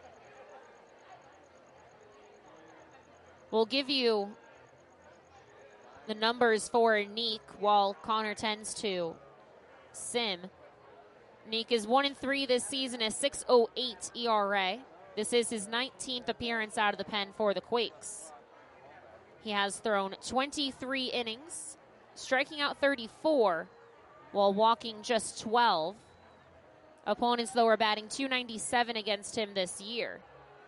We'll give you the numbers for Neek while Connor tends to Sim. Neek is 1-3 this season, a 6.08 ERA. This is his 19th appearance out of the pen for the Quakes. He has thrown 23 innings, striking out 34 while walking just 12. Opponents, though, are batting .297 against him this year.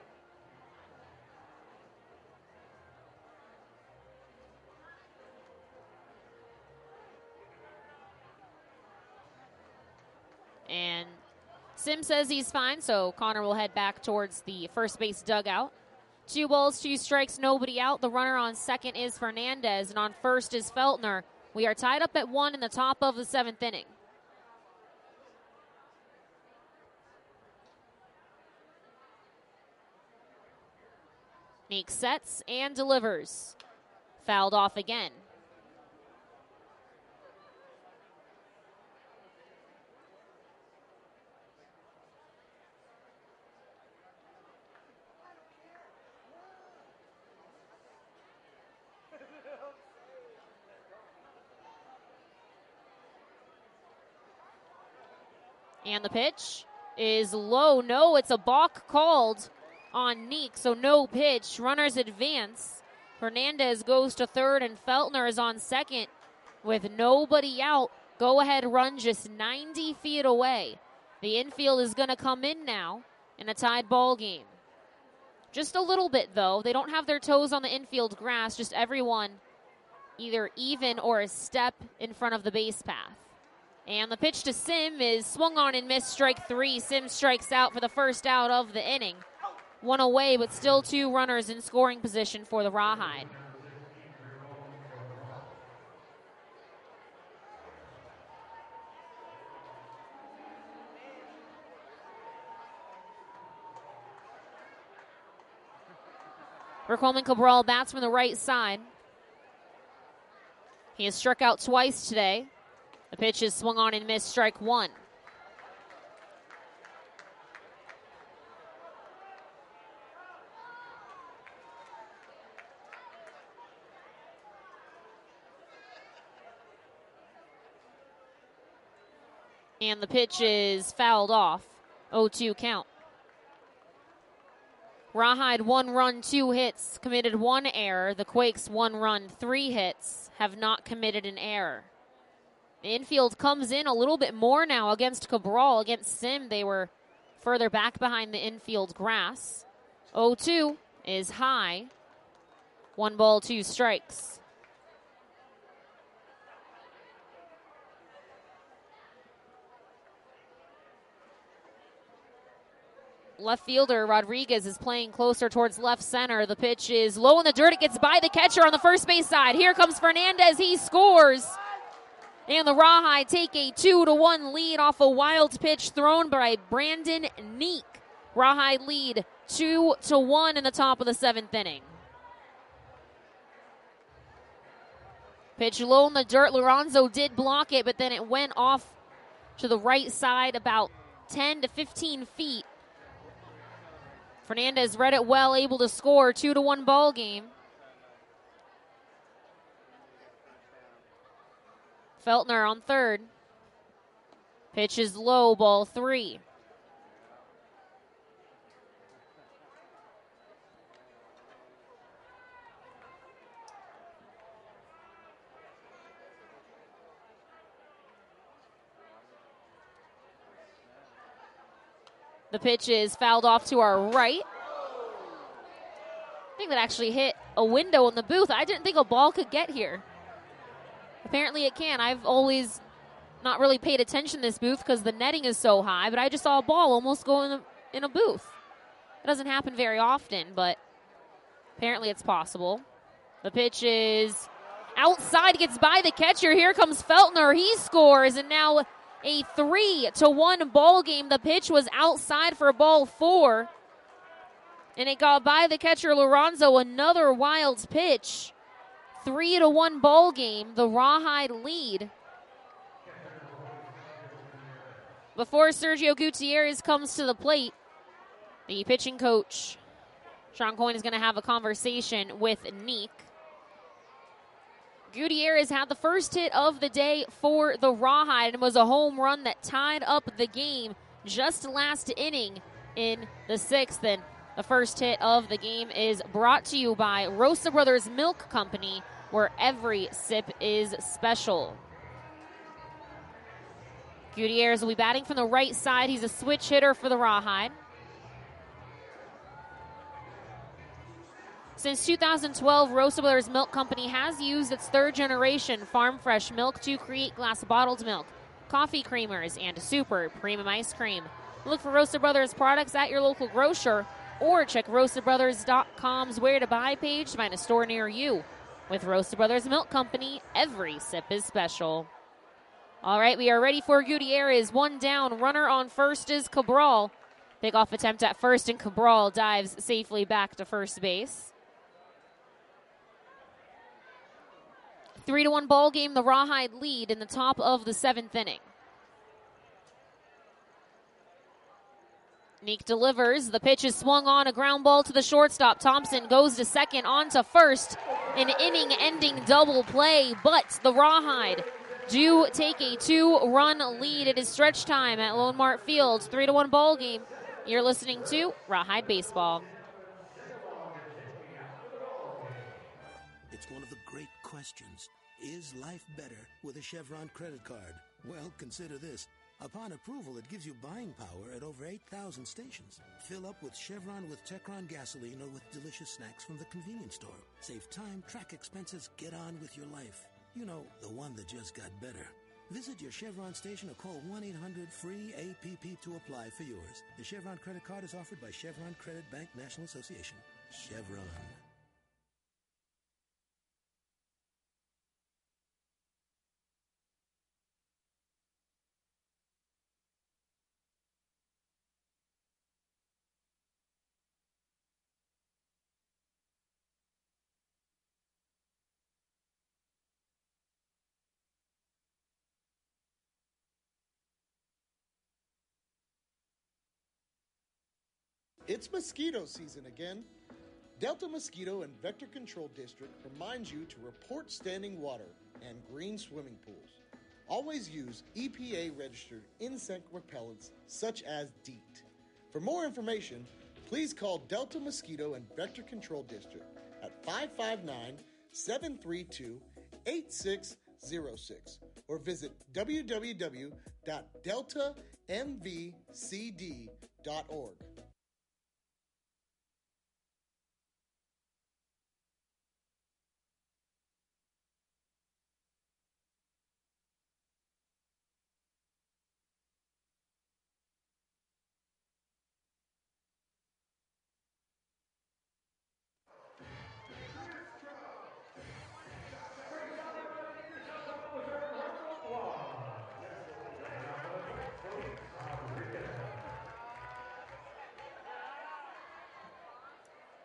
And Sim says he's fine, so Connor will head back towards the first base dugout. 2 balls, 2 strikes, nobody out. The runner on second is Fernandez, and on first is Feltner. We are tied up at 1 in the top of the 7th inning. Neek sets and delivers. Fouled off again. And the pitch is low. No, it's a balk called on Neek, so no pitch. Runners advance. Hernandez goes to third, and Feltner is on second with nobody out. Go-ahead run just 90 feet away. The infield is going to come in now in a tied ball game. Just a little bit, though. They don't have their toes on the infield grass, just everyone either even or a step in front of the base path. And the pitch to Sim is swung on and missed, strike 3. Sim strikes out for the first out of the inning. 1 away, but still 2 runners in scoring position for the Rawhide. Coleman Cabral bats from the right side. He has struck out twice today. The pitch is swung on and missed, strike 1. And the pitch is fouled off. 0-2 count. Rawhide 1 run, 2 hits, committed 1 error. The Quakes 1 run, 3 hits, have not committed an error. The infield comes in a little bit more now against Cabral. Against Sim, they were further back behind the infield grass. 0-2 is high. 1 ball, 2 strikes. Left fielder Rodriguez is playing closer towards left center. The pitch is low in the dirt. It gets by the catcher on the first base side. Here comes Fernandez. He scores. And the Rawhide take a 2-1 lead off a wild pitch thrown by Brandon Neek. Rawhide lead 2-1 in the top of the 7th inning. Pitch low in the dirt. Lorenzo did block it, but then it went off to the right side about 10 to 15 feet. Fernandez read it well, able to score. 2-1 ball game. Feltner on third. Pitch is low, ball 3. The pitch is fouled off to our right. I think that actually hit a window in the booth. I didn't think a ball could get here. Apparently it can. I've always not really paid attention to this booth because the netting is so high, but I just saw a ball almost go in a booth. It doesn't happen very often, but apparently it's possible. The pitch is outside, gets by the catcher. Here comes Feltner. He scores, and now a 3-1 ball game. The pitch was outside for ball 4, and it got by the catcher Lorenzo. Another wild pitch. 3-1 ball game. The Rawhide lead. Before Sergio Gutierrez comes to the plate, the pitching coach, Sean Coyne, is going to have a conversation with Neek. Gutierrez had the first hit of the day for the Rawhide and was a home run that tied up the game just last inning in the 6th. And the first hit of the game is brought to you by Rosa Brothers Milk Company, where every sip is special. Gutierrez will be batting from the right side. He's a switch hitter for the Rawhide. Since 2012, Rosa Brothers Milk Company has used its 3rd generation farm fresh milk to create glass bottled milk, coffee creamers, and super premium ice cream. Look for Rosa Brothers products at your local grocer or check RosaBrothers.com's where to buy page to find a store near you. With Rosa Brothers Milk Company, every sip is special. All right, we are ready for Gutierrez. 1 down, runner on first is Cabral. Pickoff attempt at first, and Cabral dives safely back to first base. 3-1 ball game, the Rawhide lead in the top of the 7th inning. Neek delivers. The pitch is swung on, a ground ball to the shortstop. Thompson goes to second, on to first. An inning-ending double play, but the Rawhide do take a 2-run lead. It is stretch time at Lone Mart Field. 3-1 ball game. You're listening to Rawhide Baseball. It's one of the great questions. Is life better with a Chevron credit card? Well, consider this. Upon approval, it gives you buying power at over 8,000 stations. Fill up with Chevron with Techron gasoline or with delicious snacks from the convenience store. Save time, track expenses, get on with your life. You know, the one that just got better. Visit your Chevron station or call 1-800-FREE-APP to apply for yours. The Chevron credit card is offered by Chevron Credit Bank National Association. Chevron. It's mosquito season again. Delta Mosquito and Vector Control District reminds you to report standing water and green swimming pools. Always use EPA-registered insect repellents such as DEET. For more information, please call Delta Mosquito and Vector Control District at 559-732-8606 or visit www.deltamvcd.org.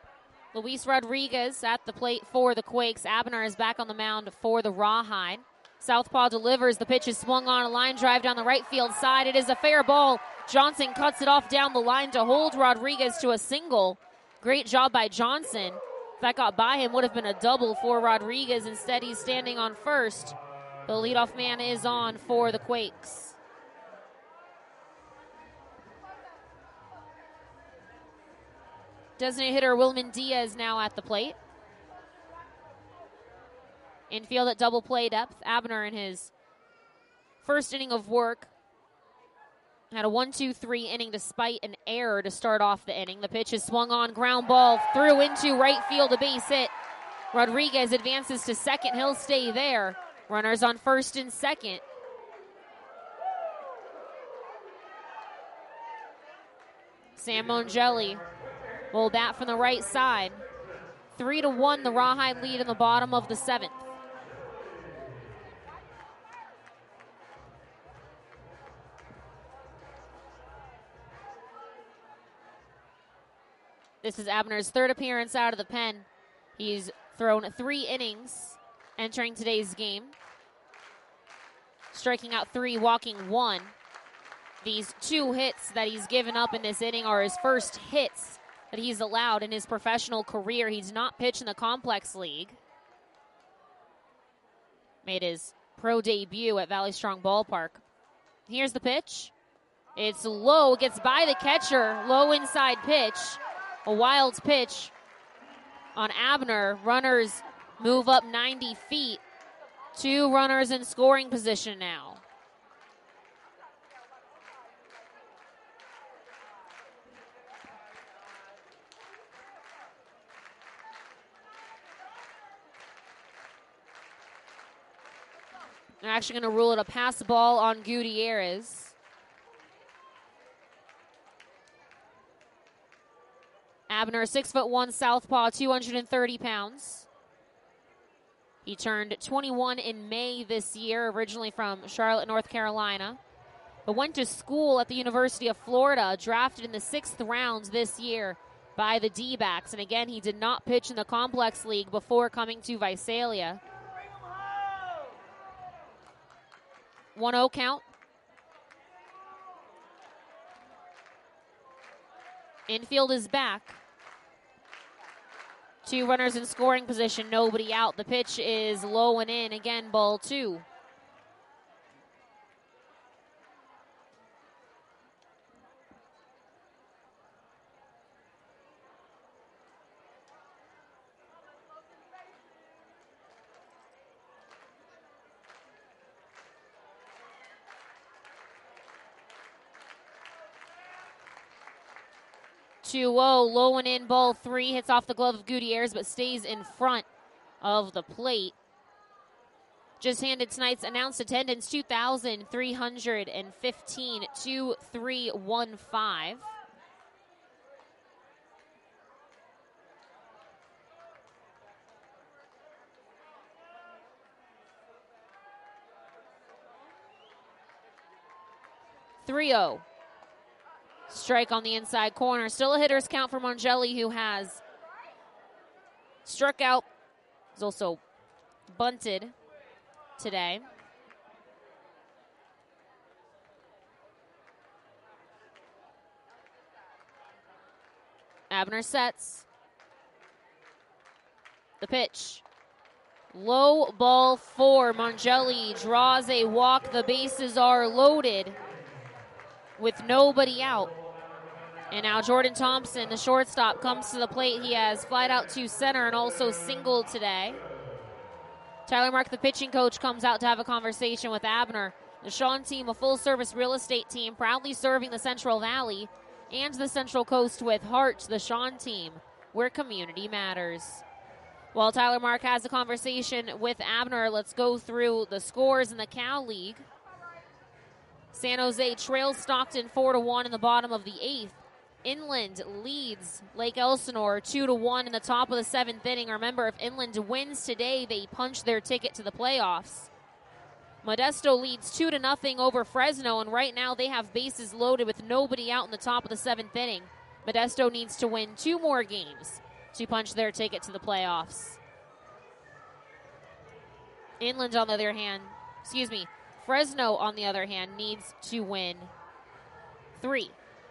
Luis Rodriguez at the plate for the Quakes. Abner is back on the mound for the Rawhide. Southpaw delivers. The pitch is swung on, a line drive down the right field side. It is a fair ball. Johnson cuts it off down the line to hold Rodriguez to a single. Great job by Johnson. If that got by him, would have been a double for Rodriguez. Instead, he's standing on first. The leadoff man is on for the Quakes. Designated hitter Wilman Diaz now at the plate. Infield at double play depth. Abner in his first inning of work had a 1-2-3 inning despite an error to start off the inning. The pitch is swung on, ground ball through into right field, a base hit. Rodriguez advances to second. He'll stay there. Runners on first and second. Sam Mongelli will bat from the right side. 3-1 the Rawhide lead in the bottom of the seventh. This is Abner's third appearance out of the pen. He's thrown 3 innings entering today's game. Striking out 3, walking 1. These 2 hits that he's given up in this inning are his first hits that he's allowed in his professional career. He's not pitched in the Complex League. Made his pro debut at Valley Strong Ballpark. Here's the pitch. It's low, gets by the catcher. Low inside pitch. A wild pitch on Abner. Runners move up 90 feet. 2 runners in scoring position now. They're actually going to rule it a pass ball on Gutierrez. Abner, 6'1" southpaw, 230 pounds. He turned 21 in May this year, originally from Charlotte, North Carolina, but went to school at the University of Florida, drafted in the 6th round this year by the D-backs. And again, he did not pitch in the Complex League before coming to Visalia. 1-0 count. Infield is back. 2 runners in scoring position, nobody out. The pitch is low and in. Again, ball 2. Low and in, ball 3. Hits off the glove of Gutierrez, but stays in front of the plate. Just handed tonight's announced attendance, 2,315, 2,315. (3-0). Strike on the inside corner. Still a hitter's count for Mongelli, who has struck out. He's also bunted today. Abner sets. The pitch. Low, ball 4. Mongelli draws a walk. The bases are loaded with nobody out. And now Jordan Thompson, the shortstop, comes to the plate. He has flied out to center and also singled today. Tyler Mark, the pitching coach, comes out to have a conversation with Abner. The Sean team, a full-service real estate team, proudly serving the Central Valley and the Central Coast with heart. The Sean team, where community matters. While Tyler Mark has a conversation with Abner, let's go through the scores in the Cal League. San Jose trails Stockton 4-1 in the bottom of the 8th. Inland leads Lake Elsinore 2-1 in the top of the 7th inning. Remember, if Inland wins today, they punch their ticket to the playoffs. Modesto leads 2-0 over Fresno, and right now they have bases loaded with nobody out in the top of the 7th inning. Modesto needs to win 2 more games to punch their ticket to the playoffs. Inland, on the other hand, Fresno, on the other hand, needs to win 3.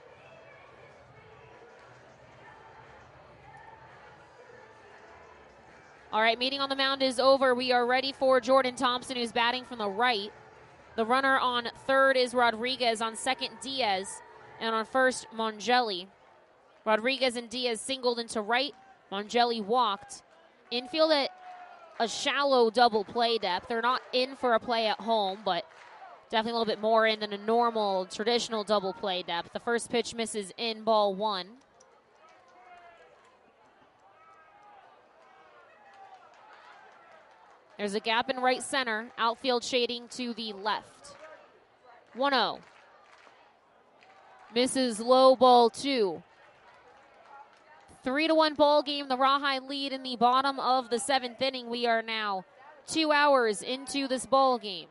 All right, meeting on the mound is over. We are ready for Jordan Thompson, who's batting from the right. The runner on third is Rodriguez, on second Diaz, and on first Mongelli. Rodriguez and Diaz singled into right. Mongelli walked. Infield at a shallow double play depth. They're not in for a play at home, but definitely a little bit more in than a normal, traditional double play depth. The first pitch misses in, ball 1. There's a gap in right center. Outfield shading to the left. 1-0. Misses low, ball 2. 3-1 ball game. The Rawhide lead in the bottom of the 7th inning. We are now 2 hours into this ball game.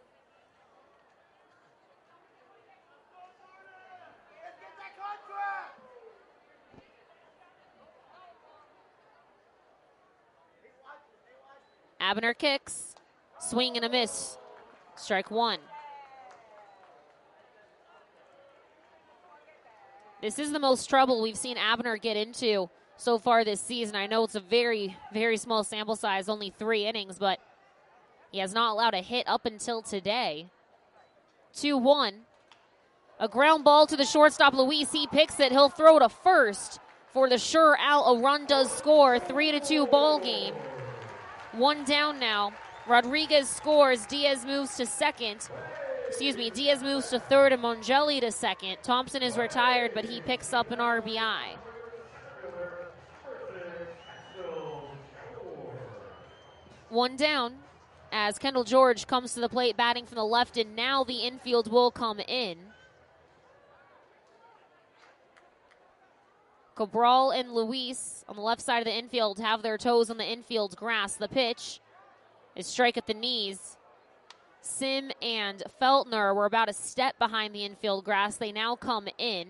Abner kicks. Swing and a miss. Strike 1. This is the most trouble we've seen Abner get into so far this season. I know it's a very, very small sample size, only 3 innings, but he has not allowed a hit up until today. 2-1. A ground ball to the shortstop, Luis. He picks it. He'll throw to first for the sure out. A run does score. 3-2 ball game. 1 down now. Rodriguez scores. Diaz moves to second. Diaz moves to third and Mongelli to second. Thompson is retired, but he picks up an RBI. One down as Kendall George comes to the plate batting from the left, and now the infield will come in. Cabral and Luis on the left side of the infield have their toes on the infield grass. The pitch is strike at the knees. Sim and Feltner were about a step behind the infield grass. They now come in.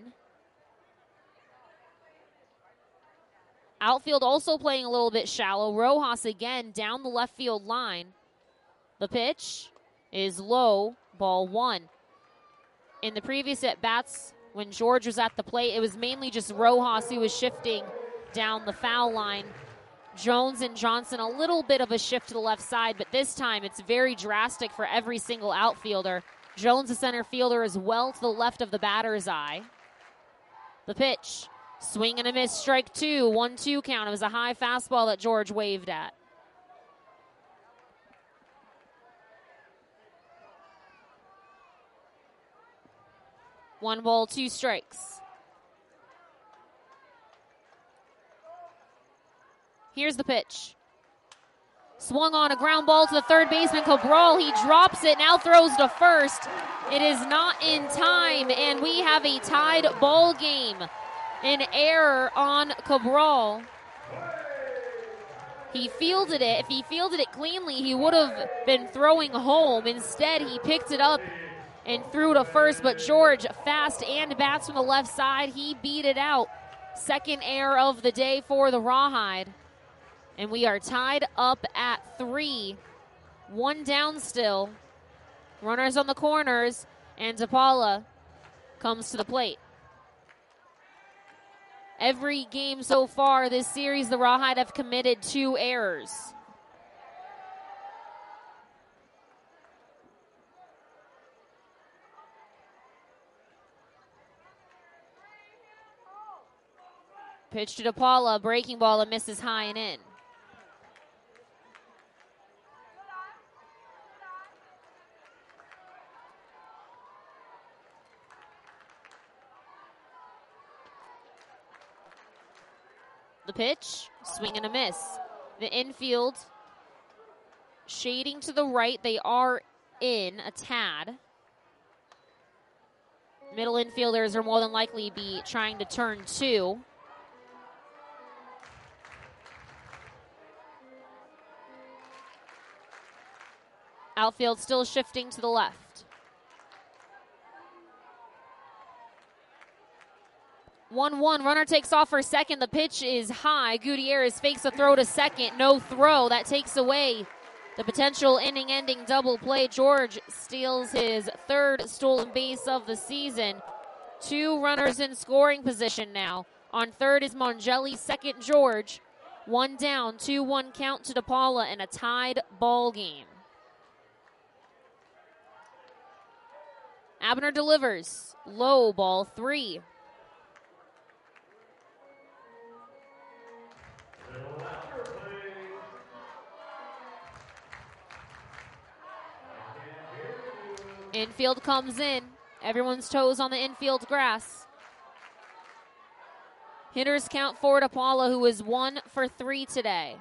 Outfield also playing a little bit shallow. Rojas again down the left field line. The pitch is low, ball 1. In the previous at-bats, when George was at the plate, it was mainly just Rojas who was shifting down the foul line. Jones and Johnson, a little bit of a shift to the left side, but this time it's very drastic for every single outfielder. Jones, the center fielder, is well to the left of the batter's eye. The pitch, swing and a miss, strike 2, 1-2 count. It was a high fastball that George waved at. One ball, 2 strikes. Here's the pitch. Swung on a ground ball to the third baseman, Cabral. He drops it, now throws to first. It is not in time, and we have a tied ball game. An error on Cabral. He fielded it. If he fielded it cleanly, he would have been throwing home. Instead, he picked it up and threw to first, but George, fast and bats from the left side, he beat it out. Second error of the day for the Rawhide. And we are tied up at 3. 1 down still. Runners on the corners, and DePaula comes to the plate. Every game so far this series, the Rawhide have committed 2 errors. Pitch to DePaula, breaking ball, and misses high and in. The pitch, swing and a miss. The infield shading to the right. They are in a tad. Middle infielders are more than likely be trying to turn 2. Outfield still shifting to the left. 1-1, runner takes off for second. The pitch is high. Gutierrez fakes a throw to second. No throw. That takes away The potential inning-ending double play. George steals his third stolen base of the season. 2 runners in scoring position now. On third is Mongelli, second George. 1 down, 2-1 count to DePaula and a tied ball game. Abner delivers. Low, ball 3. Infield comes in. Everyone's toes on the infield grass. Hitters count for DePaula, who is 1 for 3 today.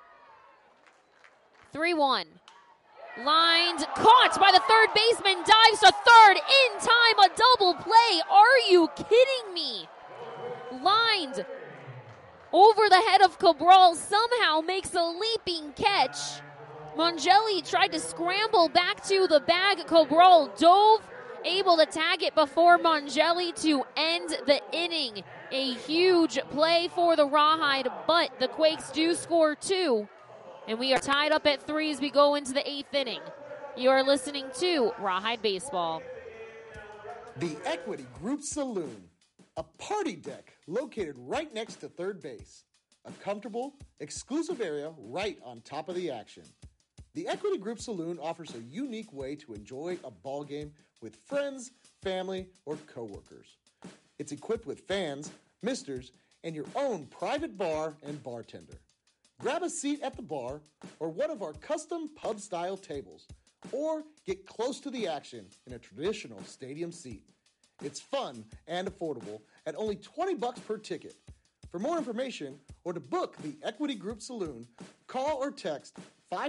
3-1. Lined, caught by the third baseman, dives to third, in time, a double play. Are you kidding me? Lined over the head of Cabral, somehow makes a leaping catch. Mongelli tried to scramble back to the bag. Cabral dove, able to tag it before Mongelli to end the inning. A huge play for the Rawhide, but the Quakes do score 2. And we are tied up at 3 as we go into the 8th inning. You are listening to Rawhide Baseball. The Equity Group Saloon, a party deck located right next to third base. A comfortable, exclusive area right on top of the action. The Equity Group Saloon offers a unique way to enjoy a ball game with friends, family, or coworkers. It's equipped with fans, misters, and your own private bar and bartender. Grab a seat at the bar or one of our custom pub-style tables, or get close to the action in a traditional stadium seat. It's fun and affordable at only $20 per ticket. For more information or to book the Equity Group Saloon, call or text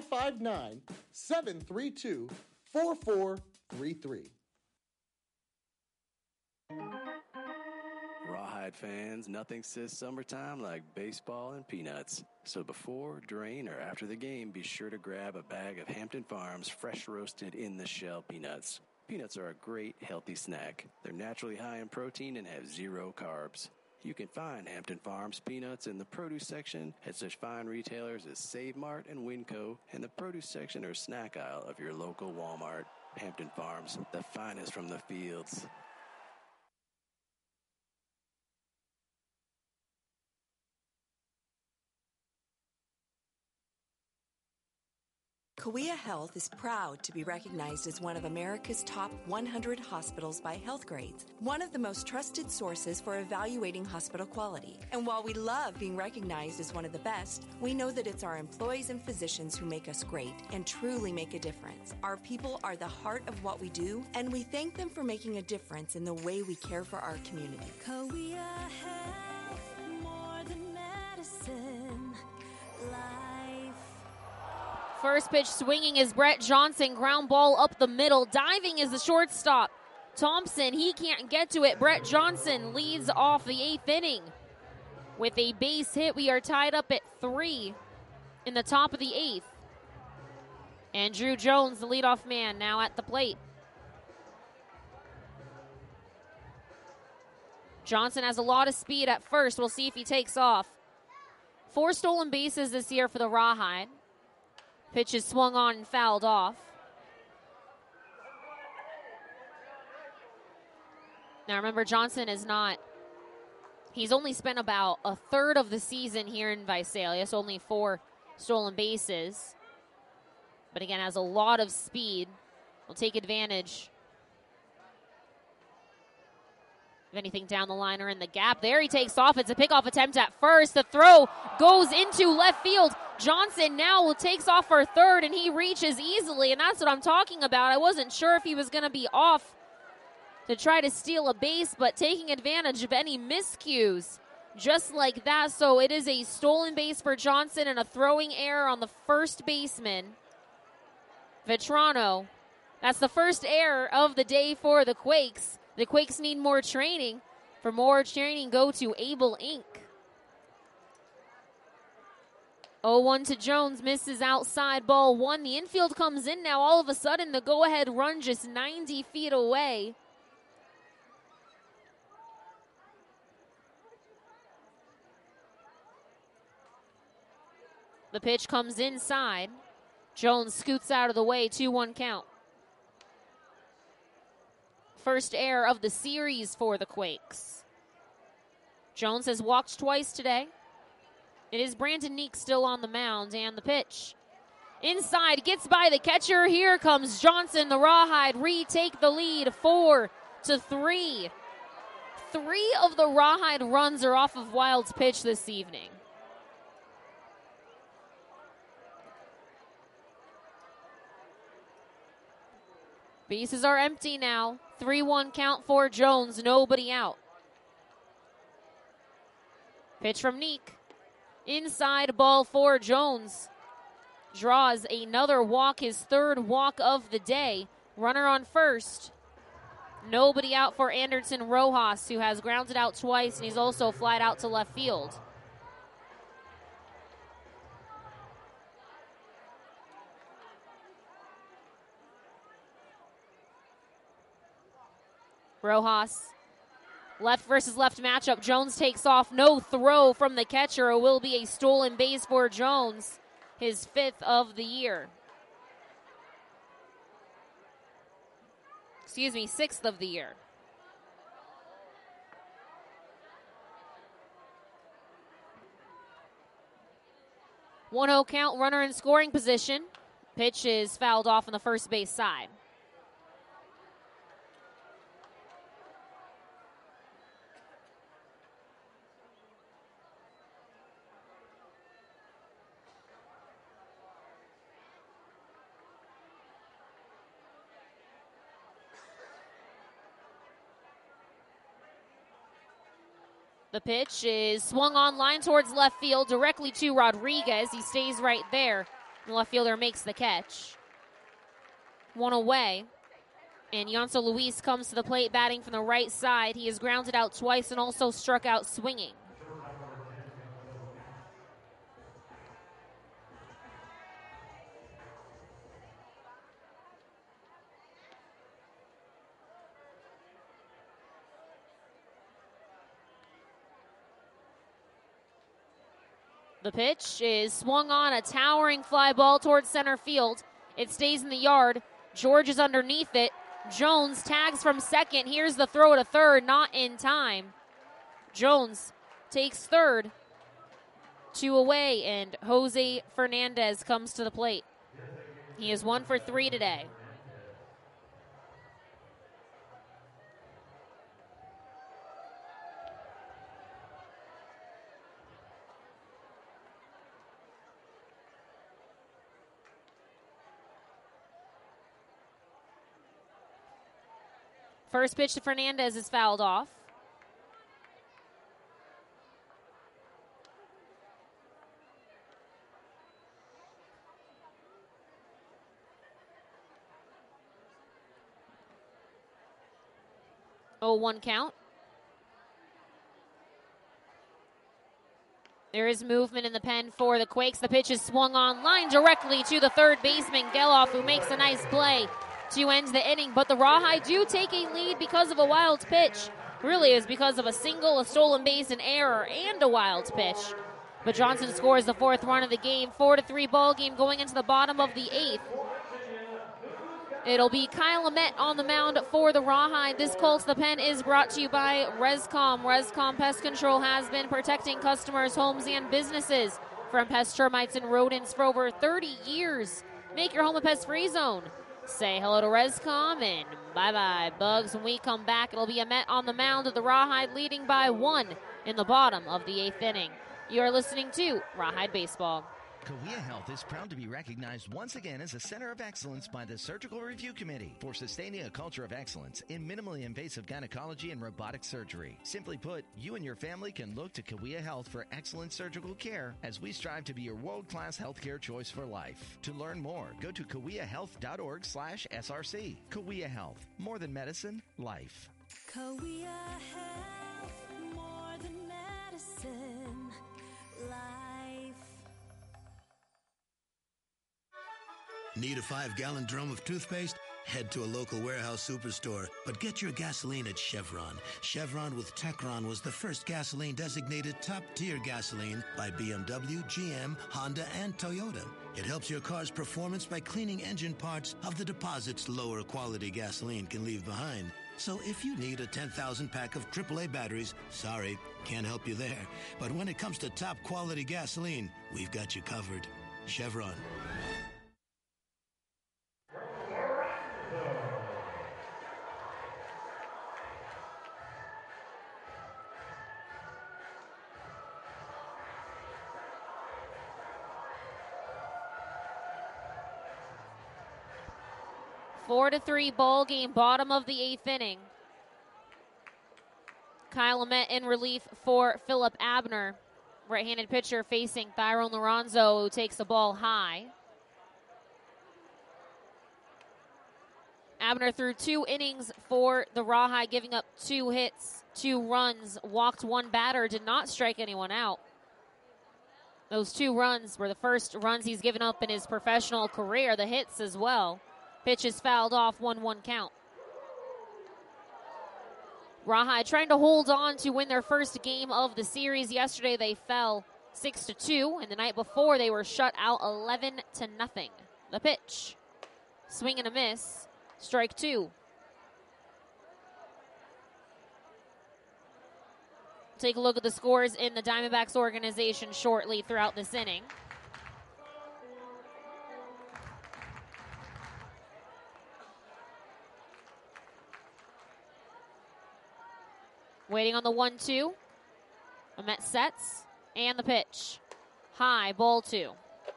559-732-4433. Rawhide fans, nothing says summertime like baseball and peanuts. So before, during, or after the game, be sure to grab a bag of Hampton Farms fresh roasted in the shell peanuts. Peanuts are a great healthy snack. They're naturally high in protein and have 0 carbs. You can find Hampton Farms peanuts in the produce section at such fine retailers as Save Mart and Winco, and the produce section or snack aisle of your local Walmart. Hampton Farms, the finest from the fields. Kauai Health is proud to be recognized as one of America's top 100 hospitals by Healthgrades, one of the most trusted sources for evaluating hospital quality. And while we love being recognized as one of the best, we know that it's our employees and physicians who make us great and truly make a difference. Our people are the heart of what we do, and we thank them for making a difference in the way we care for our community. Kauai Health, more than medicine, life. First pitch swinging is Brett Johnson. Ground ball up the middle. Diving is the shortstop. Thompson, he can't get to it. Brett Johnson leads off the 8th inning with a base hit. We are tied up at 3 in the top of the 8th. And Drew Jones, the leadoff man, now at the plate. Johnson has a lot of speed at first. We'll see if he takes off. 4 stolen bases this year for the Rawhide. Pitch is swung on and fouled off. Now remember, Johnson is not, he's only spent about a third of the season here in Visalia, so only 4 stolen bases. But again, has a lot of speed. Will take advantage of anything down the line or in the gap. There he takes off. It's a pickoff attempt at first. The throw goes into left field. Johnson now takes off for third, and he reaches easily, and that's what I'm talking about. I wasn't sure if he was going to be off to try to steal a base, but taking advantage of any miscues just like that. So it is a stolen base for Johnson and a throwing error on the first baseman, Vetrano. That's the first error of the day for the Quakes. The Quakes need more training. For more training, go to Able Inc. 0-1 to Jones, misses outside, ball 1. The infield comes in now. All of a sudden, the go-ahead run just 90 feet away. The pitch comes inside. Jones scoots out of the way, 2-1 count. First error of the series for the Quakes. Jones has walked twice today. It is Brandon Neek still on the mound, and the pitch. Inside, gets by the catcher. Here comes Johnson. The Rawhide retake the lead, 4-3. 3 of the Rawhide runs are off of Wild's pitch this evening. Bases are empty now. 3-1 count for Jones, nobody out. Pitch from Neek. Inside, ball for Jones. Draws another walk, his third walk of the day. Runner on first. Nobody out for Anderson Rojas, who has grounded out twice, and he's also flied out to left field. Rojas, left versus left matchup. Jones takes off. No throw from the catcher. It will be a stolen base for Jones, his 5th of the year. 6th of the year. One-0 count, runner in scoring position. Pitch is fouled off on the first base side. The pitch is swung on line towards left field, directly to Rodriguez. He stays right there. The left fielder makes the catch. One away. And Yonso Luis comes to the plate batting from the right side. He has grounded out twice and also struck out swinging. The pitch is swung on, a towering fly ball towards center field. It stays in the yard. George is underneath it. Jones tags from second. Here's the throw to third, not in time. Jones takes third. 2 away, and Jose Fernandez comes to the plate. He is 1 for 3 today. First pitch to Fernandez is fouled off. Oh, 1 count. There is movement in the pen for the Quakes. The pitch is swung on line directly to the third baseman, Geloff, who makes a nice play to end the inning. But the Rawhide do take a lead because of a wild pitch. Really is because of a single, a stolen base, an error, and a wild pitch. But Johnson scores the 4th run of the game. 4-3 ball game going into the bottom of the 8th. It'll be Kyle Amet on the mound for the Rawhide. This call to the pen is brought to you by Rescom. Rescom Pest Control has been protecting customers, homes, and businesses from pest, termites, and rodents for over 30 years. Make your home a pest-free zone. Say hello to Rescom and bye-bye, bugs. When we come back, it'll be Amet on the mound of the Rawhide, leading by 1 in the bottom of the 8th inning. You are listening to Rawhide Baseball. Cahuilla Health is proud to be recognized once again as a center of excellence by the Surgical Review Committee for sustaining a culture of excellence in minimally invasive gynecology and robotic surgery. Simply put, you and your family can look to Cahuilla Health for excellent surgical care as we strive to be your world-class healthcare choice for life. To learn more, go to cahuillahealth.org/SRC. Cahuilla Health, more than medicine, life. Cahuilla Health, more than medicine, life. Need a 5-gallon drum of toothpaste? Head to a local warehouse superstore, but get your gasoline at Chevron. Chevron with Techron was the first gasoline designated top-tier gasoline by BMW, GM, Honda, and Toyota. It helps your car's performance by cleaning engine parts of the deposits lower quality gasoline can leave behind. So if you need a 10,000 pack of AAA batteries, sorry, can't help you there. But when it comes to top quality gasoline, we've got you covered. Chevron. Four to 3 ball game, bottom of the 8th inning. Kyle Lamet in relief for Philip Abner. Right-handed pitcher facing Tyrone Lorenzo, who takes the ball high. Abner threw 2 innings for the Rawhide, giving up 2 hits, 2 runs, walked 1 batter, did not strike anyone out. Those 2 runs were the first runs he's given up in his professional career, the hits as well. Pitch is fouled off, 1-1 count. Rawhide trying to hold on to win their first game of the series. Yesterday they fell 6-2, and the night before they were shut out 11-0. The pitch, swing and a miss, strike 2. Take a look at the scores in the Diamondbacks organization shortly throughout this inning. Waiting on the 1-2. Amet sets, and the pitch. High, ball 2.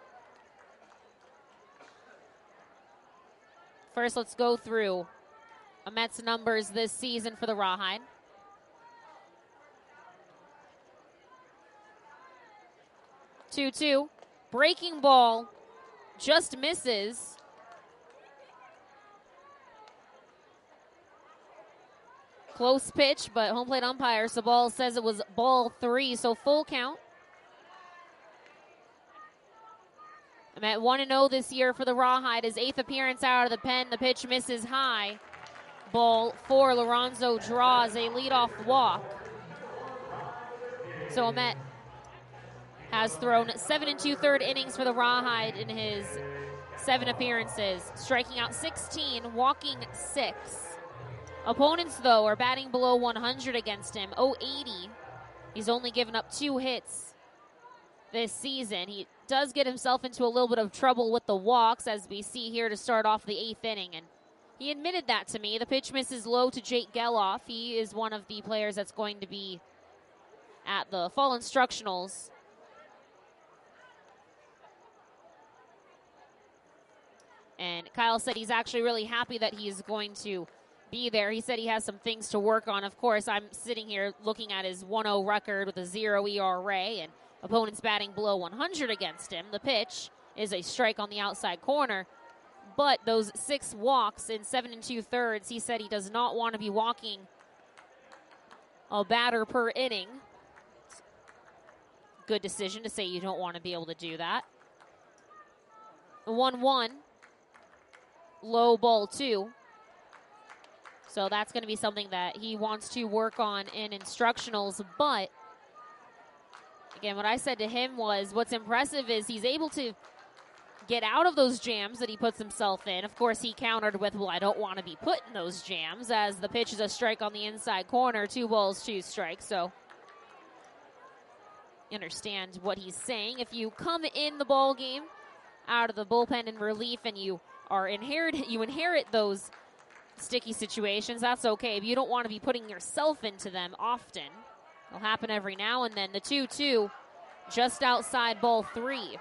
First, let's go through Amet's numbers this season for the Rawhide. Two-two. Breaking ball. Just misses. Close pitch, but home plate umpire Sabal says it was ball 3, so full count. I'm at 1-0 this year for the Rawhide. His 8th appearance out of the pen. The pitch misses high. Ball 4. Lorenzo draws a leadoff walk. So Amet has thrown 7 2/3 innings for the Rawhide in his 7 appearances, striking out 16, walking 6. Opponents, though, are batting below 100 against him, 080. He's only given up 2 hits this season. He does get himself into a little bit of trouble with the walks, as we see here to start off the 8th inning, and he admitted that to me. The pitch misses low to Jake Geloff. He is one of the players that's going to be at the fall instructionals. And Kyle said he's actually really happy that he's going to be there. He said he has some things to work on. Of course, I'm sitting here looking at his 1-0 record with a 0 ERA and opponents batting below 100 against him. The pitch is a strike on the outside corner. But those 6 walks in 7 2/3, he said he does not want to be walking a batter per inning. Good decision to say you don't want to be able to do that. 1-1. Low ball 2. So that's going to be something that he wants to work on in instructionals. But, again, what I said to him was what's impressive is he's able to get out of those jams that he puts himself in. Of course, he countered with, well, I don't want to be put in those jams, as the pitch is a strike on the inside corner, 2 balls, 2 strikes. So you understand what he's saying. If you come in the ball game out of the bullpen in relief and you inherit those sticky situations, that's okay. But you don't want to be putting yourself into them often. It'll happen every now and then. The 2-2, just outside ball 3.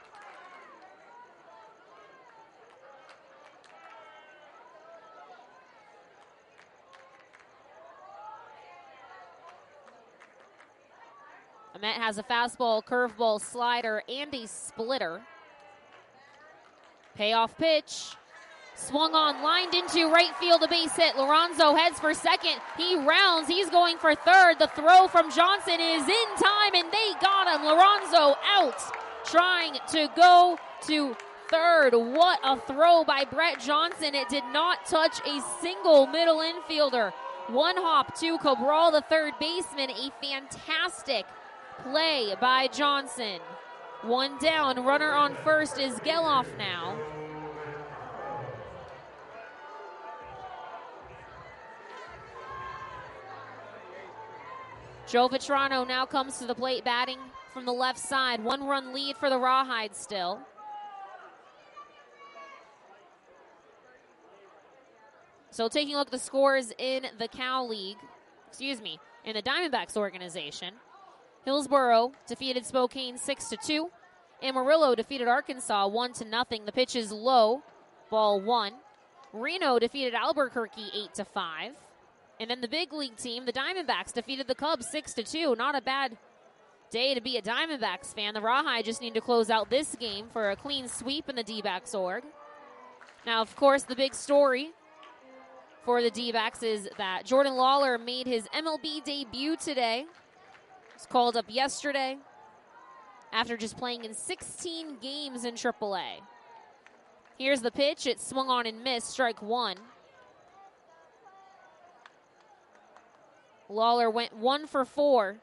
Amet has a fastball, curveball, slider, and a splitter. Payoff pitch. Swung on, lined into right field, a base hit. Lorenzo heads for second. He rounds. He's going for third. The throw from Johnson is in time, and they got him. Lorenzo out, trying to go to third. What a throw by Brett Johnson. It did not touch a single middle infielder. One hop to Cabral, the third baseman. A fantastic play by Johnson. One down. Runner on first is Geloff now. Joe Vitrano now comes to the plate batting from the left side. 1-run lead for the Rawhide still. So taking a look at the scores in the Cal League, in the Diamondbacks organization. Hillsboro defeated Spokane 6-2. Amarillo defeated Arkansas 1-0. The pitch is low, ball 1. Reno defeated Albuquerque 8-5. And then the big league team, the Diamondbacks, defeated the Cubs 6-2. Not a bad day to be a Diamondbacks fan. The Rawhide just need to close out this game for a clean sweep in the D-backs org. Now, of course, the big story for the D-backs is that Jordan Lawler made his MLB debut today. He was called up yesterday after just playing in 16 games in AAA. Here's the pitch. It swung on and missed, strike 1. Lawler went 1 for 4.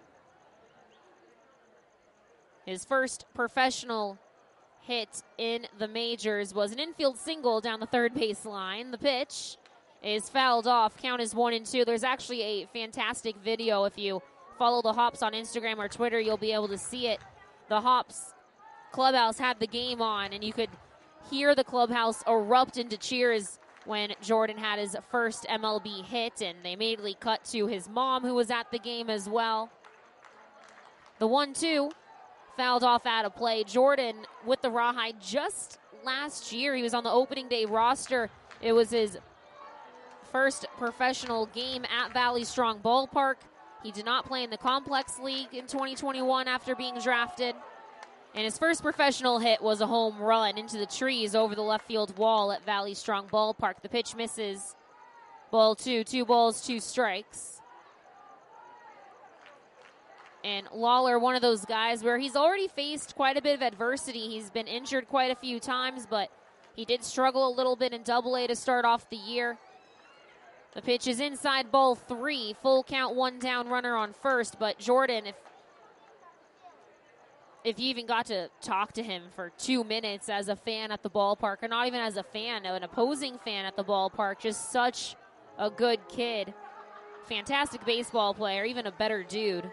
His first professional hit in the majors was an infield single down the third base line. The pitch is fouled off. Count is 1-2. There's actually a fantastic video. If you follow the Hops on Instagram or Twitter, you'll be able to see it. The Hops clubhouse had the game on, and you could hear the clubhouse erupt into cheers when Jordan had his first MLB hit, and they immediately cut to his mom, who was at the game as well. The 1-2 fouled off out of play. Jordan with the Rawhide just last year. He was on the opening day roster. It was his first professional game at Valley Strong Ballpark. He did not play in the Complex League in 2021 after being drafted. And his first professional hit was a home run into the trees over the left field wall at Valley Strong Ballpark. The pitch misses. Ball 2, 2 balls, 2 strikes. And Lawler, one of those guys where he's already faced quite a bit of adversity. He's been injured quite a few times, but he did struggle a little bit in Double-A to start off the year. The pitch is inside, ball 3. Full count, 1 down, runner on first. But Jordan, if you even got to talk to him for 2 minutes as a fan at the ballpark, or not even as a fan, an opposing fan at the ballpark, just such a good kid. Fantastic baseball player, even a better dude.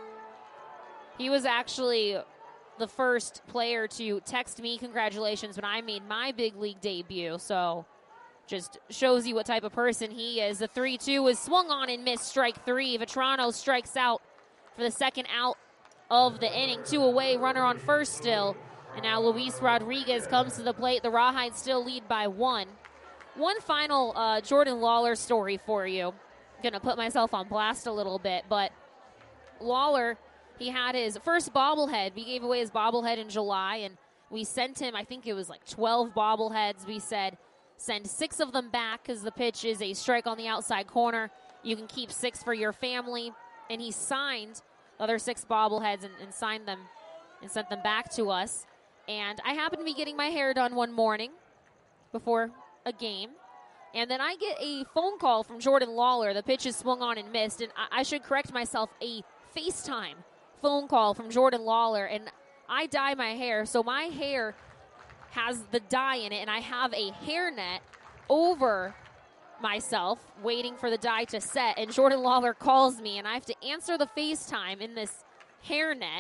He was actually the first player to text me congratulations when I made my big league debut, so just shows you what type of person he is. The 3-2 was swung on and missed, strike 3. Vitrano strikes out for the second out of the inning. 2 away, runner on first still. And now Luis Rodriguez comes to the plate. The Rawhide still lead by 1. One final Jordan Lawler story for you. I'm going to put myself on blast a little bit, but Lawler, he had his first bobblehead. We gave away his bobblehead in July, and we sent him, I think it was like 12 bobbleheads. We said, send 6 of them back because the pitch is a strike on the outside corner. You can keep 6 for your family. And he signed the other 6 bobbleheads and signed them and sent them back to us. And I happened to be getting my hair done one morning before a game. And then I get a phone call from Jordan Lawler. The pitch is swung on and missed. And I should correct myself, a FaceTime phone call from Jordan Lawler. And I dye my hair, so my hair has the dye in it, and I have a hairnet over myself waiting for the dye to set, and Jordan Lawler calls me, and I have to answer the FaceTime in this hairnet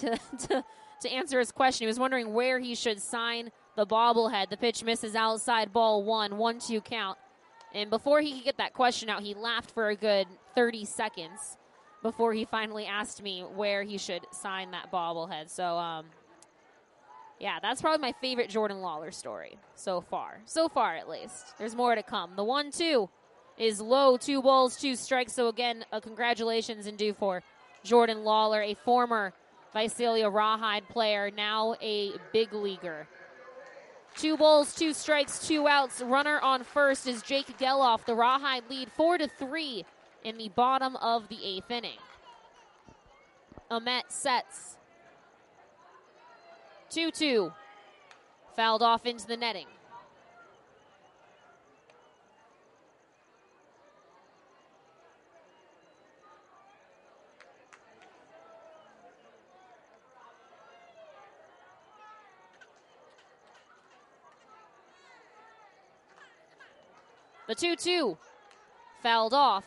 to answer his question. He was wondering where he should sign the bobblehead. The pitch misses outside, ball 1, 1-2 count. And before he could get that question out, he laughed for a good 30 seconds before he finally asked me where he should sign that bobblehead. So, yeah, that's probably my favorite Jordan Lawler story so far. So far, at least. There's more to come. The 1-2 is low, 2 balls, 2 strikes. So, again, congratulations and due for Jordan Lawler, a former Visalia Rawhide player, now a big leaguer. 2 balls, 2 strikes, 2 outs. Runner on first is Jake Geloff. The Rawhide lead 4-3 in the bottom of the 8th inning. Ahmet sets. 2-2. Fouled off into the netting. The 2-2 fouled off.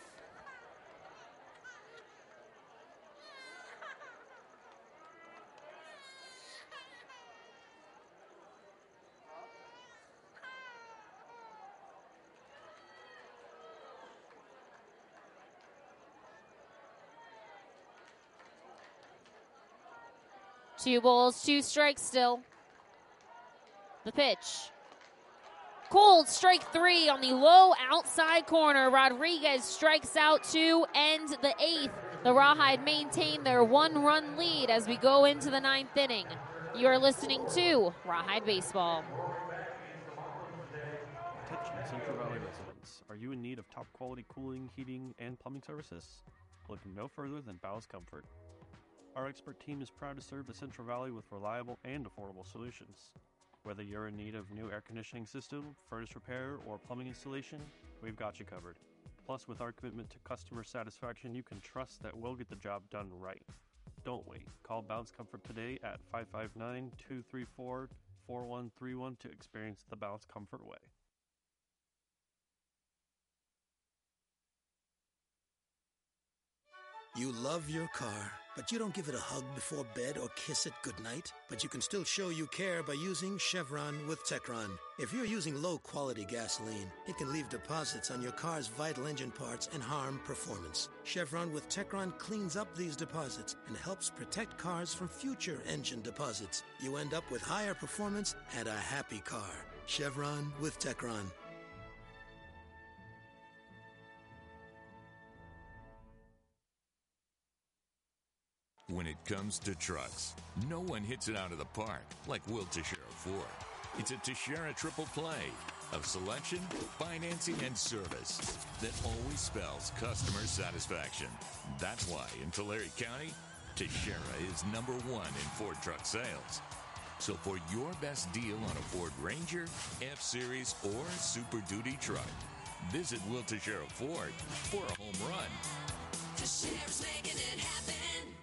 Two balls, two strikes still. The pitch. Cold, strike three on the low outside corner. Rodriguez strikes out to end the eighth. The Rawhide maintain their one-run lead as we go into the ninth inning. You are listening to Rawhide Baseball. Attention Central Valley residents. Are you in need of top quality cooling, heating, and plumbing services? Look no further than Bow's Comfort. Our expert team is proud to serve the Central Valley with reliable and affordable solutions. Whether you're in need of new air conditioning system, furnace repair, or plumbing installation, we've got you covered. Plus, with our commitment to customer satisfaction, you can trust that we'll get the job done right. Don't wait. Call Bow's Comfort today at 559-234-4131 to experience the Bow's Comfort way. You love your car, but you don't give it a hug before bed or kiss it goodnight. But you can still show you care by using Chevron with Techron. If you're using low-quality gasoline, it can leave deposits on your car's vital engine parts and harm performance. Chevron with Techron cleans up these deposits and helps protect cars from future engine deposits. You end up with higher performance and a happy car. Chevron with Techron. When it comes to trucks, no one hits it out of the park like Will Teixeira Ford. It's a Teixeira triple play of selection, financing, and service that always spells customer satisfaction. That's why in Tulare County, Teixeira is #1 in Ford truck sales. So for your best deal on a Ford Ranger, F-Series, or Super Duty truck, visit Will Teixeira Ford for a home run. Teixeira's making it happen.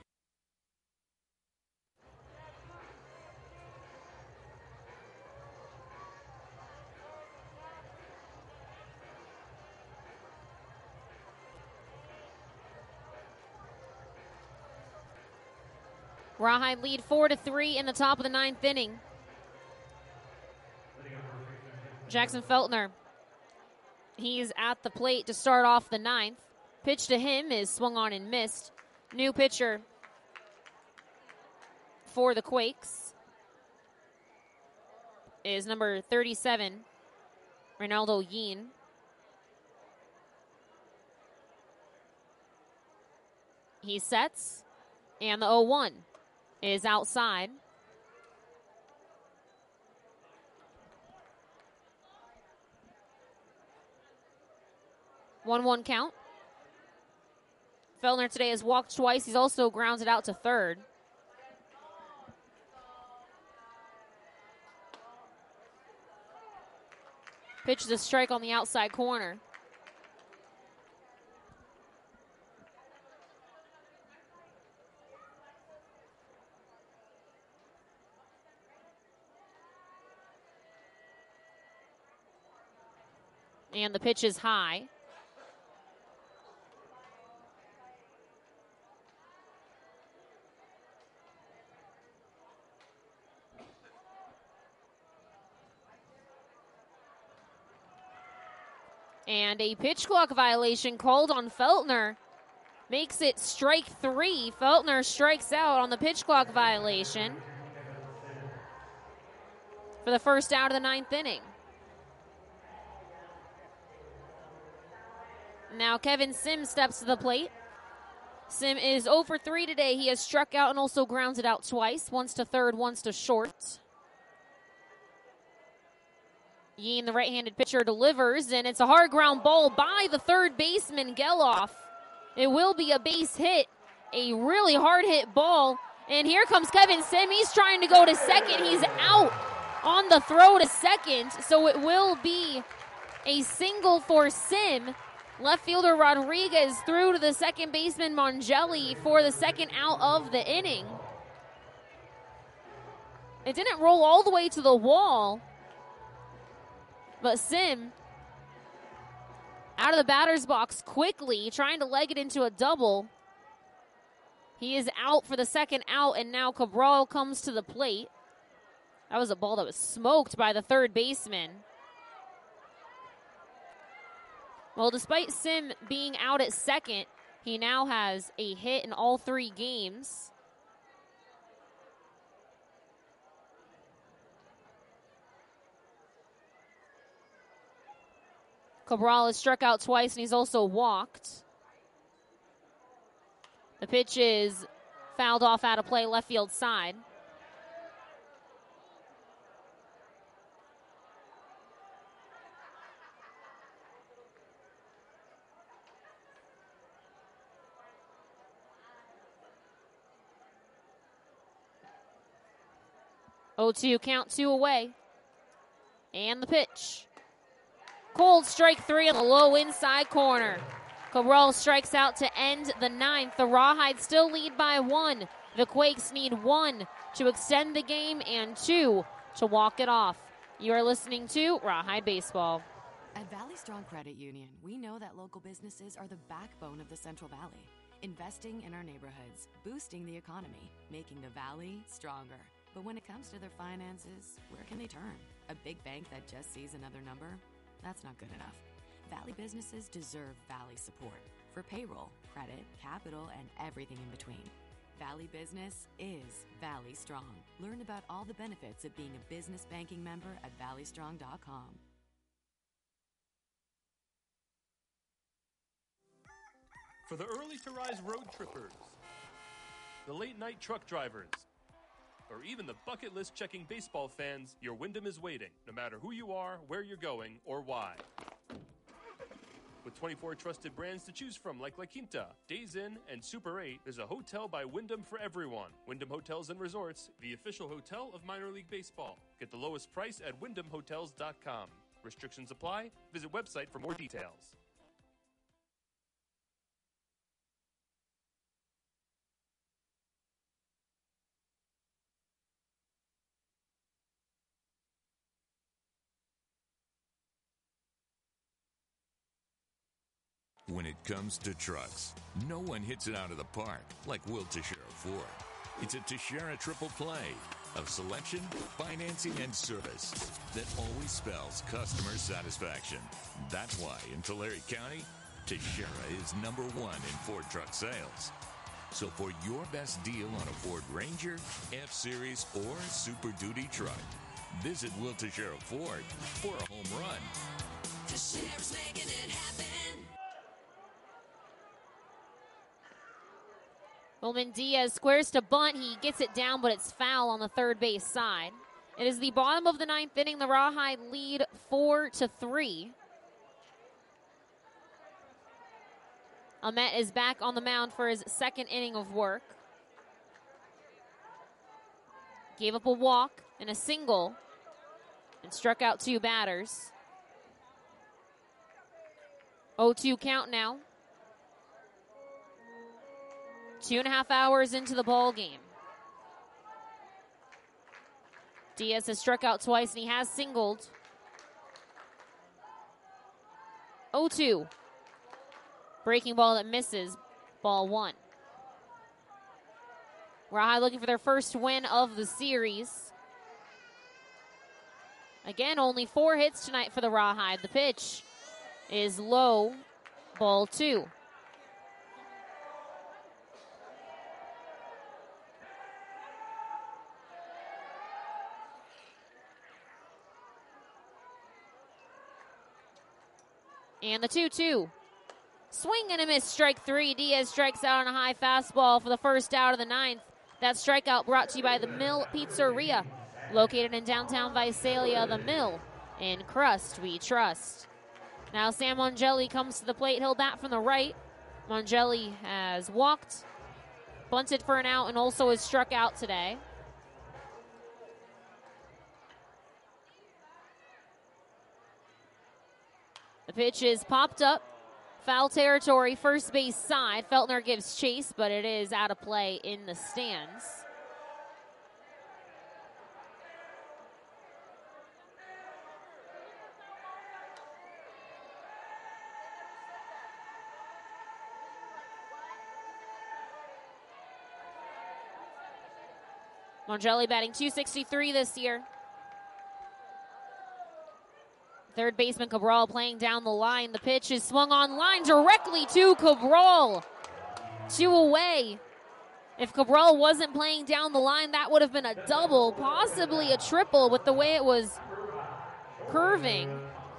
Rawhide lead 4-3 in the top of the ninth inning. Jackson Feltner, he's at the plate to start off the ninth. Pitch to him is swung on and missed. New pitcher for the Quakes is number 37, Ronaldo Yeen. He sets, and the 0-1 is outside. One count. Feltner today has walked twice. He's also grounded out to third. Pitch is a strike on the outside corner. And the pitch is high. And a pitch clock violation called on Feltner. Makes it strike three. Feltner strikes out on the pitch clock violation for the first out of the ninth inning. Now Kevin Sim steps to the plate. Sim is 0 for 3 today. He has struck out and also grounded out twice. Once to third, once to short. Yeen, the right-handed pitcher, delivers, and it's a hard ground ball by the third baseman, Geloff. It will be a base hit, a really hard hit ball. And here comes Kevin Sim. He's trying to go to second. He's out. on the throw to second, so it will be a single for Sim. Left fielder Rodriguez threw to the second baseman Mongelli for the second out of the inning. It didn't roll all the way to the wall, but Sim out of the batter's box quickly, trying to leg it into a double. He is out for the second out, and now Cabral comes to the plate. That was a ball that was smoked by the third baseman. Well, despite Sim being out at second, he now has a hit in all 3 games. Cabral has struck out twice, and he's also walked. The pitch is fouled off out of play, left field side. Oh, 2 count, 2 away. And the pitch. Cold strike 3 on the low inside corner. Cabral strikes out to end the 9th. The Rawhide still lead by 1. The Quakes need 1 to extend the game and 2 to walk it off. You are listening to Rawhide Baseball. At Valley Strong Credit Union, we know that local businesses are the backbone of the Central Valley. Investing in our neighborhoods, boosting the economy, making the Valley stronger. But when it comes to their finances, where can they turn? A big bank that just sees another number? That's not good enough. Valley businesses deserve Valley support for payroll, credit, capital, and everything in between. Valley Business is Valley Strong. Learn about all the benefits of being a business banking member at valleystrong.com. For the early to rise road trippers, the late night truck drivers, or even the bucket list checking baseball fans, your Wyndham is waiting, no matter who you are, where you're going, or why. With 24 trusted brands to choose from like La Quinta, Days Inn, and Super 8, there's a hotel by Wyndham for everyone. Wyndham Hotels and Resorts, the official hotel of minor league baseball. Get the lowest price at wyndhamhotels.com. Restrictions apply. Visit website for more details. When it comes to trucks, no one hits it out of the park like Will Teixeira Ford. It's a Teixeira triple play of selection, financing, and service that always spells customer satisfaction. That's why in Tulare County, Teixeira is #1 in Ford truck sales. So for your best deal on a Ford Ranger, F-Series, or Super Duty truck, visit Will Teixeira Ford for a home run. Teixeira's making it happen. Wilman Diaz squares to bunt. He gets it down, but it's foul on the third base side. It is the bottom of the 9th inning. The Rawhide lead 4-3. Ahmet is back on the mound for his second inning of work. Gave up a walk and a single and struck out 2 batters. 0-2 count now. 2.5 hours into the ball game. Diaz has struck out twice, and he has singled. 0-2. Breaking ball that misses. Ball 1. Rawhide looking for their first win of the series. Again, only 4 hits tonight for the Rawhide. The pitch is low. Ball 2. And the 2-2. Swing and a miss, strike 3. Diaz strikes out on a high fastball for the first out of the 9th. That strikeout brought to you by the Mill Pizzeria, located in downtown Visalia. The Mill, in crust we trust. Now Sam Mongelli comes to the plate. He'll bat from the right. Mongelli has walked, bunted for an out, and also has struck out today. The pitch is popped up. Foul territory, first base side. Feltner gives chase, but it is out of play in the stands. Mongelli batting .263 this year. Third baseman Cabral playing down the line. The pitch is swung on line directly to Cabral. 2 away. If Cabral wasn't playing down the line, that would have been a double, possibly a triple with the way it was curving.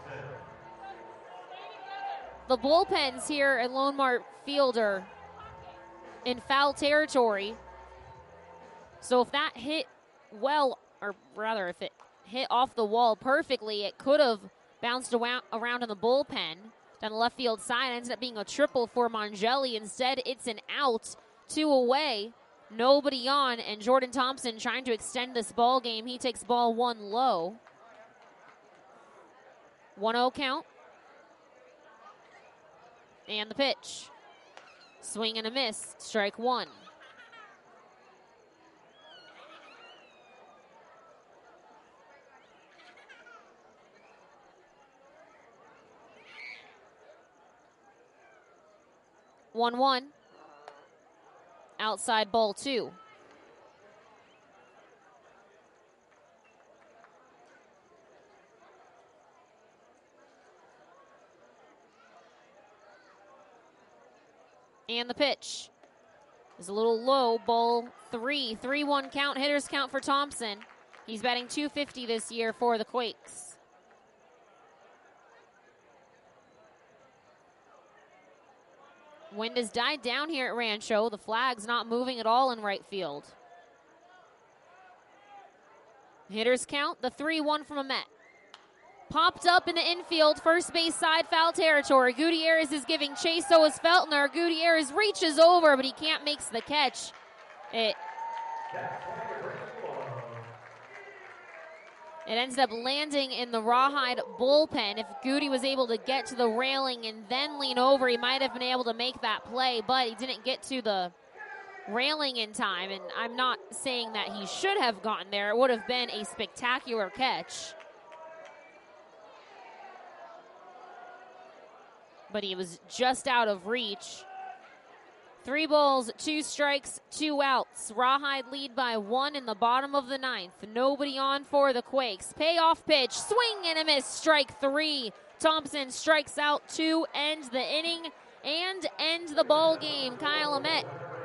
The bullpens here at Lone Mart Field are in foul territory. So if that hit well, or rather if it hit off the wall perfectly, it could have bounced around in the bullpen down the left field side. Ended up being a triple for Mongelli. Instead, it's an out, 2 away, nobody on, and Jordan Thompson trying to extend this ball game. He takes ball 1 low. 1-0 count. And the pitch. Swing and a miss, strike 1. One. Outside ball 2. And the pitch is a little low, ball 3. 3-1 count, hitter's count for Thompson. He's batting .250 this year for the Quakes. Wind has died down here at Rancho. The flag's not moving at all in right field. Hitters count, the 3-1 from Amet. Popped up in the infield, first base side, foul territory. Gutierrez is giving chase, so is Feltner. Gutierrez reaches over, but he can't make the catch. It ends up landing in the Rawhide bullpen. If Goody was able to get to the railing and then lean over, he might have been able to make that play, but he didn't get to the railing in time. And I'm not saying that he should have gotten there. It would have been a spectacular catch. But he was just out of reach. 3 balls, 2 strikes, 2 outs. Rawhide lead by 1 in the bottom of the 9th. Nobody on for the Quakes. Payoff pitch, swing and a miss, strike 3. Thompson strikes out to end the inning and end the ball game. Kyle Amet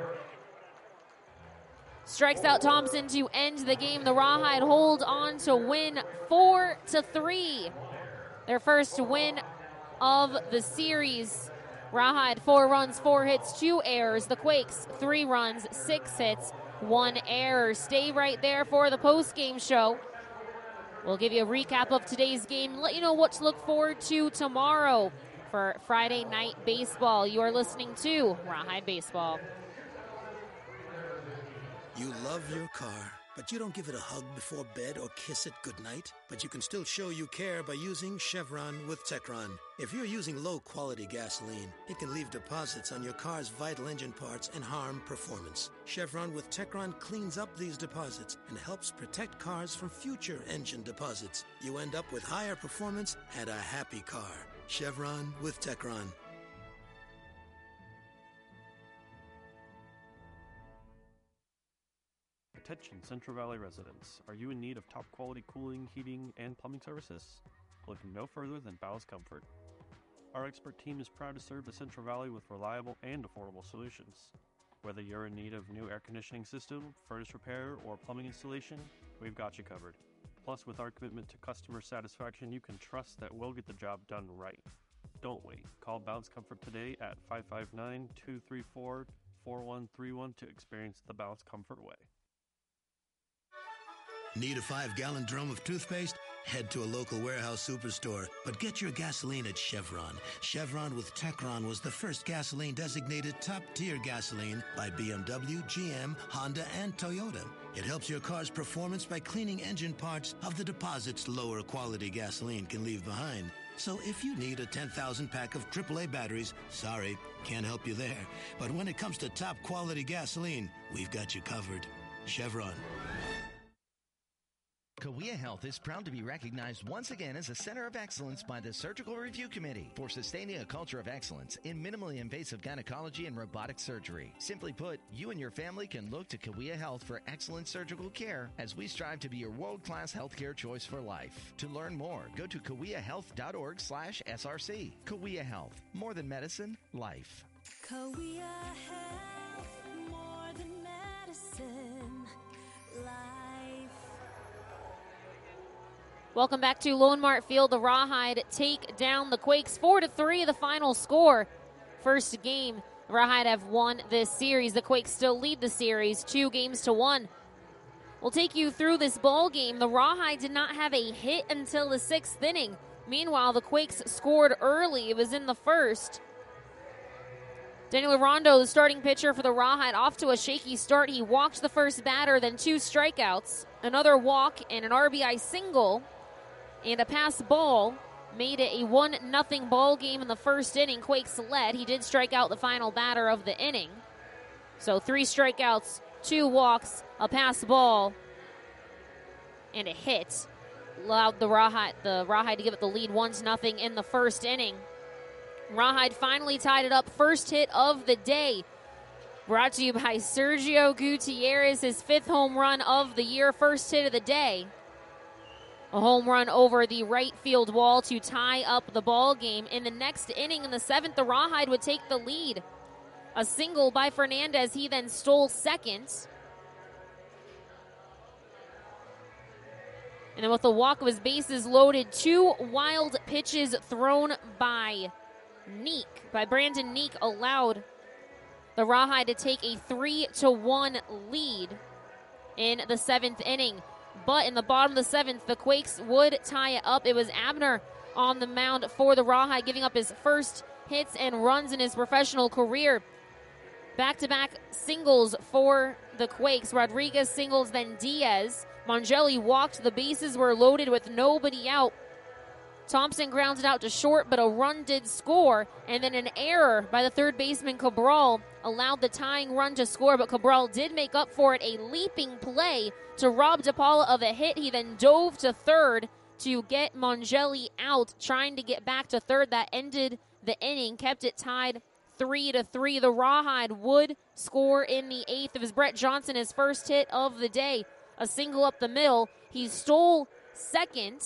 strikes out Thompson to end the game. The Rawhide hold on to win 4-3. Their first win of the series. Rawhide 4 runs, 4 hits, 2 errors. The Quakes 3 runs, 6 hits, 1 error. Stay right there for the post-game show. We'll give you a recap of today's game and let you know what to look forward to tomorrow for Friday Night Baseball. You are listening to Rawhide Baseball. You love your car, but you don't give it a hug before bed or kiss it goodnight. But you can still show you care by using Chevron with Techron. If you're using low-quality gasoline, it can leave deposits on your car's vital engine parts and harm performance. Chevron with Techron cleans up these deposits and helps protect cars from future engine deposits. You end up with higher performance and a happy car. Chevron with Techron. Attention Central Valley residents. Are you in need of top quality cooling, heating, and plumbing services? Look no further than Bowes Comfort. Our expert team is proud to serve the Central Valley with reliable and affordable solutions. Whether you're in need of new air conditioning system, furnace repair, or plumbing installation, we've got you covered. Plus, with our commitment to customer satisfaction, you can trust that we'll get the job done right. Don't wait. Call Bowes Comfort today at 559-234-4131 to experience the Bowes Comfort way. Need a 5-gallon drum of toothpaste? Head to a local warehouse superstore, but get your gasoline at Chevron. Chevron with Techron was the first gasoline designated top-tier gasoline by BMW, GM, Honda, and Toyota. It helps your car's performance by cleaning engine parts of the deposits lower quality gasoline can leave behind. So if you need a 10,000 pack of AAA batteries, sorry, can't help you there. But when it comes to top quality gasoline, we've got you covered. Chevron. Kawea Health is proud to be recognized once again as a center of excellence by the Surgical Review Committee for sustaining a culture of excellence in minimally invasive gynecology and robotic surgery. Simply put, you and your family can look to Kawea Health for excellent surgical care as we strive to be your world-class healthcare choice for life. To learn more, go to kaweahealth.org/SRC. Kawea Health, more than medicine, life. Kawea Health, more than medicine, life. Welcome back to Lone Mart Field. The Rawhide take down the Quakes 4-3, the final score. First game, the Rawhide have won this series. The Quakes still lead the series 2-1. We'll take you through this ball game. The Rawhide did not have a hit until the 6th inning. Meanwhile, the Quakes scored early. It was in the first. Daniel Rondo, the starting pitcher for the Rawhide, off to a shaky start. He walked the first batter, then 2 strikeouts, another walk, and an RBI single. And a pass ball made it a 1-0 ball game in the first inning. Quakes led. He did strike out the final batter of the inning. So 3 strikeouts, 2 walks, a pass ball, and a hit allowed the Rawhide to give it the lead 1-0 in the first inning. Rawhide finally tied it up. First hit of the day. Brought to you by Sergio Gutierrez, his 5th home run of the year. First hit of the day. A home run over the right field wall to tie up the ball game. In the next inning, in the 7th, the Rawhide would take the lead. A single by Fernandez. He then stole second. And then with the walk of his bases loaded, 2 wild pitches thrown by Brandon Neek allowed the Rawhide to take a 3-1 lead in the 7th inning. But in the bottom of the 7th, the Quakes would tie it up. It was Abner on the mound for the Rawhide, giving up his first hits and runs in his professional career. Back-to-back singles for the Quakes. Rodriguez singles, then Diaz. Mongelli walked. The bases were loaded with nobody out. Thompson grounded out to short, but a run did score. And then an error by the third baseman, Cabral, allowed the tying run to score, but Cabral did make up for it. A leaping play to rob DePaula of a hit. He then dove to third to get Mongelli out, trying to get back to third. That ended the inning, kept it tied 3-3. The Rawhide would score in the 8th. It was Brett Johnson, his first hit of the day. A single up the middle. He stole second.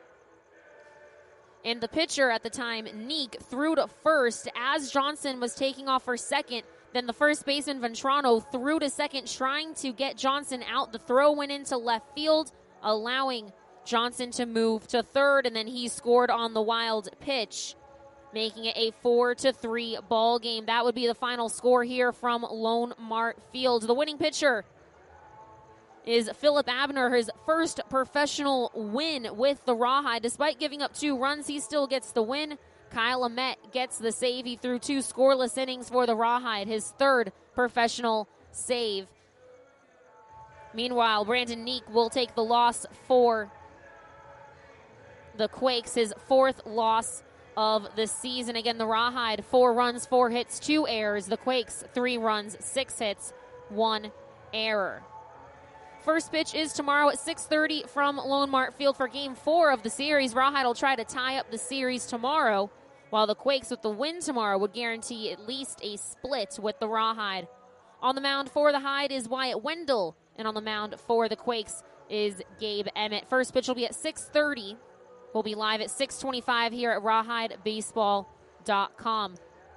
And the pitcher at the time, Neek, threw to first as Johnson was taking off for second. Then the first baseman, Ventrano, threw to second, trying to get Johnson out. The throw went into left field, allowing Johnson to move to third, and then he scored on the wild pitch, making it a 4-3 ball game. That would be the final score here from Lone Mart Field. The winning pitcher is Philip Abner, his first professional win with the Rawhide. Despite giving up 2 runs, he still gets the win. Kyle Amet gets the save. He threw 2 scoreless innings for the Rawhide, his 3rd professional save. Meanwhile, Brandon Neek will take the loss for the Quakes, his 4th loss of the season. Again, the Rawhide, 4 runs, 4 hits, 2 errors. The Quakes, 3 runs, 6 hits, 1 error. First pitch is tomorrow at 6:30 from Lone Mart Field for Game 4 of the series. Rawhide will try to tie up the series tomorrow, while the Quakes, with the win tomorrow, would guarantee at least a split with the Rawhide. On the mound for the Hide is Wyatt Wendell, and on the mound for the Quakes is Gabe Emmett. First pitch will be at 6:30. We'll be live at 6:25 here at rawhidebaseball.com.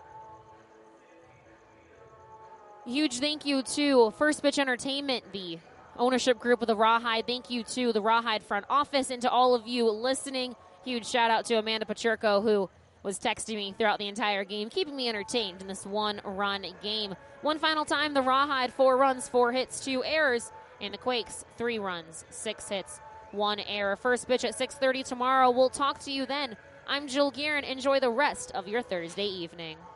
Huge thank you to First Pitch Entertainment, the ownership group of the Rawhide. Thank you to the Rawhide front office and to all of you listening. Huge shout out to Amanda Pacherko, who was texting me throughout the entire game, keeping me entertained in this 1-run game. One final time, the Rawhide, 4 runs, 4 hits, 2 errors, and the Quakes, 3 runs, 6 hits, 1 error. First pitch at 6:30 tomorrow. We'll talk to you then. I'm Jill Guerin. Enjoy the rest of your Thursday evening.